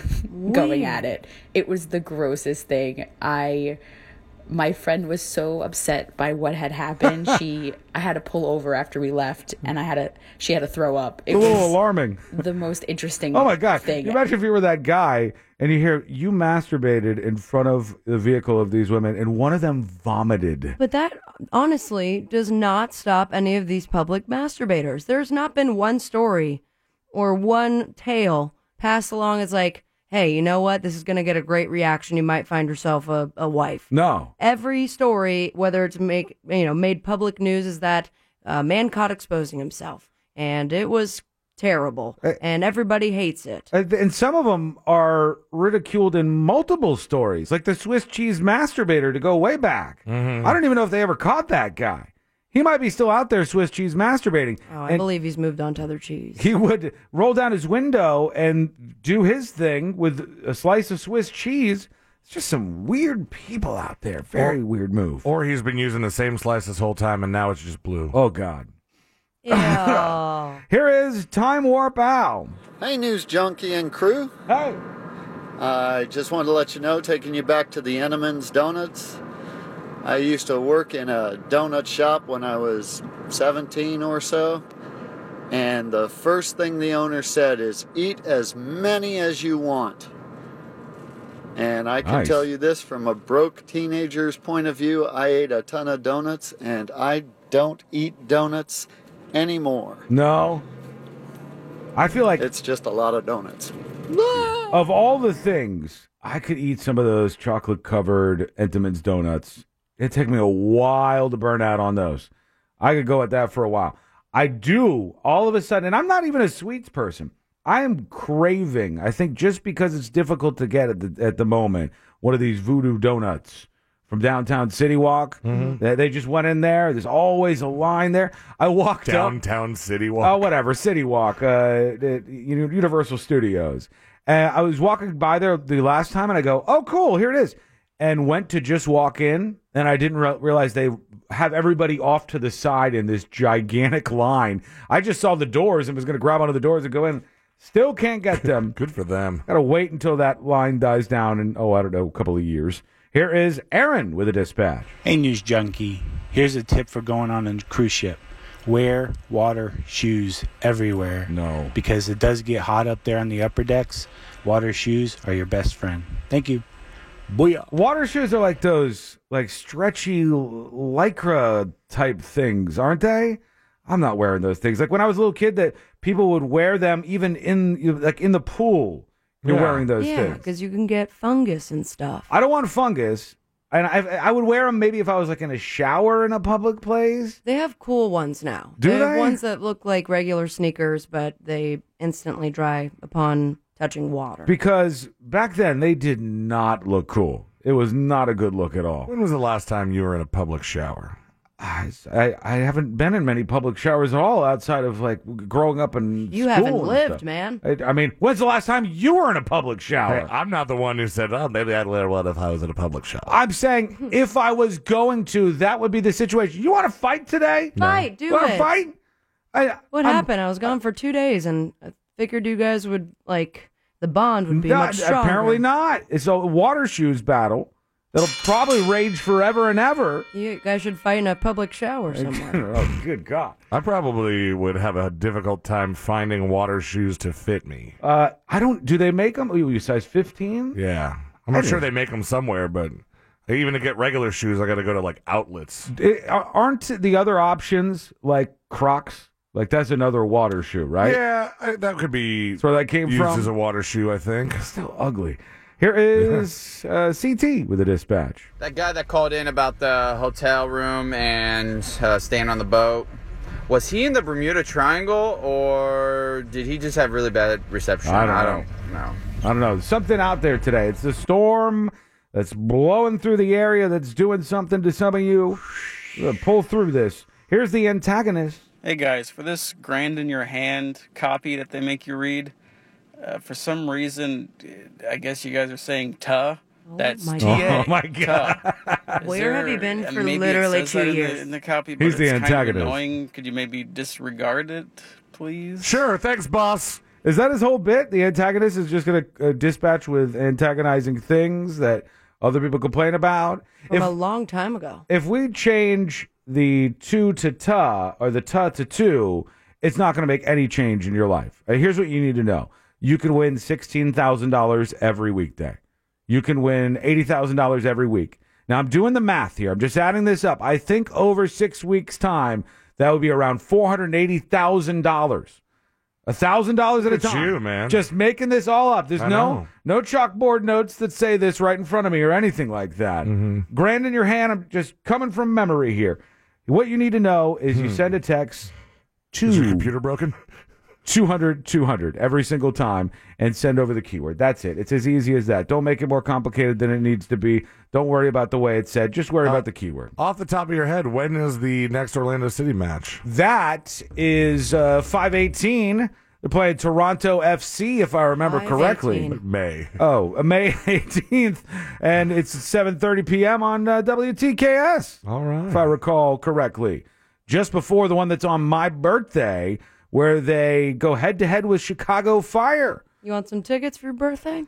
going weird. at it. It was the grossest thing. I, my friend was so upset by what had happened. She, I had to pull over after we left, and I had to, she had to throw up. It a little was alarming. the most interesting Oh my God! thing. You imagine if you were that guy and you hear you masturbated in front of the vehicle of these women, and one of them vomited. But that honestly does not stop any of these public masturbators. There's not been one story or one tale passed along as like, hey, you know what? This is going to get a great reaction. You might find yourself a, a wife. No. Every story, whether it's make you know made public news, is that a man caught exposing himself, and it was terrible, and everybody hates it. And and some of them are ridiculed in multiple stories, like the Swiss cheese masturbator to go way back. Mm-hmm. I don't even know if they ever caught that guy. He might be still out there Swiss cheese masturbating. Oh, I And believe he's moved on to other cheese. he would roll down his window and do his thing with a slice of Swiss cheese. It's just some weird people out there. Very Or- weird move. Or he's been using the same slice this whole time, and now it's just blue. Oh, God. Ew. Here is Time Warp Al. Hey, News Junkie and crew. Hey. I just wanted to let you know, taking you back to the Entenmann's Donuts. I used to work in a donut shop when I was seventeen or so. And the first thing the owner said is, eat as many as you want. And I can Nice. tell you this from a broke teenager's point of view, I ate a ton of donuts, and I don't eat donuts anymore. No. I feel like It's just a lot of donuts. of all the things, I could eat some of those chocolate-covered Entenmann's donuts. It'd take me a while to burn out on those. I could go at that for a while. I do, all of a sudden, and I'm not even a sweets person. I am craving, I think just because it's difficult to get at the, at the moment, one of these voodoo donuts from downtown City Walk. Mm-hmm. They, they just went in there. There's always a line there. I walked up. Downtown City Walk. Oh, whatever. City Walk, uh, the, you know, Universal Studios. And I was walking by there the last time, and I go, oh, cool, here it is. And went to just walk in, and I didn't re- realize they have everybody off to the side in this gigantic line. I just saw the doors and was going to grab onto the doors and go in. Still can't get them. Good for them. Got to wait until that line dies down in, oh, I don't know, a couple of years. Here is Aaron with a dispatch. Hey, News Junkie. Here's a tip for going on a cruise ship. Wear water shoes everywhere. No. Because it does get hot up there on the upper decks. Water shoes are your best friend. Thank you. Booyah. Water shoes are like those like stretchy lycra type things, aren't they? I'm not wearing those things. Like when I was a little kid, that people would wear them even in you know, like in the pool. You're Yeah. wearing those Yeah, things. because you can get fungus and stuff. I don't want fungus, and I I would wear them maybe if I was like in a shower in a public place. They have cool ones now. Do they? have they? ones that look like regular sneakers, but they instantly dry upon touching water. Because back then they did not look cool. It was not a good look at all. When was the last time you were in a public shower? I, I haven't been in many public showers at all outside of like growing up in You school haven't and lived, stuff. man. I, I mean, when's the last time you were in a public shower? Hey, I'm not the one who said, oh, maybe I'd wear one if I was in a public shower. I'm saying if I was going to, that would be the situation. You want to fight today? Fight, do Want it. to fight? I, What I'm- happened? I was gone for two days, and I figured you guys would, like, the bond would be No, much stronger. apparently not. It's a water shoes battle that'll probably rage forever and ever. You guys should fight in a public shower somewhere. Oh, good God. I probably would have a difficult time finding water shoes to fit me. Uh, I don't, do they make them? You size fifteen? Yeah. I'm not sure they make them somewhere, but even to get regular shoes, I got to go to like outlets. It, aren't the other options like Crocs? Like that's another water shoe, right? Yeah, I, that could be That's where that came used from. as a water shoe, I think. Still ugly. Here is uh, C T with a dispatch. That guy that called in about the hotel room and uh, staying on the boat, was he in the Bermuda Triangle or did he just have really bad reception? I don't I know. don't know. I don't know. There's something out there today. It's the storm that's blowing through the area that's doing something to some of you. We're gonna pull through this. Here's the antagonist. Hey guys, for this grand in your hand copy that they make you read, uh, for some reason, I guess you guys are saying "tuh." That's my T A. God. Oh, my God. Tuh. Is Where have you been uh, for maybe it literally says two that in years? The, in the copy, but He's the it's kind of antagonist. annoying. Could you maybe disregard it, please? Sure, thanks, boss. Is that his whole bit? The antagonist is just going to uh, dispatch with antagonizing things that other people complain about? From If, a long time ago. if we change the two to ta or the ta to two, it's not going to make any change in your life. Uh, here's what you need to know. You can win sixteen thousand dollars every weekday. You can win eighty thousand dollars every week. Now, I'm doing the math here. I'm just adding this up. I think over six weeks' time, that would be around four hundred eighty thousand dollars. one thousand dollars at a Look at time. you, man. Just making this all up. There's I no know. no chalkboard notes that say this right in front of me or anything like that. Mm-hmm. Grand in your hand. I'm just coming from memory here. What you need to know is you send a text to Is your computer broken? two hundred two hundred every single time and send over the keyword. That's it. It's as easy as that. Don't make it more complicated than it needs to be. Don't worry about the way it's said. Just worry Uh, about the keyword. Off the top of your head, when is the next Orlando City match? That is uh, five eighteen. They're playing Toronto F C, if I remember correctly. five eighteen. May. Oh, uh, May eighteenth, and it's seven thirty p.m. on uh, W T K S, All right. if I recall correctly. Just before the one that's on my birthday, where they go head-to-head with Chicago Fire. You want some tickets for your birthday?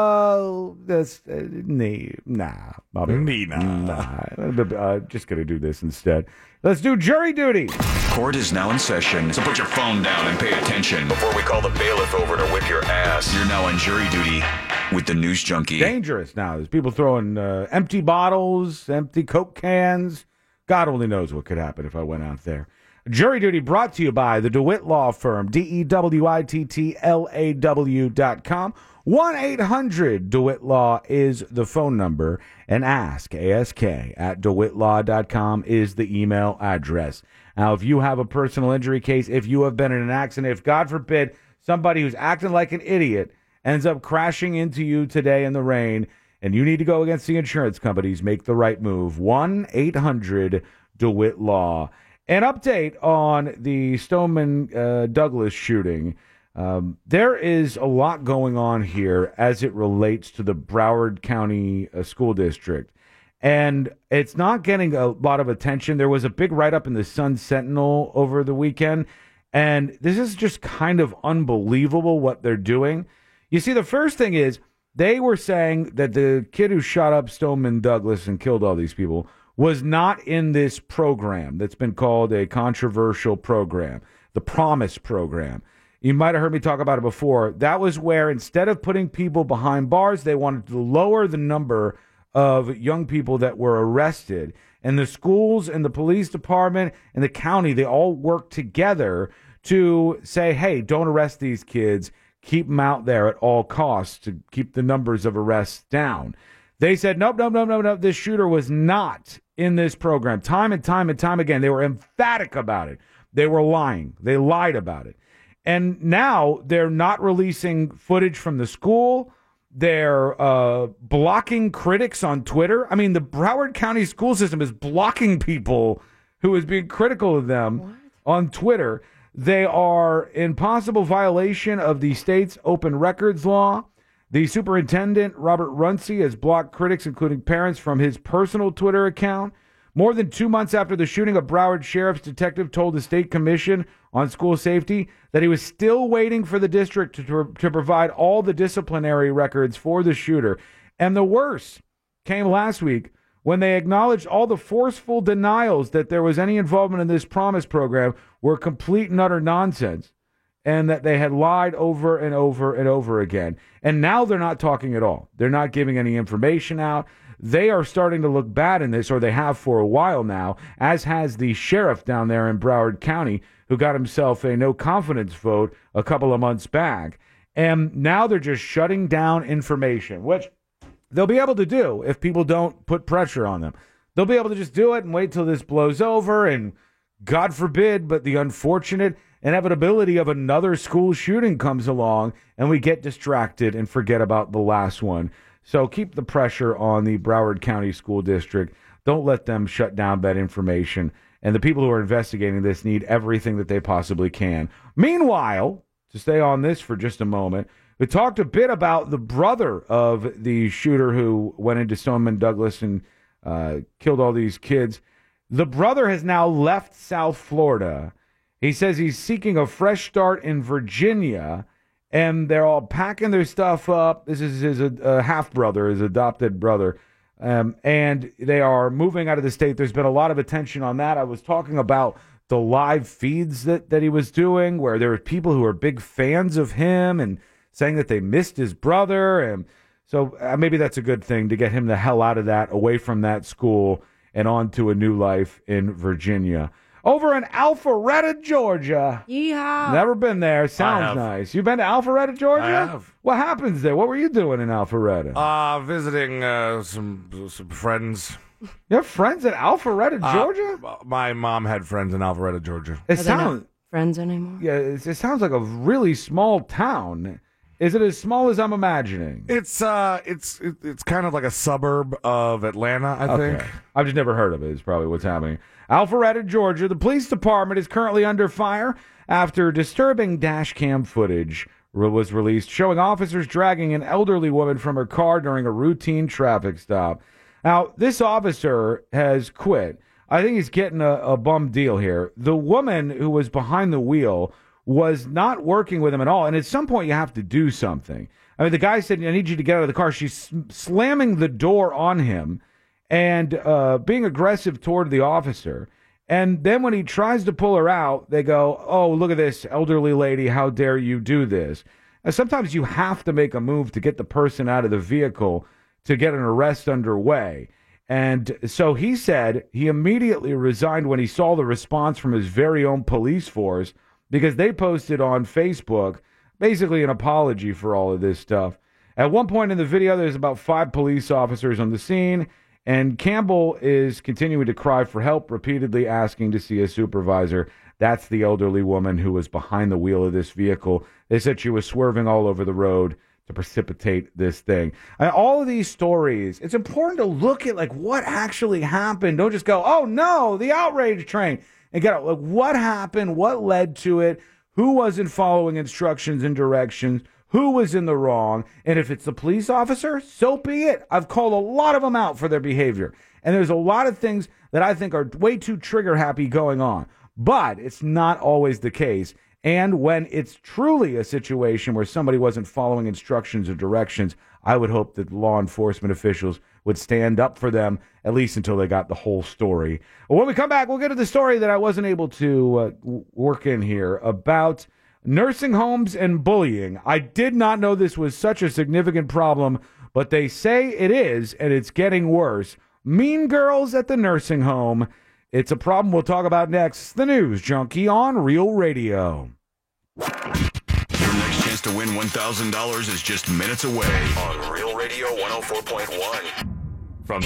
Uh, that's, uh, nee, nah. I'll be- Nee, nah. Nah. Uh, just going to do this instead. Let's do jury duty. Court is now in session, so put your phone down and pay attention. Before we call the bailiff over to whip your ass, you're now on jury duty with the News Junkie. Dangerous now. There's people throwing uh, empty bottles, empty Coke cans. God only knows what could happen if I went out there. Jury duty brought to you by the DeWitt Law Firm, D E W I T T L A W dot com. one eight hundred DeWitt Law is the phone number, and ask, A S K, at DeWitt Law dot com is the email address. Now, if you have a personal injury case, if you have been in an accident, if, God forbid, somebody who's acting like an idiot ends up crashing into you today in the rain, and you need to go against the insurance companies, make the right move. one eight hundred DeWitt Law. An update on the Stoneman uh, Douglas shooting. Um, there is a lot going on here as it relates to the Broward County uh, School District. And it's not getting a lot of attention. There was a big write-up in the Sun Sentinel over the weekend. And this is just kind of unbelievable what they're doing. You see, the first thing is they were saying that the kid who shot up Stoneman Douglas and killed all these people was not in this program that's been called a controversial program, the Promise program. You might have heard me talk about it before. That was where instead of putting people behind bars, they wanted to lower the number of young people that were arrested. And the schools and the police department and the county, they all worked together to say, hey, don't arrest these kids. Keep them out there at all costs to keep the numbers of arrests down. They said, nope, nope, nope, nope, nope. This shooter was not in this program. Time and time and time again, they were emphatic about it. They were lying. They lied about it. And now they're not releasing footage from the school. They're uh, blocking critics on Twitter. I mean, the Broward County school system is blocking people who is being critical of them what? on Twitter. They are in possible violation of the state's open records law. The superintendent, Robert Runcie, has blocked critics, including parents, from his personal Twitter account. More than two months after the shooting, a Broward sheriff's detective told the State Commission on School Safety that he was still waiting for the district to, to provide all the disciplinary records for the shooter. And the worst came last week when they acknowledged all the forceful denials that there was any involvement in this Promise program were complete and utter nonsense, and that they had lied over and over and over again. And now they're not talking at all. They're not giving any information out. They are starting to look bad in this, or they have for a while now, as has the sheriff down there in Broward County, who got himself a no-confidence vote a couple of months back. And now they're just shutting down information, which they'll be able to do if people don't put pressure on them. They'll be able to just do it and wait till this blows over, and God forbid, but the unfortunate inevitability of another school shooting comes along, and we get distracted and forget about the last one. So keep the pressure on the Broward County School District. Don't let them shut down that information. And the people who are investigating this need everything that they possibly can. Meanwhile, to stay on this for just a moment, we talked a bit about the brother of the shooter who went into Stoneman Douglas and uh, killed all these kids. The brother has now left South Florida. He says he's seeking a fresh start in Virginia, and they're all packing their stuff up. This is his uh, half-brother, his adopted brother, um, and they are moving out of the state. There's been a lot of attention on that. I was talking about the live feeds that, that he was doing, where there were people who are big fans of him and saying that they missed his brother. And so uh, maybe that's a good thing to get him the hell out of that, away from that school, and on to a new life in Virginia. Over in Alpharetta, Georgia. Yeehaw. Never been there. Sounds nice. You been to Alpharetta, Georgia? I have. What happens there? What were you doing in Alpharetta? Uh, visiting uh, some some friends. You have friends in Alpharetta, Georgia? Uh, my mom had friends in Alpharetta, Georgia. It Are they sounds not friends anymore? yeah. It, it sounds like a really small town. Is it as small as I'm imagining? It's uh, it's it, it's kind of like a suburb of Atlanta, I Okay. think. I've just never heard of it. Is probably what's happening. Alpharetta, Georgia. The police department is currently under fire after disturbing dash cam footage was released showing officers dragging an elderly woman from her car during a routine traffic stop. Now, this officer has quit. I think he's getting a, a bum deal here. The woman who was behind the wheel was not working with him at all, and at some point you have to do something. I mean, the guy said, I need you to get out of the car. She's slamming the door on him and uh, being aggressive toward the officer. And then when he tries to pull her out, they go, oh, look at this elderly lady. How dare you do this? And sometimes you have to make a move to get the person out of the vehicle to get an arrest underway. And so he said he immediately resigned when he saw the response from his very own police force, because they posted on Facebook basically an apology for all of this stuff. At one point in the video, there's about five police officers on the scene, and Campbell is continuing to cry for help, repeatedly asking to see a supervisor. That's the elderly woman who was behind the wheel of this vehicle. They said she was swerving all over the road to precipitate this thing. And all of these stories, it's important to look at like what actually happened. Don't just go, oh no, the outrage train. And get out, like, what happened, what led to it, who wasn't following instructions and directions, who was in the wrong, and if it's the police officer, so be it. I've called a lot of them out for their behavior, and there's a lot of things that I think are way too trigger-happy going on, but it's not always the case. And when it's truly a situation where somebody wasn't following instructions or directions, I would hope that law enforcement officials would stand up for them, at least until they got the whole story. When we come back, we'll get to the story that I wasn't able to uh, work in here about nursing homes and bullying. I did not know this was such a significant problem, but they say it is, and it's getting worse. Mean girls at the nursing home. It's a problem we'll talk about next. The News Junkie on Real Radio. Your next chance to win one thousand dollars is just minutes away on Real Radio one oh four point one. From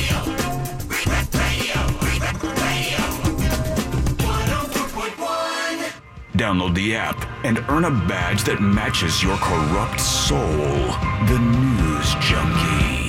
download the app and earn a badge that matches your corrupt soul. The News Junkie.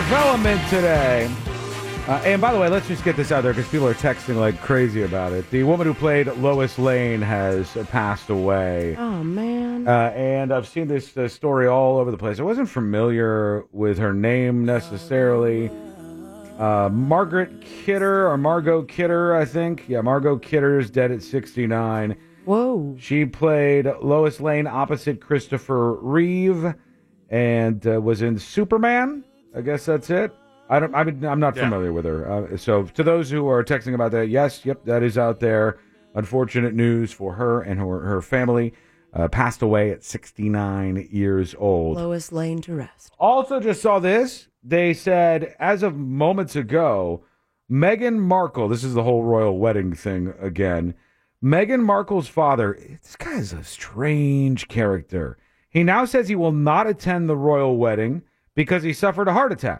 development today. Uh, and by the way, let's just get this out there because people are texting like crazy about it. The woman who played Lois Lane has passed away. Oh, man. Uh, and I've seen this uh, story all over the place. I wasn't familiar with her name necessarily. Uh, Margaret Kidder, or Margot Kidder, I think. Yeah, Margot Kidder is dead at sixty-nine. Whoa. She played Lois Lane opposite Christopher Reeve and uh, was in Superman. I guess that's it. I don't. I mean, I'm not Yeah. familiar with her. Uh, so, to those who are texting about that, yes, yep, that is out there. Unfortunate news for her and her her family. Uh, passed away at sixty-nine years old. Lois Lane to rest. Also, just saw this. They said, as of moments ago, Meghan Markle. This is the whole royal wedding thing again. Meghan Markle's father. This guy is a strange character. He now says he will not attend the royal wedding because he suffered a heart attack.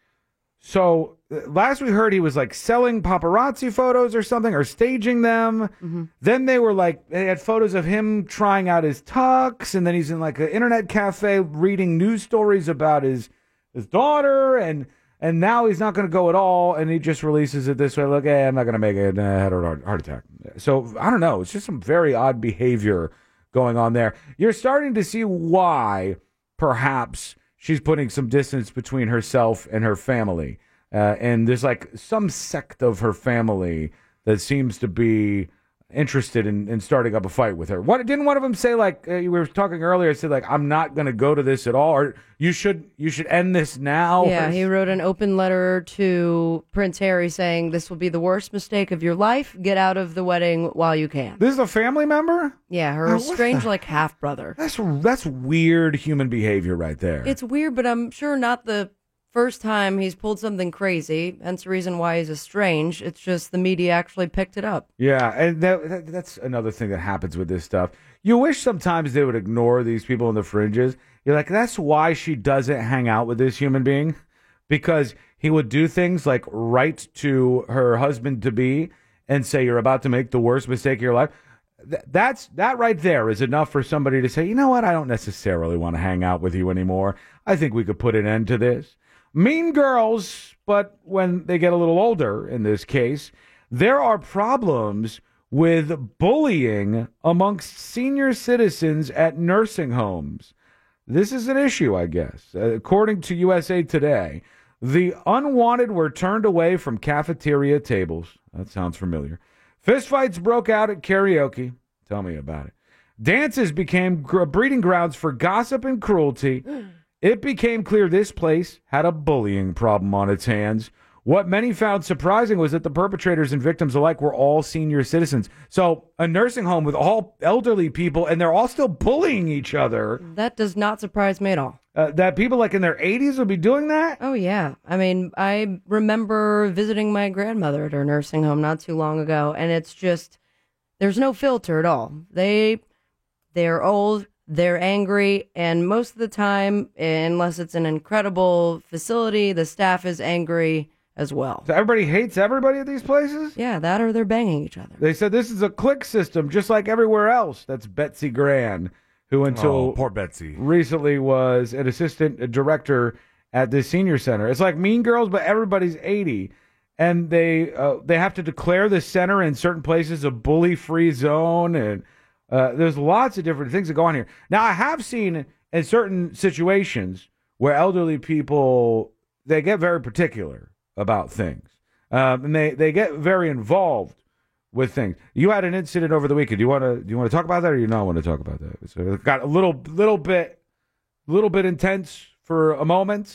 So uh, last we heard he was like selling paparazzi photos or something, or staging them. Mm-hmm. Then they were like, they had photos of him trying out his tux, and then he's in like an internet cafe reading news stories about his his daughter, and and now he's not going to go at all, and he just releases it this way, like, hey, I'm not going to make it, uh, I had a heart, heart attack. So I don't know, it's just some very odd behavior going on there. You're starting to see why, perhaps, she's putting some distance between herself and her family. Uh, and there's like some sect of her family that seems to be interested in, in starting up a fight with her. What didn't one of them say, like, uh, we were talking earlier, said like, I'm not going to go to this at all, or you should you should end this now? Yeah, Or- he wrote an open letter to Prince Harry saying this will be the worst mistake of your life. Get out of the wedding while you can. This is a family member? Yeah, her Oh, what strange the- like half brother. That's that's weird human behavior right there. It's weird, but I'm sure not the first time he's pulled something crazy. Hence the reason why he's estranged. It's just the media actually picked it up. Yeah, and that, that, that's another thing that happens with this stuff. You wish sometimes they would ignore these people in the fringes. You're like, that's why she doesn't hang out with this human being, because he would do things like write to her husband-to-be and say, you're about to make the worst mistake of your life. Th- That's that right there is enough for somebody to say, you know what, I don't necessarily want to hang out with you anymore. I think we could put an end to this. Mean girls, but when they get a little older, in this case, there are problems with bullying amongst senior citizens at nursing homes. This is an issue, I guess. Uh, according to U S A Today, the unwanted were turned away from cafeteria tables. That sounds familiar. Fistfights broke out at karaoke. Tell me about it. Dances became gr- breeding grounds for gossip and cruelty. It became clear this place had a bullying problem on its hands. What many found surprising was that the perpetrators and victims alike were all senior citizens. So a nursing home with all elderly people, and they're all still bullying each other. That does not surprise me at all. Uh, that people like in their eighties would be doing that? Oh, yeah. I mean, I remember visiting my grandmother at her nursing home not too long ago, and it's just, there's no filter at all. They, they're old, they're angry, and most of the time, unless it's an incredible facility, the staff is angry as well. So everybody hates everybody at these places? Yeah, that or they're banging each other. They said this is a clique system, just like everywhere else. That's Betsy Gran, who until Oh, poor Betsy. recently was an assistant director at this senior center. It's like Mean Girls, but everybody's eighty. And they uh, they have to declare the center in certain places a bully-free zone, and uh, there's lots of different things that go on here. Now, I have seen in certain situations where elderly people, they get very particular about things. Um, and they, they get very involved with things. You had an incident over the weekend. Do you want to do you want to talk about that, or do you not want to talk about that? So it got a little little bit little bit intense for a moment.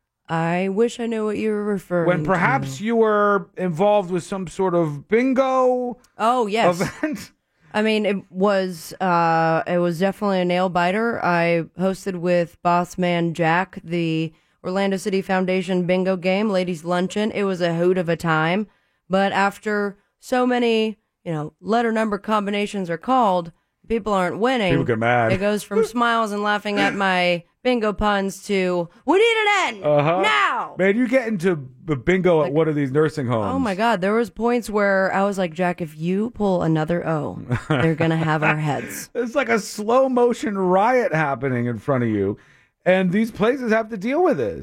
I wish I knew what you were referring When perhaps to. you were involved with some sort of bingo. Oh, yes. Event. I mean, it was uh, it was definitely a nail biter. I hosted with Boss Man Jack the Orlando City Foundation bingo game, ladies luncheon. It was a hoot of a time. But after so many, you know, letter number combinations are called, people aren't winning. People get mad. It goes from smiles and laughing at my bingo puns to, we need an end Uh-huh. now. Man, you get into b- bingo at one of these nursing homes. Oh my God, there was points where I was like, Jack, if you pull another O, they're going to have our heads. It's like a slow motion riot happening in front of you, and these places have to deal with this.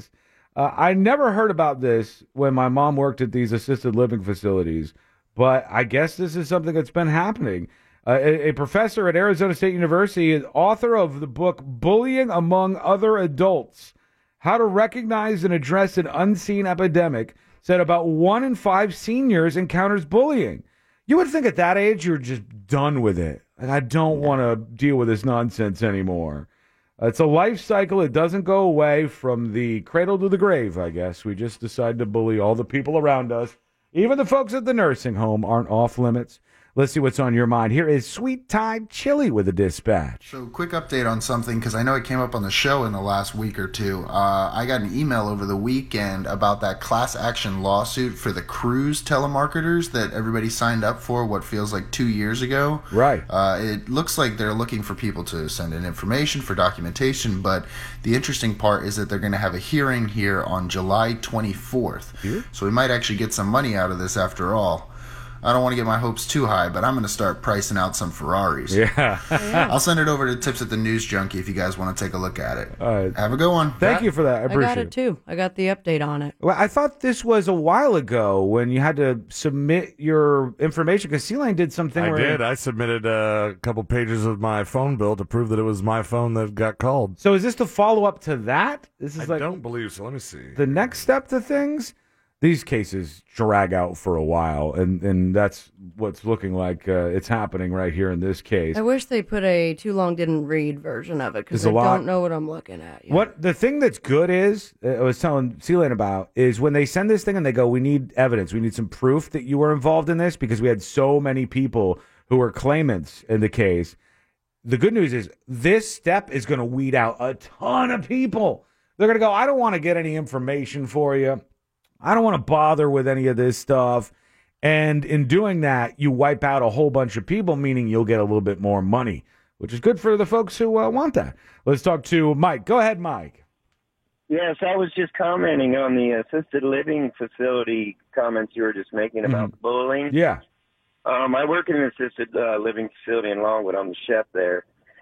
Uh, I never heard about this when my mom worked at these assisted living facilities, but I guess this is something that's been happening. Uh, a, a professor at Arizona State University is author of the book Bullying Among Other Adults, How to Recognize and Address an Unseen Epidemic, said about one in five seniors encounters bullying. You would think at that age you're just done with it. Like, I don't want to deal with this nonsense anymore. Uh, it's a life cycle. It doesn't go away from the cradle to the grave, I guess. We just decide to bully all the people around us. Even the folks at the nursing home aren't off limits. Let's see what's on your mind. Here is Sweet Tide Chili with a dispatch. So, quick update on something, because I know it came up on the show in the last week or two. Uh, I got an email over the weekend about that class action lawsuit for the cruise telemarketers that everybody signed up for what feels like two years ago. Right. Uh, it looks like they're looking for people to send in information for documentation, but the interesting part is that they're going to have a hearing here on July twenty-fourth. Here? So we might actually get some money out of this after all. I don't want to get my hopes too high, but I'm going to start pricing out some Ferraris. Yeah. I'll send it over to Tips at the News Junkie if you guys want to take a look at it. All right. Have a good one. Thank you for that. I I appreciate got it too. I got the update on it. Well, I thought this was a while ago when you had to submit your information, because C-Lane did something I where... did. I submitted a couple pages of my phone bill to prove that it was my phone that got called. So is this the follow-up to that? This is I like don't believe so. Let me see. the next step to things? These cases drag out for a while, and, and that's what's looking like uh, it's happening right here in this case. I wish they put a too long didn't read version of it because There's I a lot- don't know what I'm looking at. yet. What the thing that's good is, uh, I was telling C-Lane about, is when they send this thing and they go, we need evidence, we need some proof that you were involved in this, because we had so many people who were claimants in the case. The good news is this step is going to weed out a ton of people. They're going to go, I don't want to get any information for you. I don't want to bother with any of this stuff. And in doing that, you wipe out a whole bunch of people, meaning you'll get a little bit more money, which is good for the folks who uh, want that. Let's talk to Mike. Go ahead, Mike. Yes, I was just commenting on the assisted living facility comments you were just making about Mhm. bullying. Yeah. Um, I work in an assisted uh, living facility in Longwood. I'm the chef there.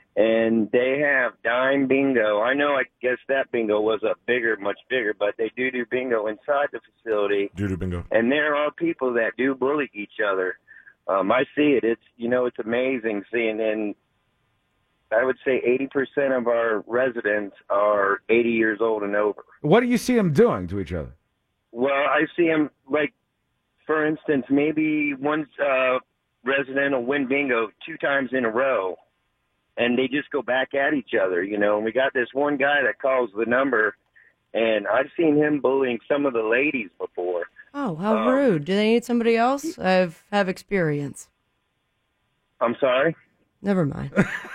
And they have dime bingo. I know, I guess that bingo was a bigger, much bigger, but they do do bingo inside the facility. Do do bingo. And there are people that do bully each other. Um, I see it. It's, you know, it's amazing seeing. And I would say eighty percent of our residents are eighty years old and over. What do you see them doing to each other? Well, I see them, like, for instance, maybe one uh, resident will win bingo two times in a row, and they just go back at each other, you know. And we got this one guy that calls the number, and I've seen him bullying some of the ladies before. Oh, how Um, rude. Do they need somebody else? I've have experience. I'm sorry? Never mind.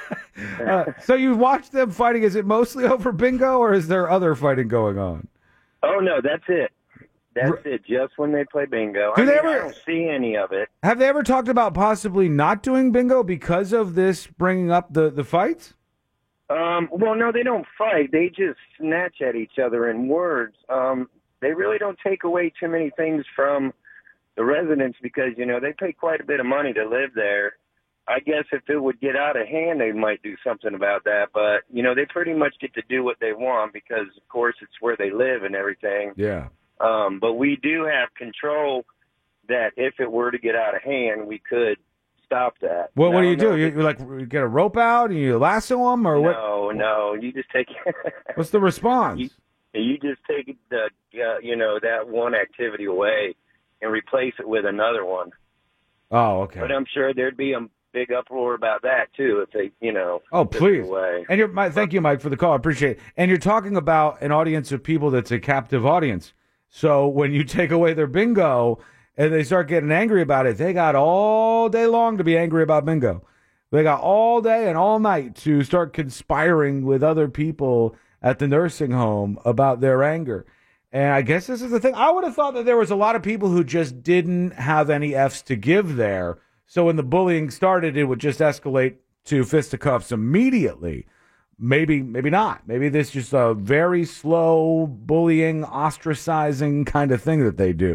Uh, so you watch them fighting. Is it mostly over bingo, or is there other fighting going on? Oh, no, that's it. That's it, just when they play bingo. Do I they mean, ever- I don't see any of it. Have they ever talked about possibly not doing bingo because of this bringing up the, the fights? Um, well, no, they don't fight. They just snatch at each other in words. Um, they really don't take away too many things from the residents because, you know, they pay quite a bit of money to live there. I guess if it would get out of hand, they might do something about that. But, you know, they pretty much get to do what they want because, of course, it's where they live and everything. Yeah. Um, but we do have control that if it were to get out of hand, we could stop that. What What do Now, you do? no, You, you like you get a rope out and you lasso them, or what? No, no, you just take. What's the response? You, you just take the, uh, you know, that one activity away and replace it with another one. Oh, okay. But I'm sure there'd be a big uproar about that too if they, you know. Oh, took it please. away. And you're, my, thank you, Mike, for the call. I appreciate it. And you're talking about an audience of people that's a captive audience. So when you take away their bingo and they start getting angry about it, they got all day long to be angry about bingo. They got all day and all night to start conspiring with other people at the nursing home about their anger. And I guess this is the thing. I would have thought that there was a lot of people who just didn't have any F's to give there. So when the bullying started, it would just escalate to fisticuffs immediately. Maybe, maybe not. Maybe this is just a very slow bullying, ostracizing kind of thing that they do.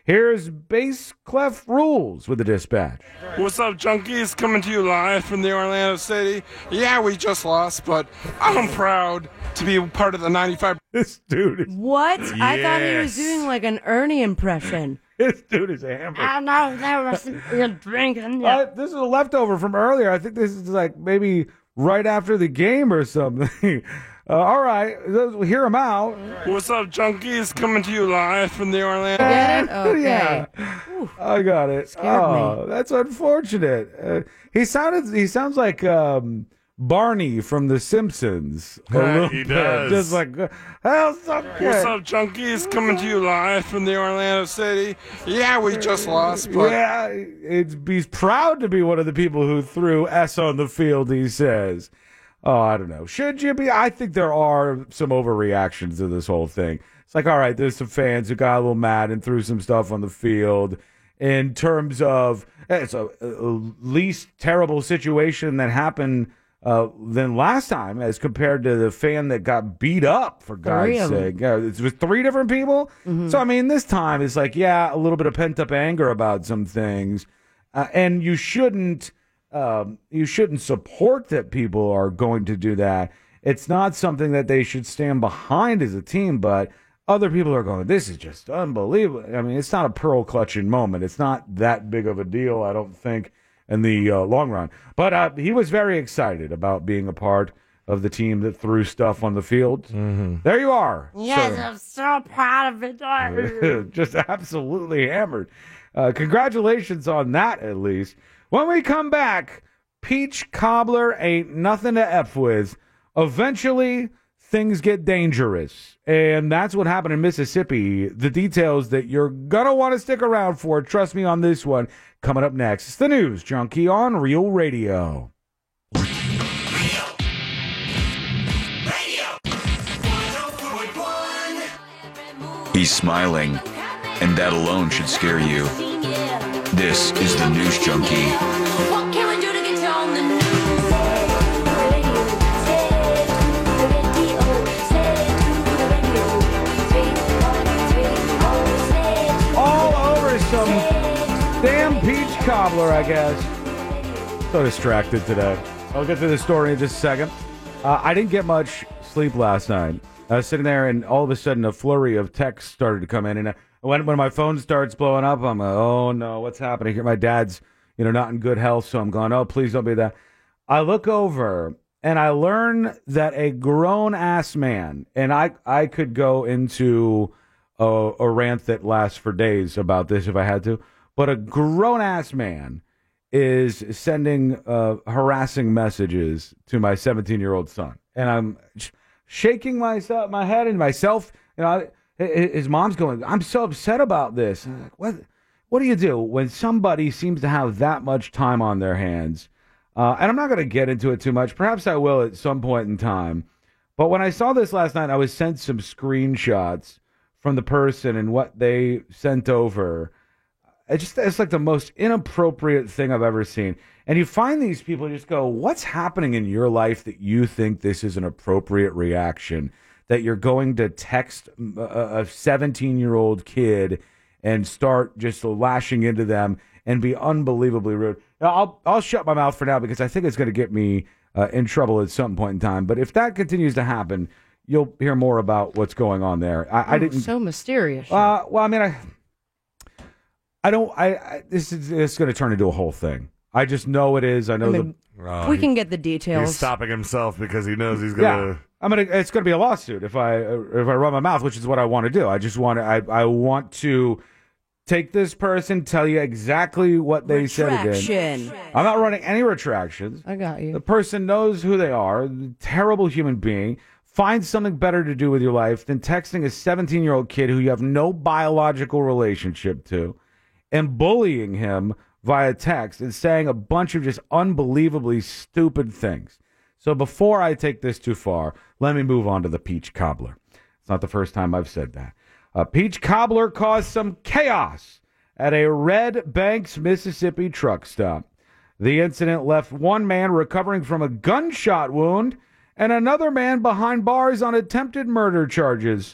Here's Bass Clef Rules with the dispatch. What's up, junkies? Coming to you live from the Orlando City. Yeah, we just lost, but I'm proud to be part of the ninety-five. This dude is... What? I thought he was Yes. doing like an Ernie impression. This dude is a hammer. I know there was you're drinking. Uh, this is a leftover from earlier. I think this is like maybe right after the game or something. Uh, all right, let's hear him out. What's up, junkies? Coming to you live from the Orlando. Get it? Okay. Yeah, I got it. Scared oh, that's unfortunate. Uh, he sounded. He sounds like um, Barney from The Simpsons. A Yeah, little he bit. does. Just like, uh, how's up? What's up, junkies? Coming to you live from the Orlando City. Yeah, we just lost, but Yeah, it's, he's proud to be one of the people who threw S on the field, he says. Oh, I don't know. Should you be? I think there are some overreactions to this whole thing. It's like, all right, there's some fans who got a little mad and threw some stuff on the field. In terms of, it's a, a least terrible situation that happened uh, than last time as compared to the fan that got beat up, for Three God's of 'em. sake. Yeah, it was three different people. Mhm. So, I mean, this time it's like, yeah, a little bit of pent-up anger about some things. Uh, and you shouldn't... Um, you shouldn't support that people are going to do that. It's not something that they should stand behind as a team, but other people are going, this is just unbelievable. I mean, it's not a pearl clutching moment. It's not that big of a deal, I don't think, in the uh, long run. But uh, he was very excited about being a part of the team that threw stuff on the field. Mm-hmm. There you are. Yes, sir. I'm so proud of it. Just absolutely hammered. Uh, congratulations on that, at least. When we come back, peach cobbler ain't nothing to F with. Eventually, things get dangerous. And that's what happened in Mississippi. The details that you're going to want to stick around for. Trust me on this one. Coming up next, it's the News Junkie on Real Radio. He's smiling, and that alone should scare you. This is the News Junkie. What can we do to get you on the news? All over some damn peach cobbler, I guess. So distracted today. I'll get to the story in just a second. Uh, I didn't get much sleep last night. I was sitting there, and all of a sudden, a flurry of texts started to come in. And uh, when when my phone starts blowing up, I'm like, oh no, what's happening here? My dad's, you know, not in good health, so I'm going, oh, please don't be that. I look over, and I learn that a grown ass man, and I I could go into a, a rant that lasts for days about this if I had to, but a grown ass man is sending uh, harassing messages to my seventeen year old son, and I'm sh- shaking myself, my head and myself. You know, I, his mom's going, I'm so upset about this. And I'm like, what? What do you do when somebody seems to have that much time on their hands? Uh, and I'm not going to get into it too much. Perhaps I will at some point in time. But when I saw this last night, I was sent some screenshots from the person and what they sent over. It just it's like the most inappropriate thing I've ever seen. And you find these people and just go, what's happening in your life that you think this is an appropriate reaction? That you're going to text a seventeen-year-old kid and start just lashing into them and be unbelievably rude. Now, I'll I'll shut my mouth for now because I think it's going to get me uh, in trouble at some point in time. But if that continues to happen, you'll hear more about what's going on there. I, I Oh, didn't. so mysterious. Uh, well, I mean, I, I don't. I, I this is it's going to turn into a whole thing. I just know it is. I know I mean, the. we can get the details. He's stopping himself because he knows he's Yeah, gonna. I'm gonna. It's gonna be a lawsuit if I if I run my mouth, which is what I want to do. I just want to. I I want to take this person, tell you exactly what they said it in. Retraction. I'm not running any retractions. I got you. The person knows who they are. Terrible human being. Find something better to do with your life than texting a seventeen-year-old kid who you have no biological relationship to, and bullying him via text and saying a bunch of just unbelievably stupid things. So before I take this too far, let me move on to the peach cobbler. It's not the first time I've said that. A peach cobbler caused some chaos at a Red Banks, Mississippi truck stop. The incident left one man recovering from a gunshot wound and another man behind bars on attempted murder charges.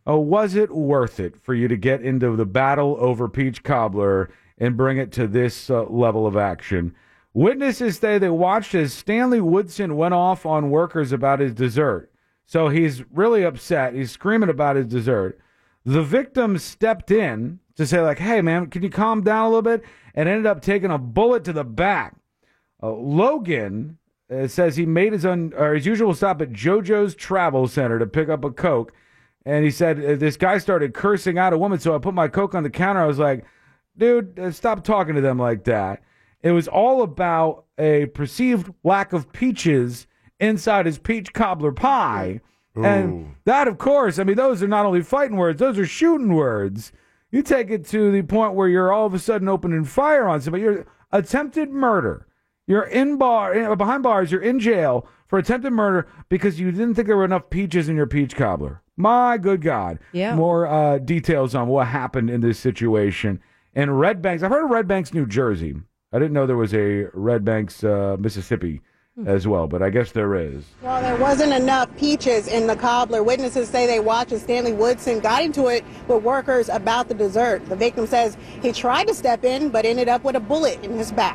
Oh, was it worth it for you to get into the battle over peach cobbler and bring it to this uh, level of action? Witnesses say they watched as Stanley Woodson went off on workers about his dessert. So he's really upset. He's screaming about his dessert. The victim stepped in to say, like, hey, man, can you calm down a little bit? And ended up taking a bullet to the back. Uh, Logan uh, says he made his, un- or his usual stop at JoJo's Travel Center to pick up a Coke. And he said, uh, this guy started cursing out a woman, so I put my Coke on the counter. I was like, dude, uh, stop talking to them like that. It was all about a perceived lack of peaches inside his peach cobbler pie. Ooh. And that, of course, I mean, those are not only fighting words, those are shooting words. You take it to the point where you're all of a sudden opening fire on somebody. You're attempted murder. You're in bar, behind bars, you're in jail for attempted murder because you didn't think there were enough peaches in your peach cobbler. My good God. Yeah. More uh, details on what happened in this situation. In Red Banks, I've heard of Red Banks, New Jersey. I didn't know there was a Red Banks, uh, Mississippi as well, but I guess there is. Well, there wasn't enough peaches in the cobbler. Witnesses say they watched as Stanley Woodson got into it with workers about the dessert. The victim says he tried to step in, but ended up with a bullet in his back.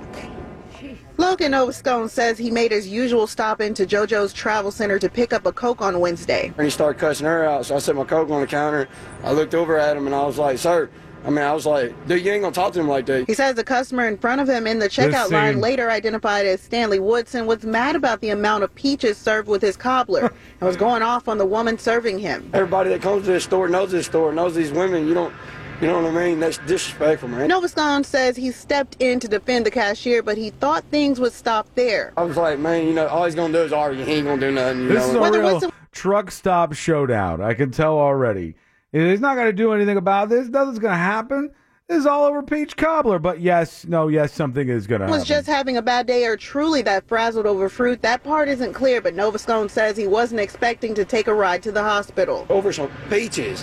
Logan Ovescone says he made his usual stop into JoJo's Travel Center to pick up a Coke on Wednesday. And he started cussing her out, so I set my Coke on the counter. I looked over at him and I was like, sir, I mean, I was like, dude, you ain't gonna talk to him like that. He says the customer in front of him in the checkout line, later identified as Stanley Woodson, was mad about the amount of peaches served with his cobbler and was going off on the woman serving him. Everybody that comes to this store knows this store, knows these women. You don't, you know what I mean? That's disrespectful, man. Novascon says he stepped in to defend the cashier, but he thought things would stop there. I was like, man, you know, all he's gonna do is argue. He ain't gonna do nothing. You This know? is a Whether real Woodson- truck stop showdown. I can tell already. He's not going to do anything about this. Nothing's going to happen. This is all over peach cobbler. But yes, no, yes, something is going to happen. Was just having a bad day or truly that frazzled over fruit? That part isn't clear, but Novascone says he wasn't expecting to take a ride to the hospital. Over some peaches.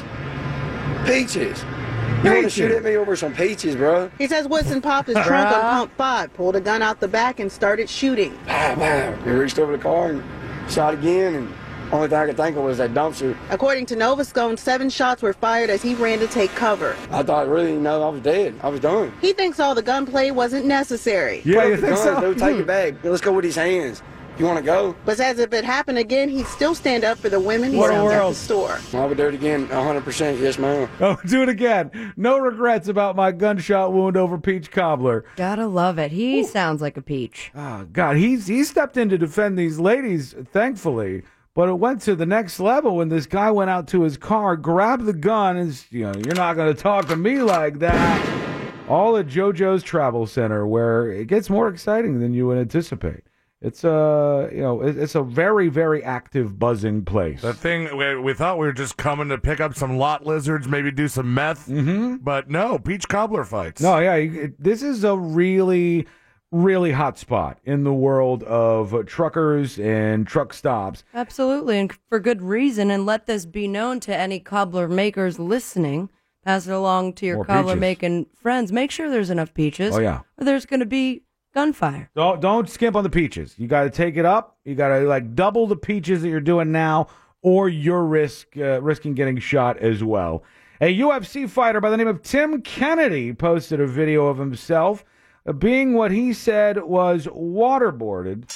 Peaches. You want to shoot at me over some peaches, bro? He says Woodson popped his trunk on pump five, pulled a gun out the back, and started shooting. Bah, bah. He reached over the car and shot again, and only thing I could think of was that dumpster. According to Novascone, seven shots were fired as he ran to take cover. I thought really, you know, I was dead. I was done. He thinks all the gunplay wasn't necessary. Yeah, you think so? Dude, take it back. Let's go with his hands. You want to go? But says if it happened again, he'd still stand up for the women he What a found at the world. store. I would do it again, one hundred percent. Yes, ma'am. Oh, do it again. No regrets about my gunshot wound over peach cobbler. Gotta love it. He sounds like a peach. Oh, God, he's he stepped in to defend these ladies, thankfully. But it went to the next level when this guy went out to his car, grabbed the gun, and, you know, you're not going to talk to me like that. All at JoJo's Travel Center, where it gets more exciting than you would anticipate. It's a, you know, it- it's a very, very active, buzzing place. The thing, we, we thought we were just coming to pick up some lot lizards, maybe do some meth. Mm-hmm. But no, peach cobbler fights. No, yeah, it, this is a really, really hot spot in the world of uh, truckers and truck stops. Absolutely, and for good reason. And let this be known to any cobbler makers listening. Pass it along to your More cobbler peaches. making friends. Make sure there's enough peaches. Oh, yeah. Or there's going to be gunfire. Don't don't skimp on the peaches. You got to take it up. You got to like double the peaches that you're doing now, or you're risk uh, risking getting shot as well. A U F C fighter by the name of Tim Kennedy posted a video of himself uh, being what he said was waterboarded.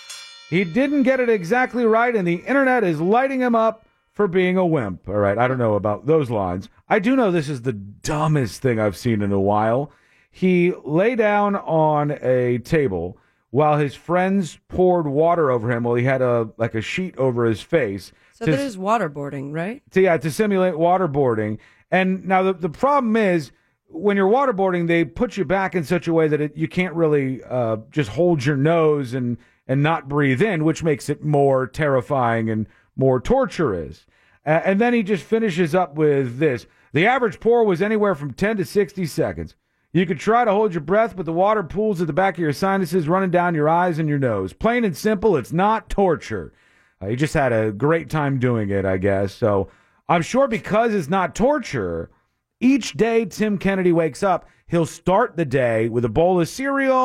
He didn't get it exactly right, and the internet is lighting him up for being a wimp. All right, I don't know about those lines. I do know this is the dumbest thing I've seen in a while. He lay down on a table while his friends poured water over him while he had a like a sheet over his face. So to, that is waterboarding, right? to, yeah, to simulate waterboarding. And now the, the problem is when you're waterboarding, they put you back in such a way that it, you can't really uh, just hold your nose and, and not breathe in, which makes it more terrifying and more torturous. Uh, and then he just finishes up with this. The average pour was anywhere from ten to sixty seconds. You could try to hold your breath, but the water pools at the back of your sinuses, running down your eyes and your nose. Plain and simple, it's not torture. Uh, he just had a great time doing it, I guess. So I'm sure because it's not torture, each day Tim Kennedy wakes up, he'll start the day with a bowl of cereal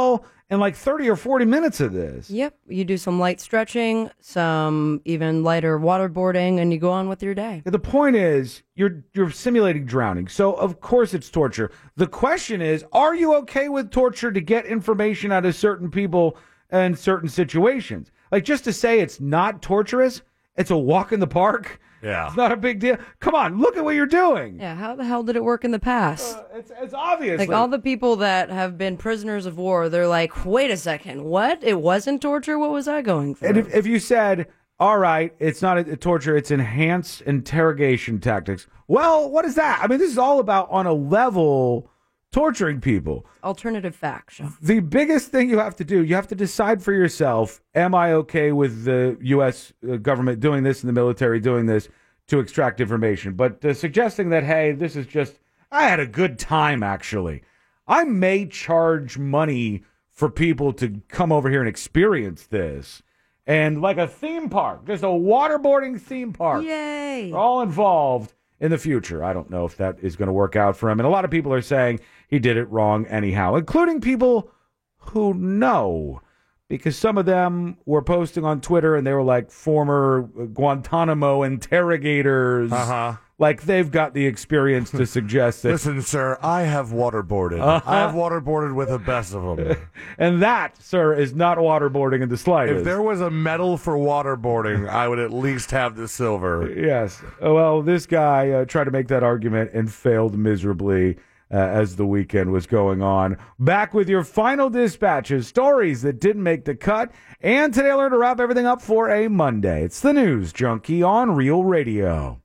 in like thirty or forty minutes of this. Yep. You do some light stretching, some even lighter waterboarding, and you go on with your day. The point is, you're you're simulating drowning, so of course it's torture. The question is, are you okay with torture to get information out of certain people in certain situations? Like, just to say it's not torturous, it's a walk in the park. Yeah. It's not a big deal. Come on, look at what you're doing. Yeah, how the hell did it work in the past? Uh, it's, it's obvious. Like, all the people that have been prisoners of war, they're like, wait a second, what? It wasn't torture? What was I going through? And if, if you said, all right, it's not a, a torture, it's enhanced interrogation tactics. Well, what is that? I mean, this is all about, on a level, torturing people. Alternative facts. Sean. The biggest thing you have to do, you have to decide for yourself, am I okay with the U S government doing this and the military doing this to extract information? But uh, suggesting that, hey, this is just, I had a good time, actually. I may charge money for people to come over here and experience this. And like a theme park, just a waterboarding theme park. Yay. All involved in the future. I don't know if that is going to work out for him. And a lot of people are saying he did it wrong anyhow, including people who know, because some of them were posting on Twitter and they were like former Guantanamo interrogators. Uh-huh. Like they've got the experience to suggest that. Listen, sir, I have waterboarded. Uh-huh. I have waterboarded with the best of them. And that, sir, is not waterboarding in the slightest. If there was a medal for waterboarding, I would at least have the silver. Yes. Well, this guy uh, tried to make that argument and failed miserably uh, as the weekend was going on. Back with your final dispatches, stories that didn't make the cut, and today I learned to wrap everything up for a Monday. It's the News Junkie on Real Radio.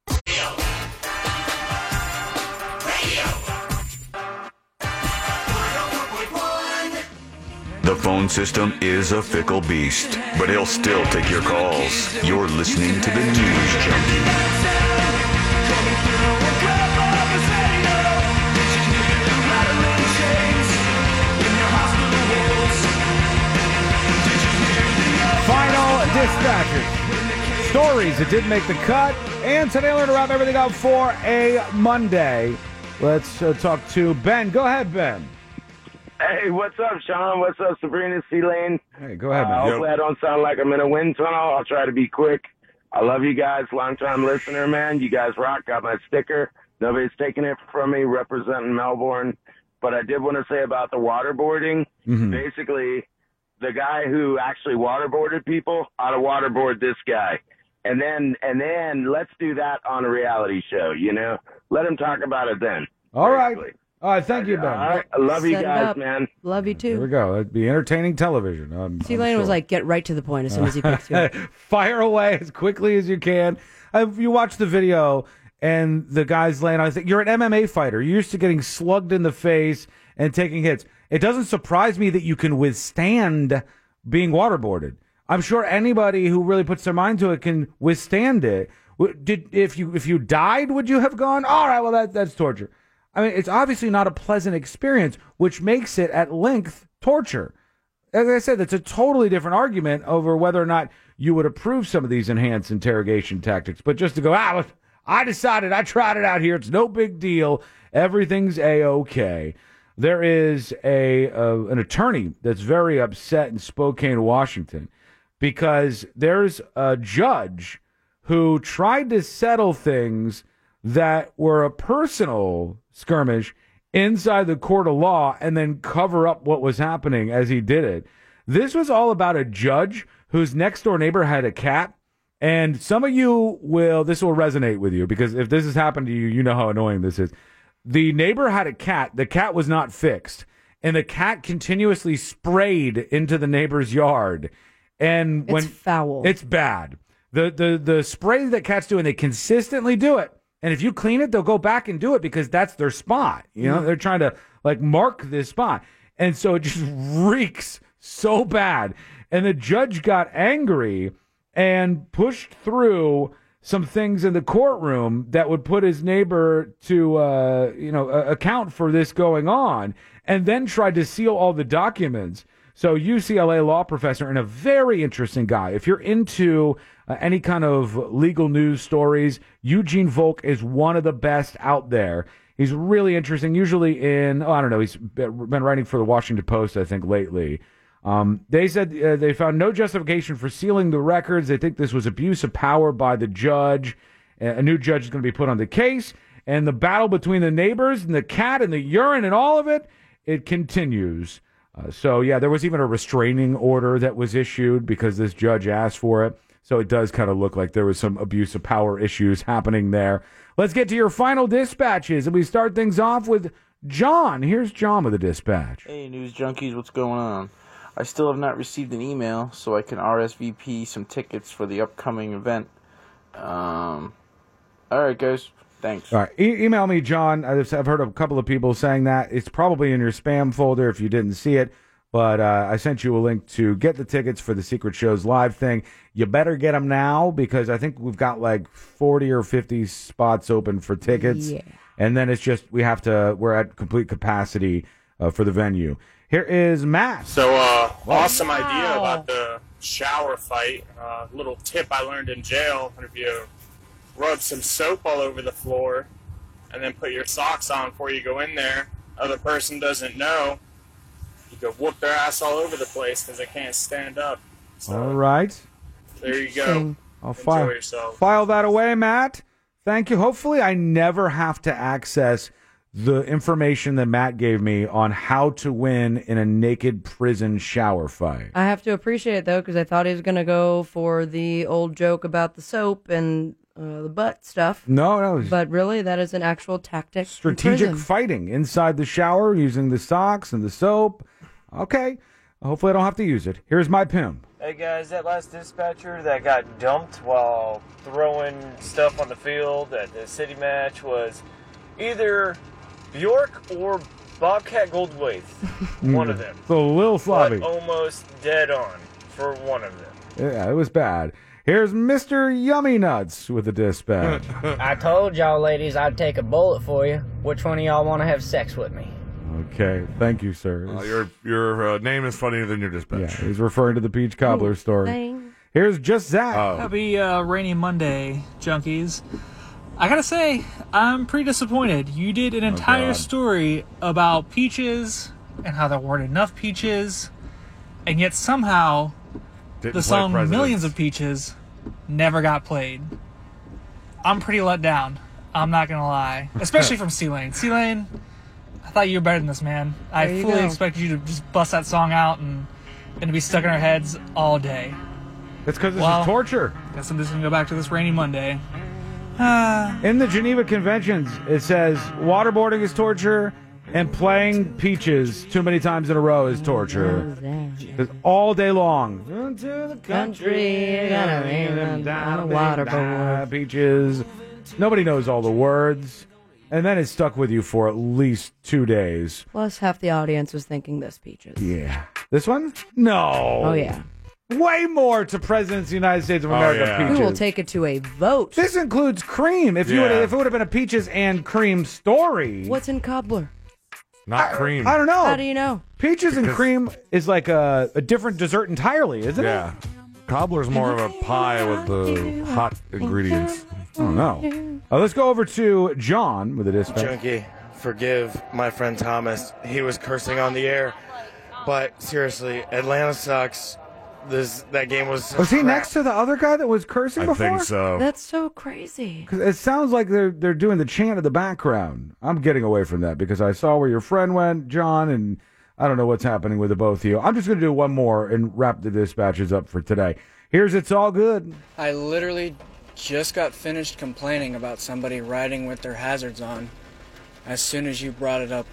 The phone system is a fickle beast, but he'll still take your calls. You're listening to the News Junkie. Final dispatches. Stories that didn't make the cut. And today we're going to wrap everything up for a Monday. Let's uh, talk to Ben. Go ahead, Ben. Hey, what's up, Sean? What's up, Sabrina, C-Lane? Hey, go ahead, Uh, man. hopefully I don't sound like I'm in a wind tunnel. I'll try to be quick. I love you guys. Long-time listener, man. You guys rock. Got my sticker. Nobody's taking it from me, representing Melbourne. But I did want to say about the waterboarding. Mm-hmm. Basically, the guy who actually waterboarded people ought to waterboard this guy. And then, and then let's do that on a reality show, you know? Let him talk about it then. All right. All right, thank you, Ben. All right. I love you Set it guys, up. man. Love you There we too. go. It'd be entertaining television. I'm, C I'm Lane was sure. like, get right to the point as soon as he picks you up. Fire away as quickly as you can. Uh, you watch the video, and the guy's laying on. I think you're an M M A fighter. You're used to getting slugged in the face and taking hits. It doesn't surprise me that you can withstand being waterboarded. I'm sure anybody who really puts their mind to it can withstand it. W- Did if you if you died, would you have gone? All right, well that that's torture. I mean, it's obviously not a pleasant experience, which makes it at length torture. As I said, that's a totally different argument over whether or not you would approve some of these enhanced interrogation tactics. But just to go, ah, I decided, I tried it out here. It's no big deal. Everything's A-okay. There is a uh, an attorney that's very upset in Spokane, Washington, because there's a judge who tried to settle things that were a personal skirmish inside the court of law and then cover up what was happening as he did it. This was all about a judge whose next door neighbor had a cat. And some of you will, this will resonate with you because if this has happened to you, you know how annoying this is. The neighbor had a cat. The cat was not fixed. And the cat continuously sprayed into the neighbor's yard. And when It's foul. It's bad. The, the, the spray that cats do, and they consistently do it. And if you clean it, they'll go back and do it because that's their spot. You know, Mhm. they're trying to like mark this spot. And so it just reeks so bad. And the judge got angry and pushed through some things in the courtroom that would put his neighbor to, uh, you know, uh, account for this going on, and then tried to seal all the documents. So U C L A law professor and a very interesting guy. If you're into uh, any kind of legal news stories, Eugene Volk is one of the best out there. He's really interesting. Usually in, oh, I don't know, he's been writing for the Washington Post, I think, lately. Um, they said uh, they found no justification for sealing the records. They think this was abuse of power by the judge. A new judge is going to be put on the case. And the battle between the neighbors and the cat and the urine and all of it, it continues. Uh, so, yeah, there was even a restraining order that was issued because this judge asked for it. So it does kind of look like there was some abuse of power issues happening there. Let's get to your final dispatches, and we start things off with John. Here's John with a dispatch. Hey, News Junkies, what's going on? I still have not received an email, so I can R S V P some tickets for the upcoming event. Um, all right, guys. Thanks. All right, e- email me, John. I've I've heard a couple of people saying that. It's probably in your spam folder if you didn't see it. But uh, I sent you a link to get the tickets for the Secret Shows live thing. You better get them now because I think we've got like forty or fifty spots open for tickets. Yeah. And then it's just we have to, we're at complete capacity uh, for the venue. Here is Matt. So, uh, awesome idea about the shower fight. Uh, little tip I learned in jail. If you rub some soap all over the floor and then put your socks on before you go in there, other person doesn't know. You go whoop their ass all over the place because they can't stand up. So, All right. there you go. I'll Enjoy file, yourself. file that away, Matt. Thank you. Hopefully I never have to access the information that Matt gave me on how to win in a naked prison shower fight. I have to appreciate it, though, because I thought he was going to go for the old joke about the soap and uh, the butt stuff. No, no. But really, that is an actual tactic. in Strategic prison. fighting inside the shower using the socks and the soap. Okay. Hopefully I don't have to use it. Here's my pimp. Hey guys, that last dispatcher that got dumped while throwing stuff on the field at the city match was either Bjork or Bobcat Goldthwait. One of them. It's a little sloppy. But almost dead on for one of them. Yeah, it was bad. Here's Mister Yummy Nuts with the dispatch. I told y'all ladies I'd take a bullet for you. Which one of y'all want to have sex with me? Okay, thank you, sir. Uh, your your uh, name is funnier than your dispatch. Yeah, he's referring to the peach cobbler story. Dang. Here's just Zach. Happy uh, rainy Monday, junkies. I gotta say, I'm pretty disappointed. You did an entire God. story about peaches and how there weren't enough peaches, and yet somehow Didn't the play song Presidents. Millions of Peaches never got played. I'm pretty let down. I'm not gonna lie. Especially from C-Lane. C-Lane, I thought you were better than this, man. I There you fully go. expected you to just bust that song out and, and to be stuck in our heads all day. It's because this Well, is torture. Guess I'm just gonna go back to this rainy Monday. In the Geneva Conventions, it says waterboarding is torture and playing peaches too many times in a row is torture. It's all day long. Into the country, gotta rain them down a waterboard. Peaches. Nobody knows all the words. And then it's stuck with you for at least two days. Plus, half the audience was thinking this peaches. Yeah. This one? No. Oh, yeah. Way more to Presidents of the United States of Oh, America yeah. peaches. We will take it to a vote. This includes cream. If you would, Yeah. if it would have been a peaches and cream story, What's in cobbler? Not cream. I don't know. How do you know? Peaches and Because- cream is like a, a different dessert entirely, isn't Yeah. Cobbler's more of a pie with the hot ingredients. it? I don't know. Uh, let's go over to John with a dispatch. Junkie, forgive my friend Thomas. He was cursing on the air. But seriously, Atlanta sucks. This that game was. Was he crap. next to the other guy that was cursing I before? think so. That's so crazy. 'Cause it sounds like they're they're doing the chant in the background. I'm getting away from that because I saw where your friend went, John, and I don't know what's happening with the both of you. I'm just going to do one more and wrap the dispatches up for today. Here's It's All Good. I literally just got finished complaining about somebody riding with their hazards on as soon as you brought it up.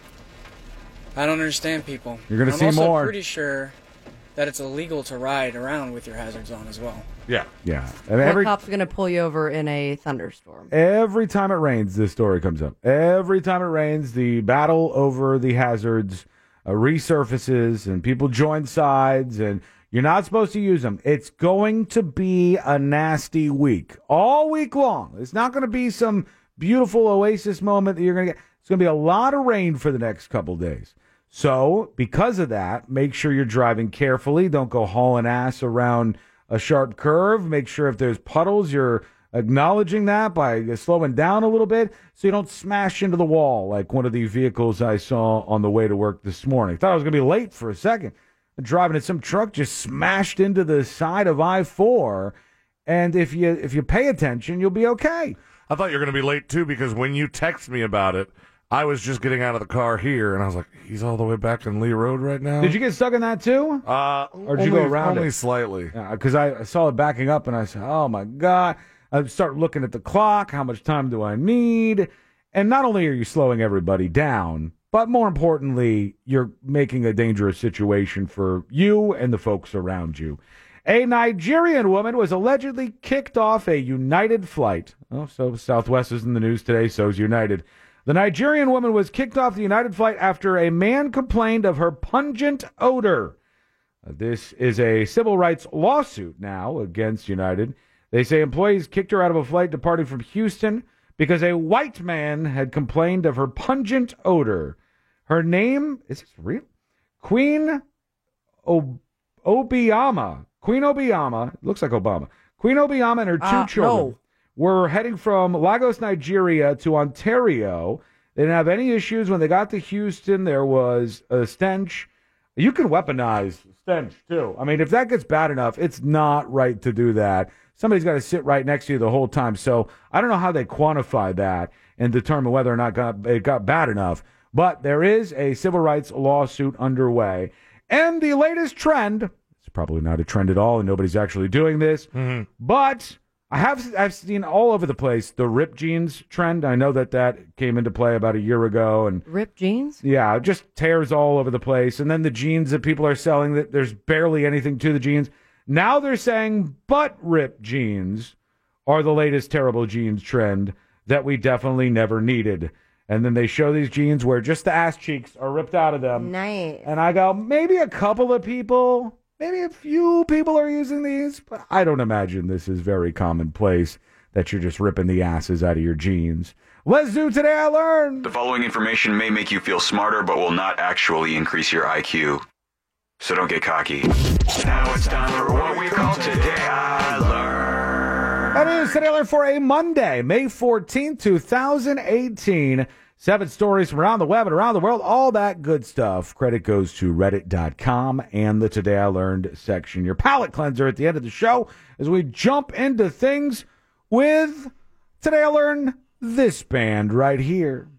I don't understand people. You're gonna I'm see also more. pretty sure that it's illegal to ride around with your hazards on as well. Yeah. Yeah. And What every cop's going to pull you over in a thunderstorm? every time it rains, this story comes up. Every time it rains, the battle over the hazards uh, resurfaces and people join sides and you're not supposed to use them. It's going to be a nasty week. All week long. It's not going to be some beautiful oasis moment that you're going to get. It's going to be a lot of rain for the next couple days. So, because of that, make sure you're driving carefully. Don't go hauling ass around a sharp curve. Make sure if there's puddles, you're acknowledging that by slowing down a little bit so you don't smash into the wall like one of the vehicles I saw on the way to work this morning. Thought I was going to be late for a second. Driving in some truck just smashed into the side of I four, and if you if you pay attention, you'll be okay. I thought you were going to be late, too, because when you text me about it, I was just getting out of the car here, and I was like, he's all the way back on Lee Road right now? Did you get stuck in that, too? Uh, or did only, you go around only it? slightly. Because I saw it backing up, and I said, oh, my God. I start looking at the clock. How much time do I need? And not only are you slowing everybody down, but more importantly, you're making a dangerous situation for you and the folks around you. A Nigerian woman was allegedly kicked off a United flight. Oh, so Southwest is in the news today, so is United. The Nigerian woman was kicked off the United flight after a man complained of her pungent odor. Uh, this is a civil rights lawsuit now against United. They say employees kicked her out of a flight departing from Houston because a white man had complained of her pungent odor. Her name, is this real? Queen o- Obiama. Queen Obiama, looks like Obama. Queen Obiama and her two Uh, children no. were heading from Lagos, Nigeria to Ontario. They didn't have any issues. When they got to Houston, there was a stench. You can weaponize stench, too. I mean, if that gets bad enough, it's not right to do that. Somebody's got to sit right next to you the whole time. So I don't know how they quantify that and determine whether or not got, it got bad enough. But there is a civil rights lawsuit underway. And the latest trend, it's probably not a trend at all, and nobody's actually doing this, Mm-hmm. but I have I've seen all over the place the ripped jeans trend. I know that that came into play about a year ago. And Ripped jeans? yeah, just tears all over the place. And then the jeans that people are selling, that there's barely anything to the jeans. Now they're saying butt ripped jeans are the latest terrible jeans trend that we definitely never needed. And then they show these jeans where just the ass cheeks are ripped out of them. Nice. And I go, maybe a couple of people, maybe a few people are using these, but I don't imagine this is very commonplace that you're just ripping the asses out of your jeans. Let's do Today I Learned. The following information may make you feel smarter, but will not actually increase your I Q. So don't get cocky. Now it's time for what we call Today I Learned. That is Today I Learned for a Monday, May fourteenth, twenty eighteen. Seven stories from around the web and around the world, all that good stuff. Credit goes to reddit dot com and the Today I Learned section. Your palate cleanser at the end of the show as we jump into things with Today I Learned this band right here.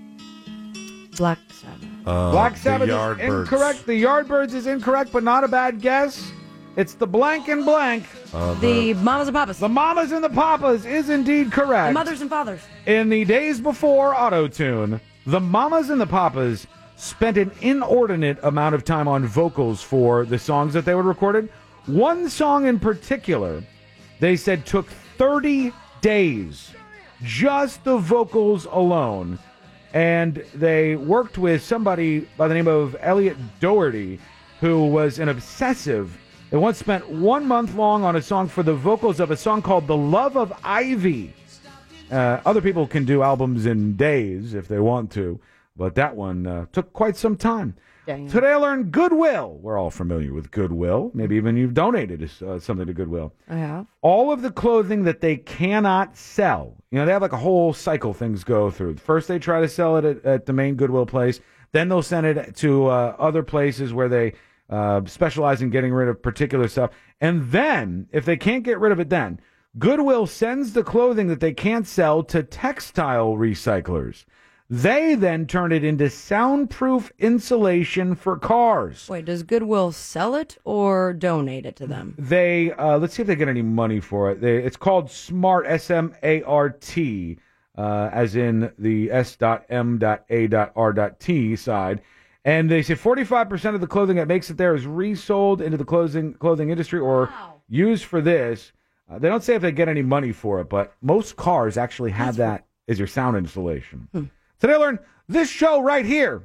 Black Sabbath. Uh, Black the Sabbath is Yardbirds. incorrect. The Yardbirds is incorrect, but not a bad guess. It's the blank and blank. Uh, The Mamas and Papas. The Mamas and the Papas is indeed correct. The Mothers and Fathers. In the days before Auto-Tune, the Mamas and the Papas spent an inordinate amount of time on vocals for the songs that they would recorded. One song in particular, they said took thirty days, just the vocals alone. And they worked with somebody by the name of Elliot Doherty, who was an obsessive. They once spent one month long on a song for the vocals of a song called The Love of Ivy. Uh, other people can do albums in days if they want to, but that one uh, took quite some time. Dang. Today I learned Goodwill. We're all familiar with Goodwill. Maybe even you've donated uh, something to Goodwill. I have. All of the clothing that they cannot sell. You know, they have like a whole cycle things go through. First they try to sell it at, at the main Goodwill place. Then they'll send it to uh, other places where they uh, specialize in getting rid of particular stuff. And then, if they can't get rid of it then, Goodwill sends the clothing that they can't sell to textile recyclers. They then turn it into soundproof insulation for cars. Wait, does Goodwill sell it or donate it to them? They, uh, let's see if they get any money for it. They, it's called SMART, S M A R T, uh, as in the S M A R T side. And they say forty-five percent of the clothing that makes it there is resold into the clothing, clothing industry or wow. used for this. Uh, they don't say if they get any money for it, but most cars actually have That's that right. as your sound insulation. Hmm. Today I learned this show right here.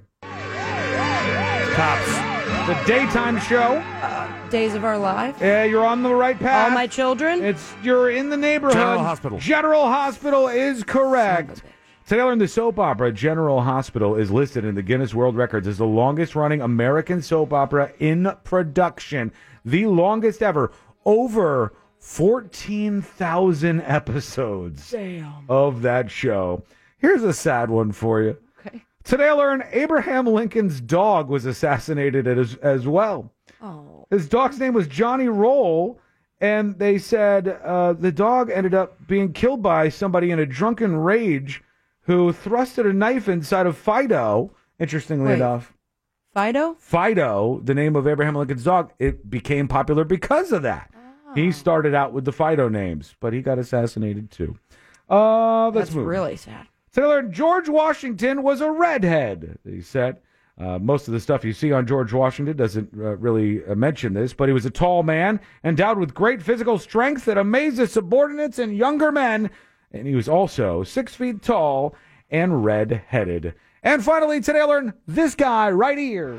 Cops. The daytime show. Uh, Days of Our Life. Yeah, you're on the right path. All My Children. It's You're in the neighborhood. General Hospital. General Hospital is correct. Today I learned the soap opera General Hospital is listed in the Guinness World Records as the longest running American soap opera in production. The longest ever. Over fourteen thousand episodes Damn. of that show. Here's a sad one for you. Okay. Today I learned Abraham Lincoln's dog was assassinated as, as well. Oh. His dog's name was Johnny Roll, and they said uh, the dog ended up being killed by somebody in a drunken rage who thrusted a knife inside of Fido, interestingly Wait. enough. Fido? Fido, the name of Abraham Lincoln's dog, it became popular because of that. Oh. He started out with the Fido names, but he got assassinated too. Uh, let's That's move. really sad. So I learned George Washington was a redhead, he said. Uh, most of the stuff you see on George Washington doesn't uh, really uh, mention this, but he was a tall man, endowed with great physical strength that amazed his subordinates and younger men, and he was also six feet tall and red-headed. And finally, today I learned this guy right here.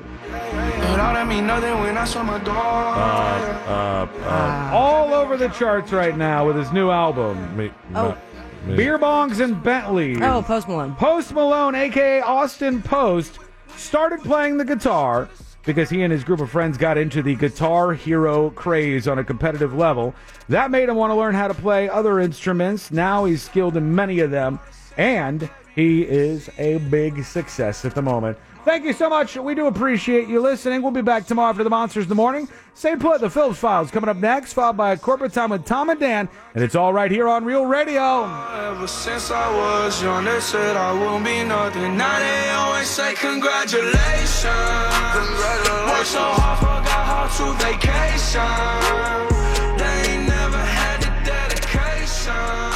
Uh, uh, uh, All over the charts right now with his new album. Me, Oh. me. Beer Bongs and Bentleys. Oh, Post Malone. Post Malone, a k a. Austin Post, started playing the guitar because he and his group of friends got into the Guitar Hero craze on a competitive level. That made him want to learn how to play other instruments. Now he's skilled in many of them, and he is a big success at the moment. Thank you so much. We do appreciate you listening. We'll be back tomorrow after the Monsters in the Morning. Stay put. The Phillips Files coming up next, followed by Corporate Time with Tom and Dan, and it's all right here on Real Radio. Ever since I was young, they said I won't be nothing. Now they always say congratulations. Congratulations. Worked so hard, forgot how to vacation. They ain't never had the dedication.